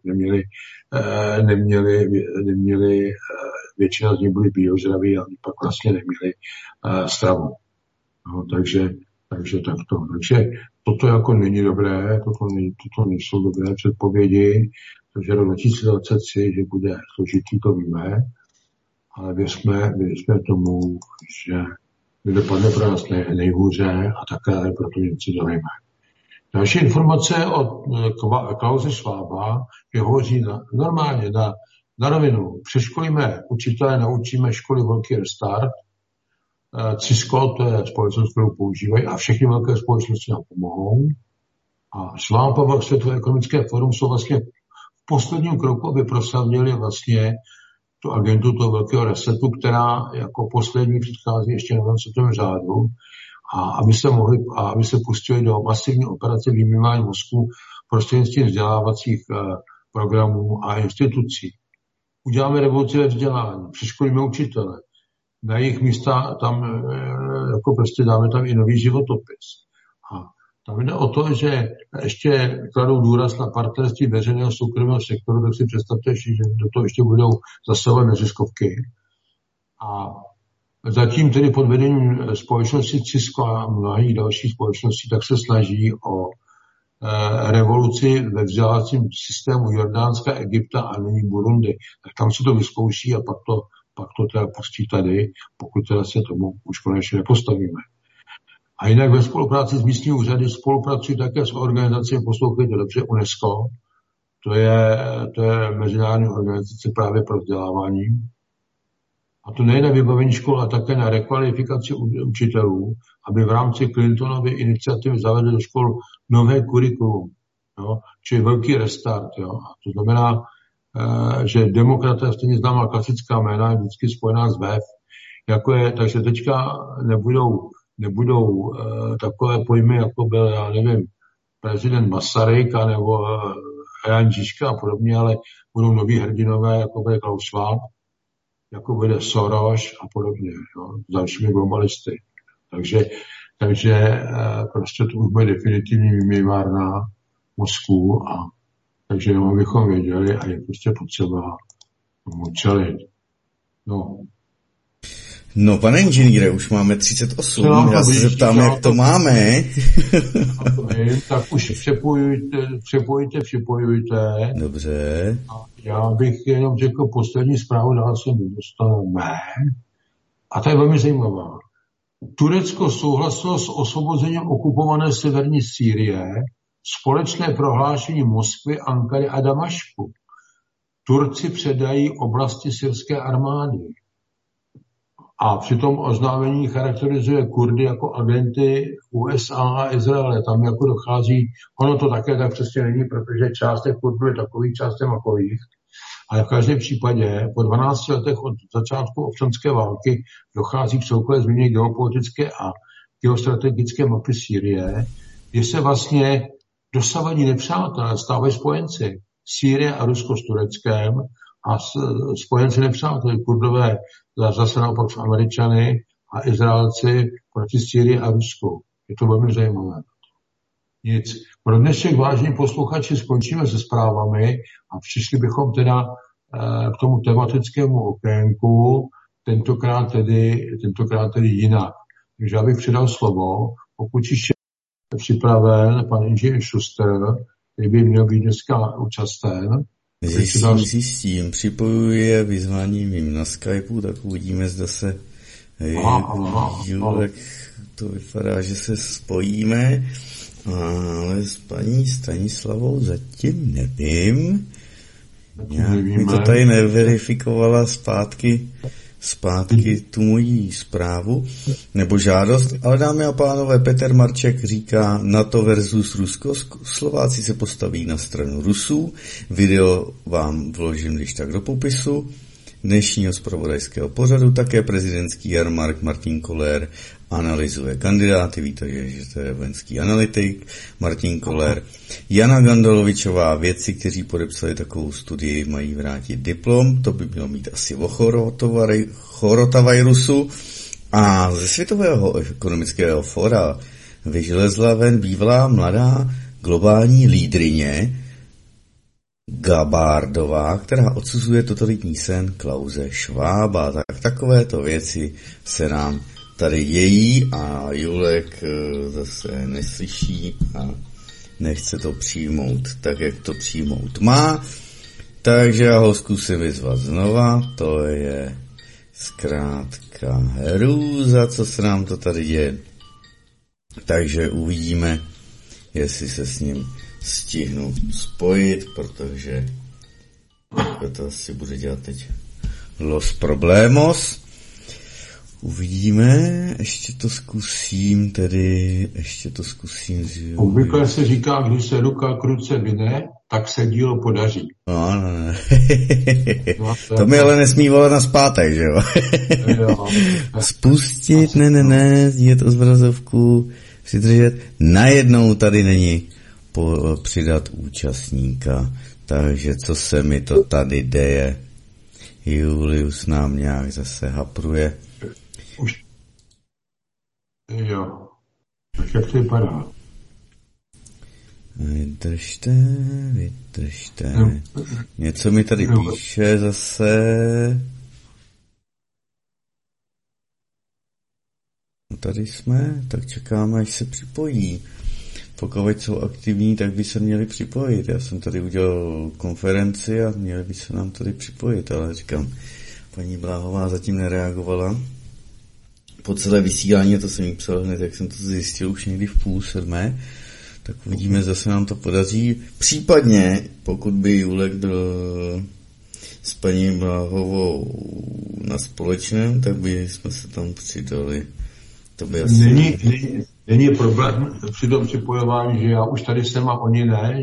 neměli většina z nich byli biožraví a oni pak vlastně neměli stravu. No, takže takto. Takže toto jako není dobré, toto nejsou dobré předpovědi, takže rok 2023, že bude složitý, to víme, ale věřme tomu, že dopadne pro nás nejhůře a také proto něco děláme. Další informace od Klause Schwaba, že hovoří normálně na rovinu. Přeškolíme učitele, naučíme školy velký restart. Cisco, to je společnost, kterou používají a všechny velké společnosti nám pomohou. A Schwab a Světové ekonomické fórum jsou vlastně v posledním kroku, aby prosadili vlastně tu agendu toho velkého resetu, která jako poslední předchází ještě na světovém řádu, a aby se pustili do masivní operace vymývání mozku prostřednictvím vzdělávacích programů a institucí. Uděláme revoluci ve vzdělání, přeškolíme učitele, na jejich místa tam jako prostě dáme tam i nový životopis. A Tam jde o to, že ještě kladou důraz na partnerství veřejného soukromého sektoru, tak si představte, že do toho ještě budou zasahovat neziskovky. A zatím tedy pod vedením společnosti Cisco a mnohých dalších společností tak se snaží o revoluci ve vzdělávacím systému Jordánska, Egypta a nyní Burundi. Tak tam se to vyzkouší a pak to teda pustí tady, pokud teda se tomu už konečně nepostavíme. A jinak ve spolupráci s místními úřady spolupracují také s organizacemi, poslouchejte dobře, UNESCO, to je mezinárodní organizace právě pro vzdělávání. A to nejen na vybavení škol, a také na rekvalifikaci učitelů, aby v rámci Clintonovy iniciativy zavedli do škol nové kurikulum, jo, čili velký restart. Jo. A to znamená, že demokraté, stejně známá klasická jména, je vždycky spojená s VF, takže teďka nebudou takové pojmy, jako byl, já nevím, prezident Masaryk nebo Jan Žižka a podobně, ale budou noví hrdinové, jako bude Klaus Schwab, jako bude Soros a podobně, jo, s dalšími globalisty. Takže prostě to už bude definitivní výměvárna mozků a takže jenom bychom věděli a je prostě potřeba tomu čelit. No, pane inženýre, už máme 38, já se zeptám, jak to máme. Tak už přepojujte. Dobře. Já bych jenom řekl poslední zprávu, dál se dostaneme. A ta je velmi zajímavá. Turecko souhlasilo s osvobozením okupované severní Sýrie, společné prohlášení Moskvy, Ankary a Damašku. Turci předají oblasti syrské armády. A při tom oznámení charakterizuje Kurdy jako agenty USA a Izraele. Tam jako dochází, ono to také tak přesně není, protože část těch Kurdů je takových, část je makových. Ale v každém případě po 12 letech od začátku občanské války dochází k celkové změně geopolitické a geostrategické mapy Sýrie, kde se vlastně dosavadní nepřátelé stávají spojenci. Sýrie a Rusko s Tureckem a spojenci nepřátelé Kurdové zase naopak s Američany a Izraelci proti Sýrii a Rusku. Je to velmi zajímavé. Nic. Pro dnešek, vážení posluchači, skončíme se zprávami a přišli bychom teda k tomu tematickému okénku, tentokrát tedy jinak. Takže já bych přidal slovo, pokud je připraven pan inženýr Schuster, který by měl být dneska účasten. Zjistím, připojuje vyzváním jim na Skypeu, tak uvidíme, zda se Julek, to vypadá, že se spojíme, ale s paní Stanislavou zatím nevím. Nějak mi to tady neverifikovala zpátky tu moji zprávu nebo žádost, ale dámy a pánové, Petr Marček říká NATO versus Rusko, Slováci se postaví na stranu Rusů, video vám vložím když tak do popisu dnešního zpravodajského pořadu, také prezidentský jarmark Martin Koller analyzuje kandidáty, víte, že to je venský analytik, Martin Koller, Jana Gandalovičová, vědci, kteří podepsali takovou studii, mají vrátit diplom, to by mělo mít asi o chorotavirusu a ze Světového ekonomického fóra vyžlezla ven bývalá mladá globální lídryně Gabardová, která odsuzuje totalitní sen Klause Schwaba. Tak takovéto věci se nám tady její a Julek zase neslyší a nechce to přijmout tak, jak to přijmout má. Takže já ho zkusím vyzvat znova. To je zkrátka hrůza, co se nám to tady děje. Takže uvidíme, jestli se s ním stihnu spojit, protože to asi bude dělat teď Los Problemos. Uvidíme, ještě to zkusím. Obvykle se říká, když se ruka kruce vyne, tak se dílo podaří. No. To mi ale nesmí volat na zpátek, že jo? Spustit, ne, je to zobrazovku, přidržet. Najednou tady není přidat účastníka. Takže co se mi to tady děje? Julius nám nějak zase hapruje. Jo. Tak jak to vypadá? Vydržte. Něco mi tady píše zase. No tady jsme, tak čekáme, až se připojí. Pokud jsou aktivní, tak by se měli připojit. Já jsem tady udělal konferenci a měli by se nám tady připojit, ale říkám, paní Bláhová zatím nereagovala. Po celé vysílání, to jsem jí psal hned, jak jsem to zjistil, už někdy v 6:30, tak uvidíme, zase nám to podaří. Případně, pokud by Julek byl s paní Bláhovou na společném, tak by jsme se tam přidali. To by asi... Není problém při tom připojování, že já už tady jsem a oni ne?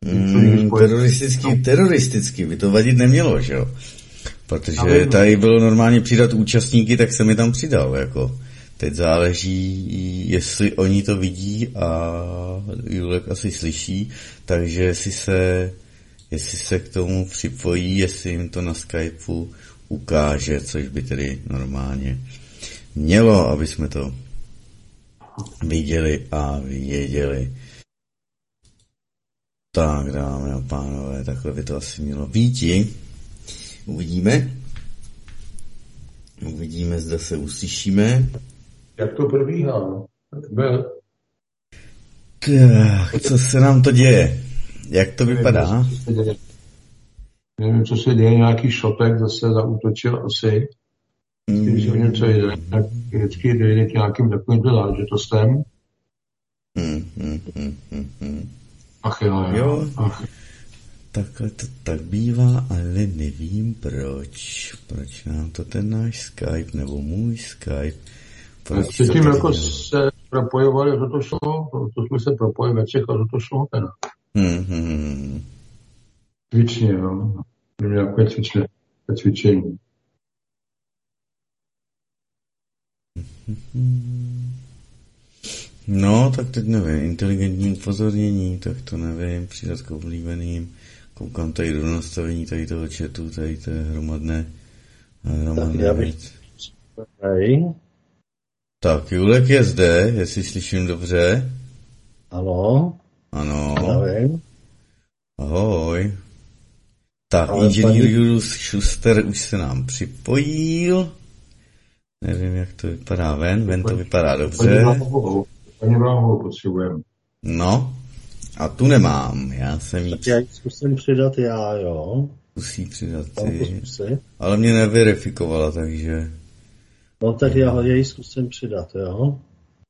Teroristicky by to vadit nemělo, že jo? Protože tady bylo normálně přidat účastníky, tak se mi tam přidal, jako. Teď záleží, jestli oni to vidí a Julek asi slyší, takže jestli se k tomu připojí, jestli jim to na Skypeu ukáže, což by tedy normálně mělo, aby jsme to viděli a věděli. Tak, dámy a pánové, takhle by to asi mělo býti. Uvidíme, zda se uslyšíme. Jak to probíhá? Tak, co se nám to děje? Jak to vypadá? Nevím, co se děje, nějaký šopek zase zaútočil asi. Když o něco jde, tak vždycky dojde k nějakým takovým záležitostem. Ach jo. Takhle to tak bývá, ale nevím proč. Proč nám to ten náš Skype, nebo můj Skype, proč to předtím jako se propojovali, že to šlo, to jsme se propojili ve Čech a že to šlo teda. Cvičně, jo. Nějaké cvičení. No, tak teď nevím, inteligentní upozornění, tak to nevím, přidat k oblíbeným, koukám tady do nastavení tady toho chatu, tady to je hromadné věc. Tak, Julek je zde, jestli slyším dobře. Ano. Nevím. Ahoj. Tak, inženýr Julius Schuster už se nám připojil. Nevím, jak to vypadá ven to vypadá dobře. Paní Bláhovou potřebujeme. No, a tu nemám, já jsem jí... Tak já ji zkusím přidat já, jo. Musí přidat ty. Ale mě neverifikovala, takže... No tak já ji zkusím přidat, jo.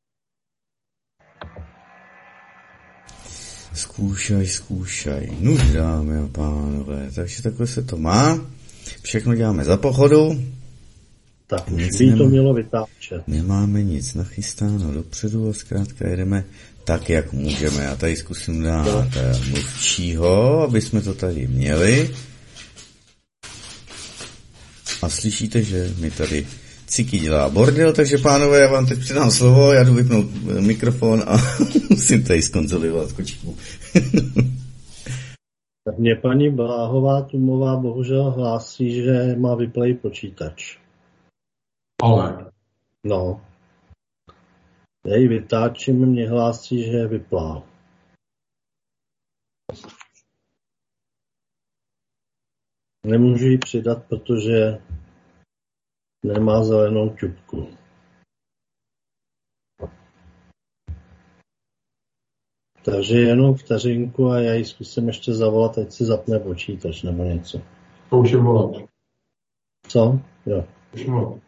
Zkoušaj. Nuž, dámy a pánové, takže takhle se to má. Všechno děláme za pochodu. Tak už by to mělo vytáčet. Nemáme nic nachystáno dopředu a zkrátka jedeme tak, jak můžeme. Já tady zkusím dát mluvčího, aby jsme to tady měli. A slyšíte, že mi tady Ciky dělá bordel, takže pánové, já vám teď předám slovo, já jdu vypnout mikrofon a musím tady skonzolovat kočku. Tak mě paní Bláhová Tumová bohužel hlásí, že má vyplej počítač. Ale. No. Její vytáčím, mě hlásí, že je vyplál. Nemůžu ji přidat, protože nemá zelenou ťupku. Takže jenom vteřinku a já ji zkusím ještě zavolat, ať si zapne počítač nebo něco. To už je volat. Co? Jo. Už je volat.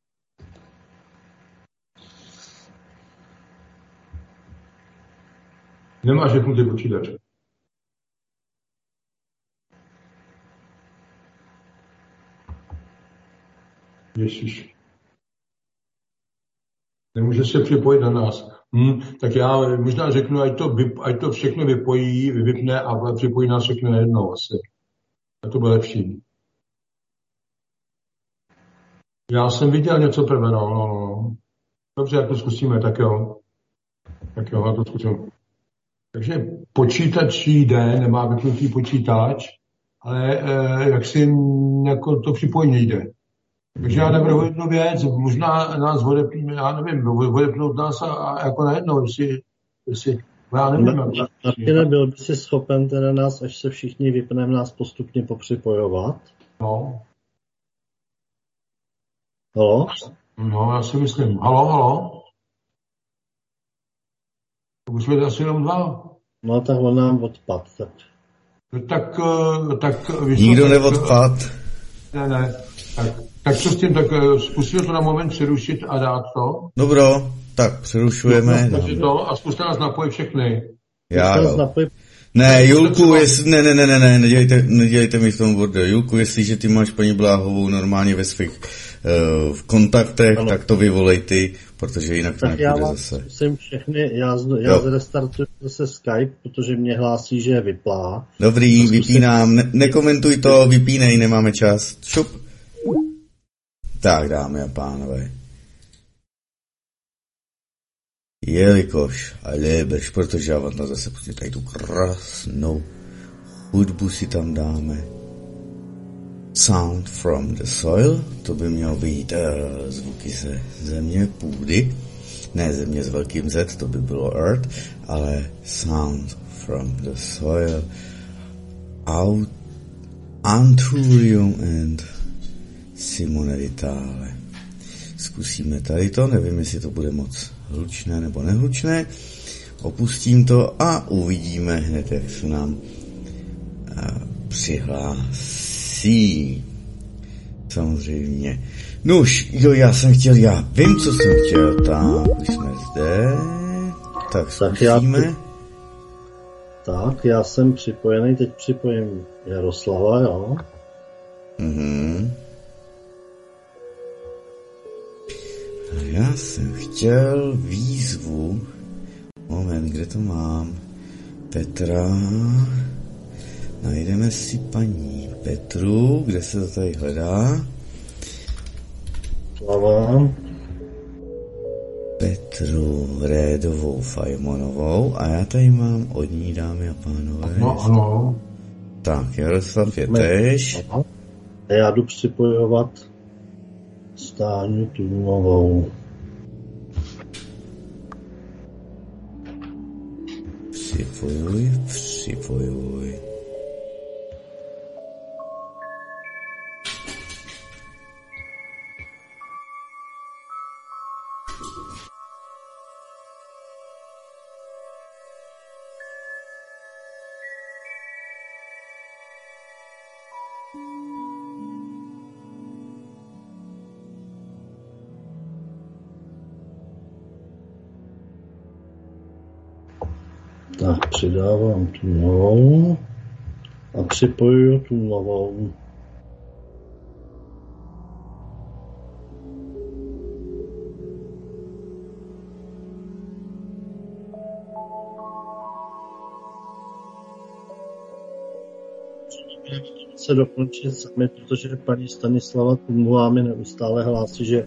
Nemáš vypnutý počítač. Ježíš. Nemůže se připojit na nás. Tak já možná řeknu, ať to všechno vypojí, vypne a připojí nás všechno najednou asi. A to bude lepší. Já jsem viděl něco prvé, no. Dobře, jak to zkusíme, tak jo, já to zkusím. Takže počítač jde, nemá vypnutý počítač, ale jak si jako to připojení nejde. Takže já navrhuji jednu věc, možná nás odepneme, já nevím, odepnout nás a jako najednou, jestli Já nevím, Martine, byl by si schopen teda nás, až se všichni vypneme, nás postupně popřipojovat? No. Halo? No, já si myslím. Halo? Už jsme asi jenom dva. No, tak on nám odpad. Tak nikdo neodpad. Ne. Tak co s tím, tak zkusíme to na moment přerušit a dát to. Dobro, tak přerušujeme. A zkuste nás napojit všechny. Ne, Julku, nedělejte mi v tom bordel. Julku, jestliže ty máš paní Bláhovou normálně ve svých v kontaktech, ano, tak to vyvolej ty, protože jinak to nepůjde zase. Musím všechny, já zrestartuju zase Skype, protože mě hlásí, že je vyplá. Dobrý, vypínám, nekomentuj to, vypínej, nemáme čas. Šup. Tak, dámy a pánové. Jelikož, protože já vám to zase pustím tady tu krásnou hudbu si tam dáme. Sound from the soil, to by mělo být zvuky ze země, půdy, ne země s velkým Z, to by bylo earth, ale sound from the soil, Anturium and Simone Vitale. Zkusíme tady to, nevím, jestli to bude moc hlučné nebo nehlučné, opustím to a uvidíme hned, jak se nám přihlásí. Samozřejmě. Nuž, já vím, co jsem chtěl, tak, už jsme zde, tak zkusíme. Tak, já jsem připojený, teď připojím Jaroslava, jo? Mhm. Já jsem chtěl výzvu, moment, kde to mám, Petra, najdeme si paní Petru, kde se to tady hledá? Slava. Petru Rédovou Fajmonovou a já tady mám od ní, dámy a pánové. No, ano. Tak, Jaroslav je tež. A já jdu připojovat Stáňu Tůmovou. Připojuj. Tak, přidávám tu novou a připojuju tu novou. Se dokončit sami, protože paní Stanislava Tumová mi neustále hlásí, že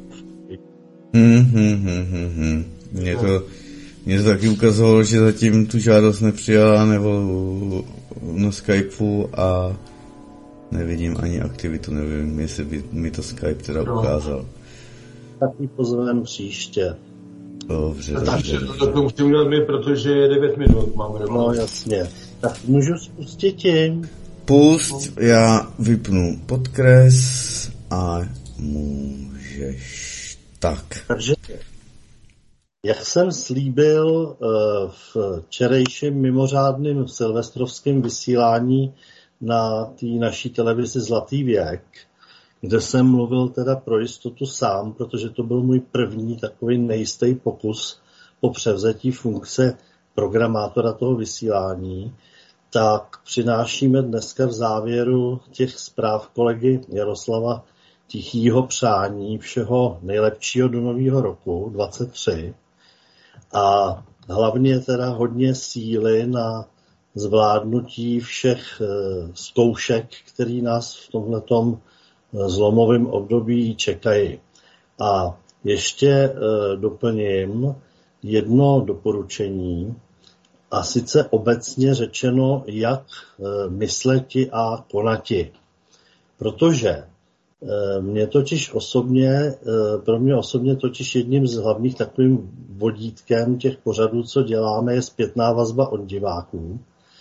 Mě to taky ukazovalo, že zatím tu žádost nepřijala nebo na Skypeu a nevidím ani aktivitu, nevím, jestli by mi to Skype teda ukázal. Tak ji pozvem příště. Dobře. To musím udělat my, protože je 9 minut, máme dobu. No jasně. Tak můžu spustit tím. Pust, já vypnu podkres a můžeš tak. Takže jak jsem slíbil v včerejším mimořádným silvestrovském vysílání na té naší televizi Zlatý věk, kde jsem mluvil teda pro jistotu sám, protože to byl můj první takový nejistý pokus po převzetí funkce programátora toho vysílání, tak přinášíme dneska v závěru těch zpráv kolegy Jaroslava Tichýho přání všeho nejlepšího do nového roku 23 a hlavně teda hodně síly na zvládnutí všech zkoušek, které nás v tomhletom zlomovém období čekají. A ještě doplním jedno doporučení, a sice obecně řečeno, jak mysleti a konati. Protože Pro mě osobně totiž jedním z hlavních takovým vodítkem těch pořadů, co děláme, je zpětná vazba od diváků.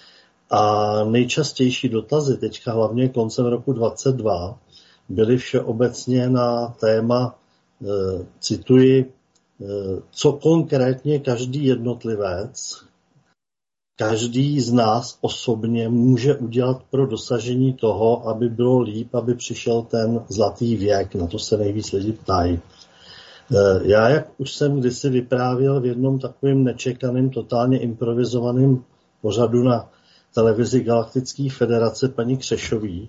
A nejčastější dotazy, teďka hlavně koncem roku 2022, byly všeobecně na téma, cituji, co konkrétně každý jednotlivec, každý z nás osobně může udělat pro dosažení toho, aby bylo líp, aby přišel ten zlatý věk. Na to se nejvíc lidi ptají. Já, jak už jsem kdysi vyprávěl v jednom takovým nečekaným, totálně improvizovaným pořadu na televizi Galaktické federace paní Křešový,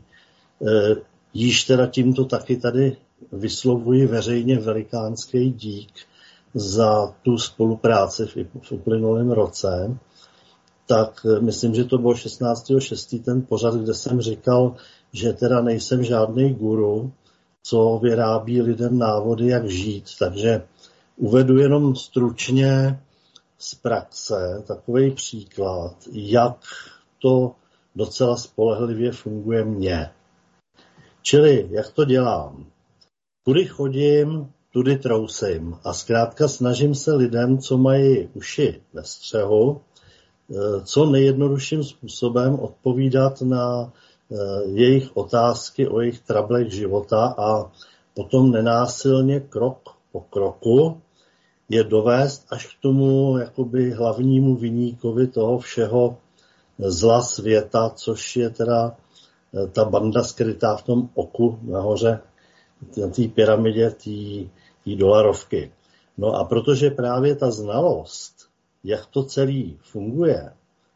již teda tímto taky tady vyslovuji veřejně velikánský dík za tu spolupráci v uplynulém roce, tak myslím, že to bylo 16.6. ten pořad, kde jsem říkal, že teda nejsem žádný guru, co vyrábí lidem návody, jak žít. Takže uvedu jenom stručně z praxe takový příklad, jak to docela spolehlivě funguje mně. Čili, jak to dělám? Kudy chodím, tudy trousím. A zkrátka snažím se lidem, co mají uši ve střehu, co nejjednodušším způsobem odpovídat na jejich otázky o jejich trablech života a potom nenásilně krok po kroku je dovést až k tomu jakoby hlavnímu viníkovi toho všeho zla světa, což je teda ta banda skrytá v tom oku nahoře, na té pyramidě té dolarovky. No a protože právě ta znalost, jak to celý funguje,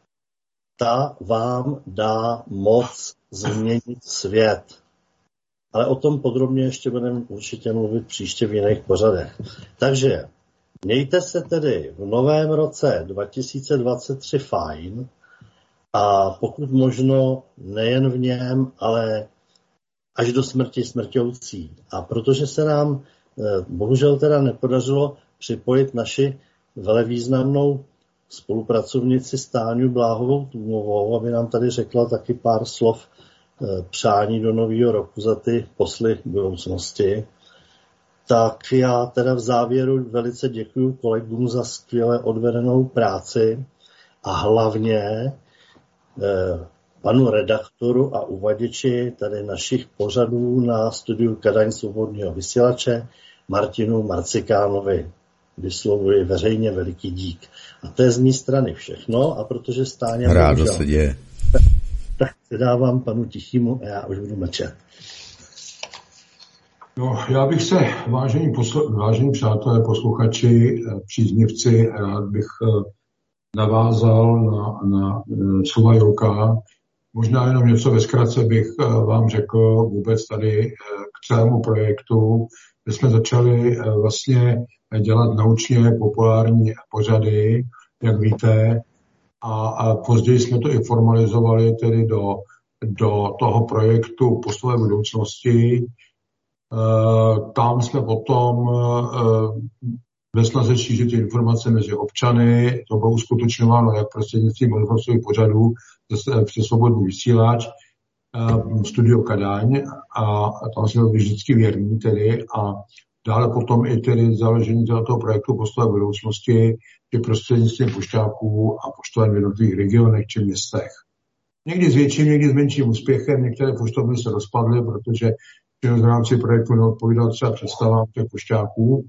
ta vám dá moc změnit svět. Ale o tom podrobně ještě budeme určitě mluvit příště v jiných pořadech. Takže mějte se tedy v novém roce 2023 fajn a pokud možno nejen v něm, ale až do smrti smrťoucí. A protože se nám bohužel teda nepodařilo připojit naši velevýznamnou spolupracovnici Stáňu Bláhovou Tůmovou, aby nám tady řekla taky pár slov přání do nového roku za ty posly budoucnosti. Tak já teda v závěru velice děkuji kolegům za skvěle odvedenou práci a hlavně panu redaktoru a uvaděči tady našich pořadů na studiu Kadaň Svobodného vysílače Martinu Marcikánovi. Vyslovuji veřejně veliký dík. A to je z mé strany všechno. A protože Stáňa... Rádo se děje. Tak dávám panu Tichýmu a já už budu mlčet. No, já bych se, vážení přátelé, posluchači, příznivci, rád bych navázal na slova Julka. Možná jenom něco ve zkratce bych vám řekl vůbec tady k celému projektu, kde jsme začali vlastně dělat naučně populární pořady, jak víte, a později jsme to i formalizovali tedy do toho projektu Postové budoucnosti. Tam jsme potom ve snaze šířit informace mezi občany, to bylo uskutečňováno jak prostřednictvím rozhlasových pořadů přes Svobodný vysílač, Studio Kadaň, a tam jsme byli vždycky věrní tedy, a dále potom i tedy založení toho projektu Postové budoucnosti je prostřednictvím pošťáků a poštoven v jednotlivých regionech či městech. Někdy s větším, někdy s menším úspěchem, některé poštovny se rozpadly, protože v rámci projektu neodpovídal třeba představám těch pošťáků.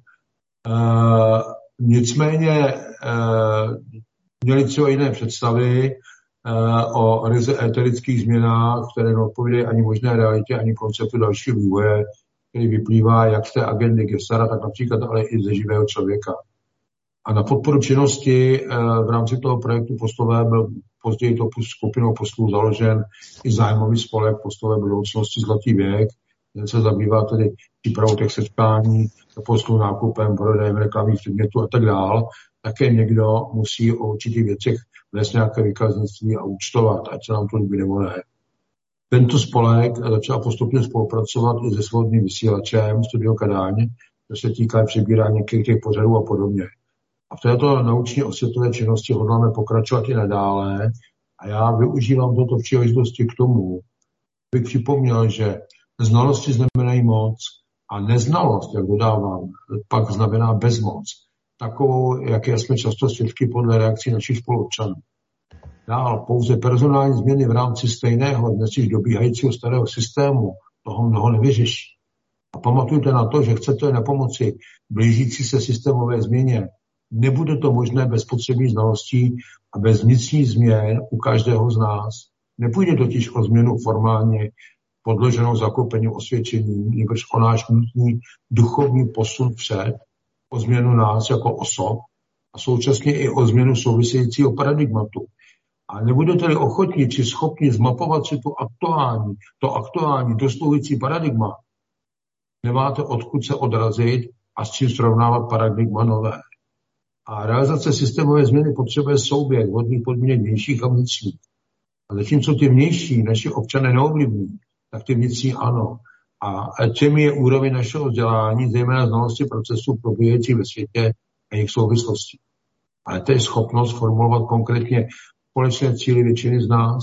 Nicméně měli třeba jiné představy o ryze éterických změnách, které neodpovídají ani možné realitě, ani konceptu dalšího vývoje, který vyplývá jak z té agendy Gesara, tak například ale i ze živého člověka. A na podporu činnosti v rámci toho projektu Postové byl později to skupinou postů založen i zájmový spolek Postové budoucnosti Zlatý věk, ten se zabývá tedy přípravou těch setkání, postů nákupem, prodejem reklamních předmětů a tak dál. Také někdo musí o určitých věcech vést nějaké výkaznictví a účtovat, ať se nám to líbí nebo ne. Tento spolek začal postupně spolupracovat i se Svobodným vysílačem Studio Kadaň, to se týká přebírání některých těch pořadů a podobně. A v této naučně osvětové činnosti hodláme pokračovat i nadále a já využívám toto příležitosti k tomu, bych připomněl, že Znalosti znamenají moc a neznalost, jak dodávám, pak znamená bezmoc. Takovou, jaké jsme často svědky podle reakcí našich spoluobčanů. Dál pouze personální změny v rámci stejného, dnes již dobíhajícího starého systému toho mnoho nevyřeší. A pamatujte na to, že chcete na pomoci blížící se systémové změně. Nebude to možné bez potřebných znalostí a bez vnitřních změn u každého z nás. Nepůjde totiž o změnu formálně podloženou zakoupením osvědčení, nebož o náš nutný duchovní posun před, o změnu nás jako osob a současně i o změnu souvisejícího paradigmatu. A nebudete-li ochotní či schopni zmapovat si to aktuální dosluhující paradigma, nemáte odkud se odrazit a s čím srovnávat paradigma nové. A realizace systémové změny potřebuje souběh vhodných podmínek vnějších a vnitřních. A zatímco ty vnější naši občané neovlivní, tak ty vnitřní ano. A těmi je úroveň našeho vzdělání, zejména znalosti procesů probíhajících ve světě a jejich souvislostí. Ale to je schopnost formulovat konkrétně společné cíly většiny z nás.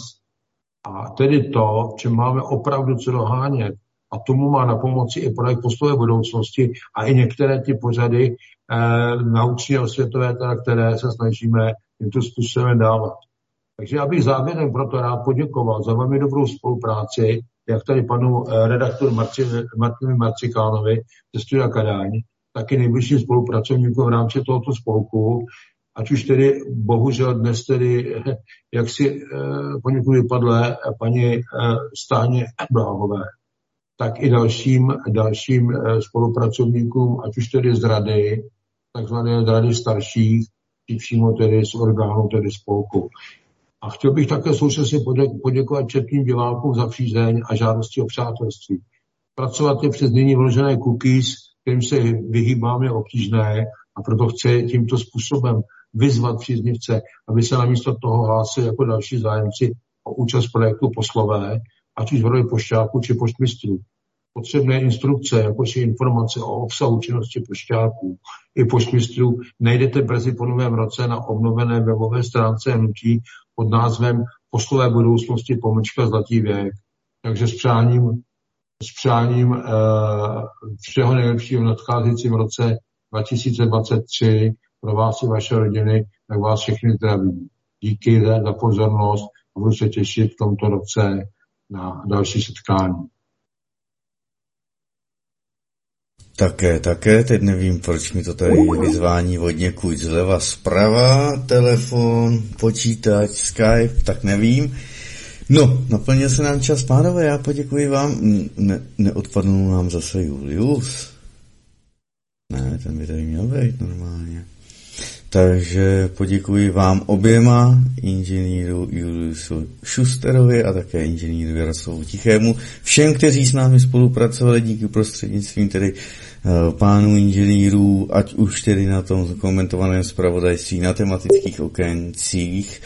A tedy to, v čem máme opravdu co dohánět, a tomu má na pomoci i projekt Postové budoucnosti a i některé ty pořady naučně osvětové, které se snažíme tímto způsobem dávat. Takže já bych závěrem proto rád poděkoval za velmi dobrou spolupráci, jak tady panu redaktoru Martinovi Marcikánovi ze Studia Kadaň, taky nejbližším spolupracovníkům v rámci tohoto spolku, ať už tedy bohužel dnes tedy, jak si poněkud vypadlé paní Stáně Bláhové, tak i dalším spolupracovníkům, ať už tedy z rady, takzvané z rady starších, či přímo tedy z orgánů tedy spolku. A chtěl bych také současně poděkovat četným divákům za přízeň a žádosti o přátelství. Pracovat je přes nyní vložené cookies, kterým se vyhýbáme obtížné, a proto chci tímto způsobem vyzvat příznivce, aby se namísto toho hlásili jako další zájemci o účast projektu Poslové, ať už v roli pošťáků či poštmistrů. Potřebné instrukce, jakož i informace o obsahu činnosti pošťáků i poštmistrů najdete brzy po novém roce na obnovené webové stránce hnutí pod názvem Poslové budoucnosti / Zlatý věk. Takže s přáním všeho nejlepšího v nadcházejícím roce 2023 pro vás i vaše rodiny, tak vás všechny zdravím. Díky za pozornost a budu se těšit v tomto roce na další setkání. Také, teď nevím, proč mi to tady vyzvání od někud zleva zprava, telefon, počítač, Skype, tak nevím. No, naplnil se nám čas, pánové, já poděkuji vám. Neodpadnul nám zase Julius? Ne, ten by tady měl být normálně. Takže poděkuji vám oběma, inženýru Juliusu Šusterovi a také inženýru Jaroslavu Tichému, všem, kteří s námi spolupracovali díky prostřednictvím tedy pánů inženýrů, ať už tedy na tom komentovaném zpravodajství, na tematických okencích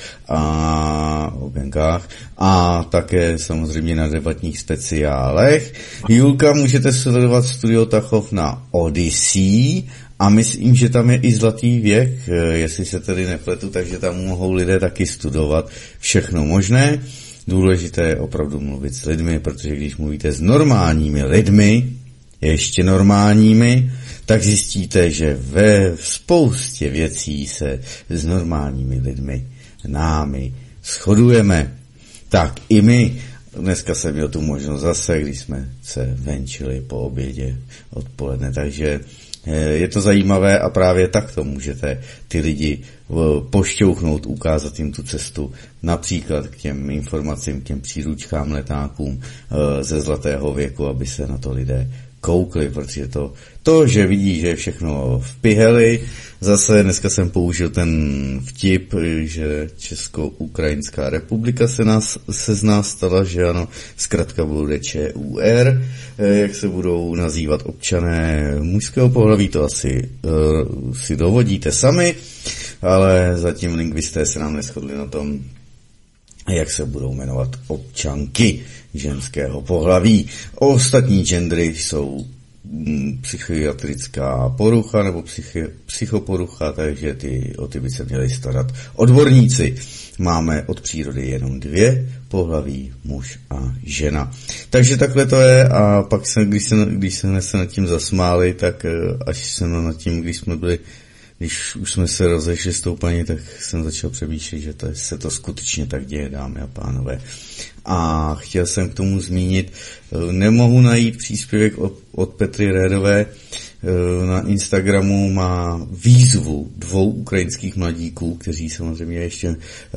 a okenkách a také samozřejmě na debatních speciálech. Julka můžete sledovat Studio Tachov na Odyssey a myslím, že tam je i Zlatý věk, jestli se tedy nepletu, takže tam mohou lidé taky studovat všechno možné. Důležité je opravdu mluvit s lidmi, protože když mluvíte s normálními lidmi, ještě normálními, tak zjistíte, že ve spoustě věcí se s normálními lidmi, námi shodujeme. Tak i my, dneska jsem měl tu možnost zase, když jsme se venčili po obědě odpoledne, takže je to zajímavé a právě takto můžete ty lidi pošťouchnout, ukázat jim tu cestu, například k těm informacím, k těm příručkám, letákům ze Zlatého věku, aby se na to lidé koukli, protože to, že vidí, že je všechno v piheli, zase dneska jsem použil ten vtip, že Česko-Ukrajinská republika se z nás stala, že ano, zkratka bude ČUR, jak se budou nazývat občané mužského pohlaví, to asi si dovodíte sami, ale zatím lingvisté se nám neshodli na tom, jak se budou jmenovat občanky ženského pohlaví. Ostatní gendry jsou psychiatrická porucha nebo psychoporucha, takže o ty by se měli starat odborníci. Máme od přírody jenom 2 pohlaví, muž a žena. Takže takhle to je a pak když jsme se nad tím zasmáli, tak až jsem nad tím, když už jsme se rozešli s tou paní, tak jsem začal přemýšlet, že se to skutečně tak děje, dámy a pánové. A chtěl jsem k tomu zmínit, nemohu najít příspěvek od Petry Rédové, na Instagramu má výzvu 2 ukrajinských mladíků, kteří samozřejmě ještě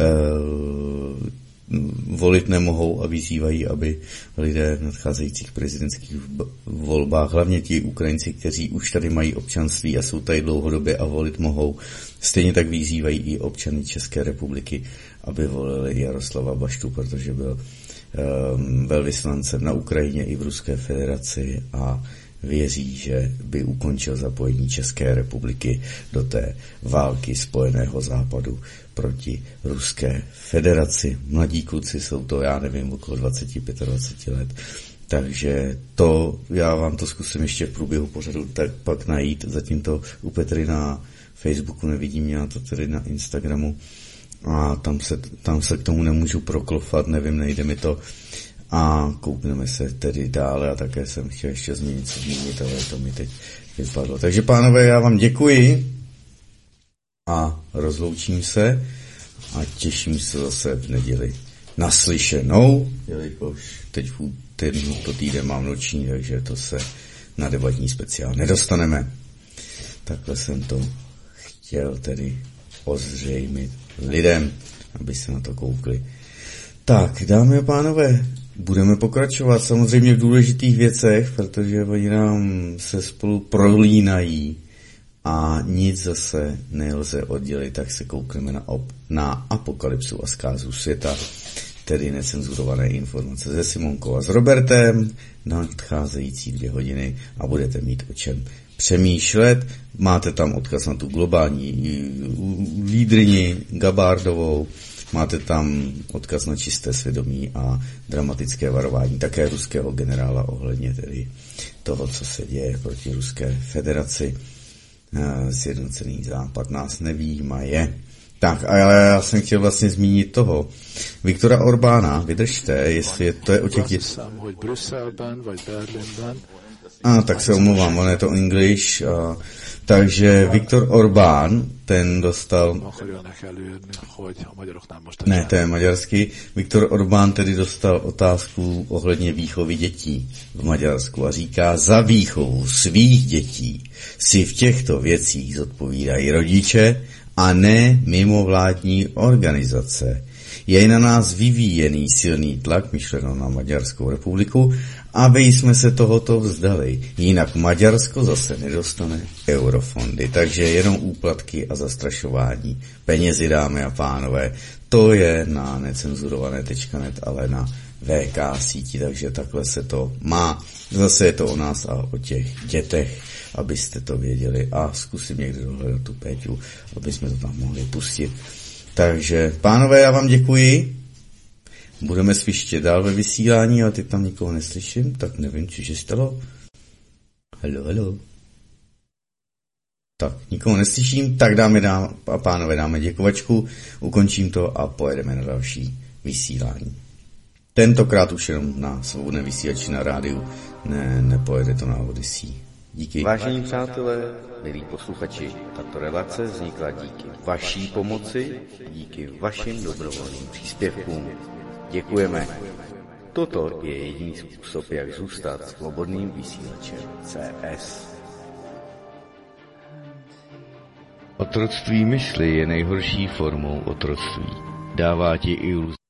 volit nemohou a vyzývají, aby lidé v nadcházejících prezidentských volbách, hlavně ti Ukrajinci, kteří už tady mají občanství a jsou tady dlouhodobě a volit mohou, stejně tak vyzývají i občany České republiky, aby volili Jaroslava Baštu, protože byl velvyslancem na Ukrajině i v Ruské federaci a věří, že by ukončil zapojení České republiky do té války spojeného západu proti Ruské federaci. Mladí kluci jsou to, já nevím, okolo 20-25 let. Takže já vám to zkusím ještě v průběhu pořadu tak pak najít. Zatím to u Petry na Facebooku nevidím, já to tedy na Instagramu. A tam se k tomu nemůžu proklofat, nevím, nejde mi to. A koukneme se tedy dále a také jsem chtěl ještě zmínit, ale to mi teď vypadlo. Takže pánové, já vám děkuji a rozloučím se a těším se zase v neděli naslyšenou, jelikož teď tento týden mám noční, takže to se na debatní speciál nedostaneme. Takhle jsem to chtěl tedy ozřejmit lidem, aby se na to koukli. Tak, dámy a pánové, budeme pokračovat samozřejmě v důležitých věcech, protože oni nám se spolu prolínají a nic zase nelze oddělit, tak se koukneme na apokalypsu a zkázu světa, tedy necenzurované informace se Simonkou a s Robertem na nadcházející 2 hodiny a budete mít o čem přemýšlet. Máte tam odkaz na tu globální lídryni Gabardovou, máte tam odkaz na čisté svědomí a dramatické varování také ruského generála ohledně tedy toho, co se děje proti Ruské federaci. Sjednocený západ nás nevyjímaje. Tak, ale já jsem chtěl vlastně zmínit toho Viktora Orbána, vydržte, jestli to je o těch... tak se omlouvám, on je to English. Takže Viktor Orbán, ten dostal... Ne, to je maďarský. Viktor Orbán tedy dostal otázku ohledně výchovy dětí v Maďarsku a říká, za výchovu svých dětí si v těchto věcích zodpovídají rodiče a ne mimovládní organizace. Je na nás vyvíjený silný tlak, myšleno na Maďarskou republiku, aby jsme se tohoto vzdali. Jinak Maďarsko zase nedostane eurofondy. Takže jenom úplatky a zastrašování penězi, dámy a pánové. To je na necenzurované.net, ale na VK síti, takže takhle se to má. Zase je to o nás a o těch dětech, abyste to věděli. A zkusím někdy dohledat tu Péťu, aby jsme to tam mohli pustit. Takže, pánové, já vám děkuji. Budeme svištět dál ve vysílání, ale teď tam nikoho neslyším, tak nevím, co se stalo. Haló. Tak, nikoho neslyším, tak a pánové, dáme děkovačku, ukončím to a pojedeme na další vysílání. Tentokrát už jenom na svobodné vysílači na rádiu, nepojede to na Odyssey. Díky. Vážení přátelé, milí posluchači, tato relace vznikla díky vaší pomoci, díky vašim dobrovolným příspěvkům. Děkujeme. Toto je jediný způsob, jak zůstat svobodným vysílačem CS. Otroctví mysli je nejhorší formou otroctví. Dává ti iluzi.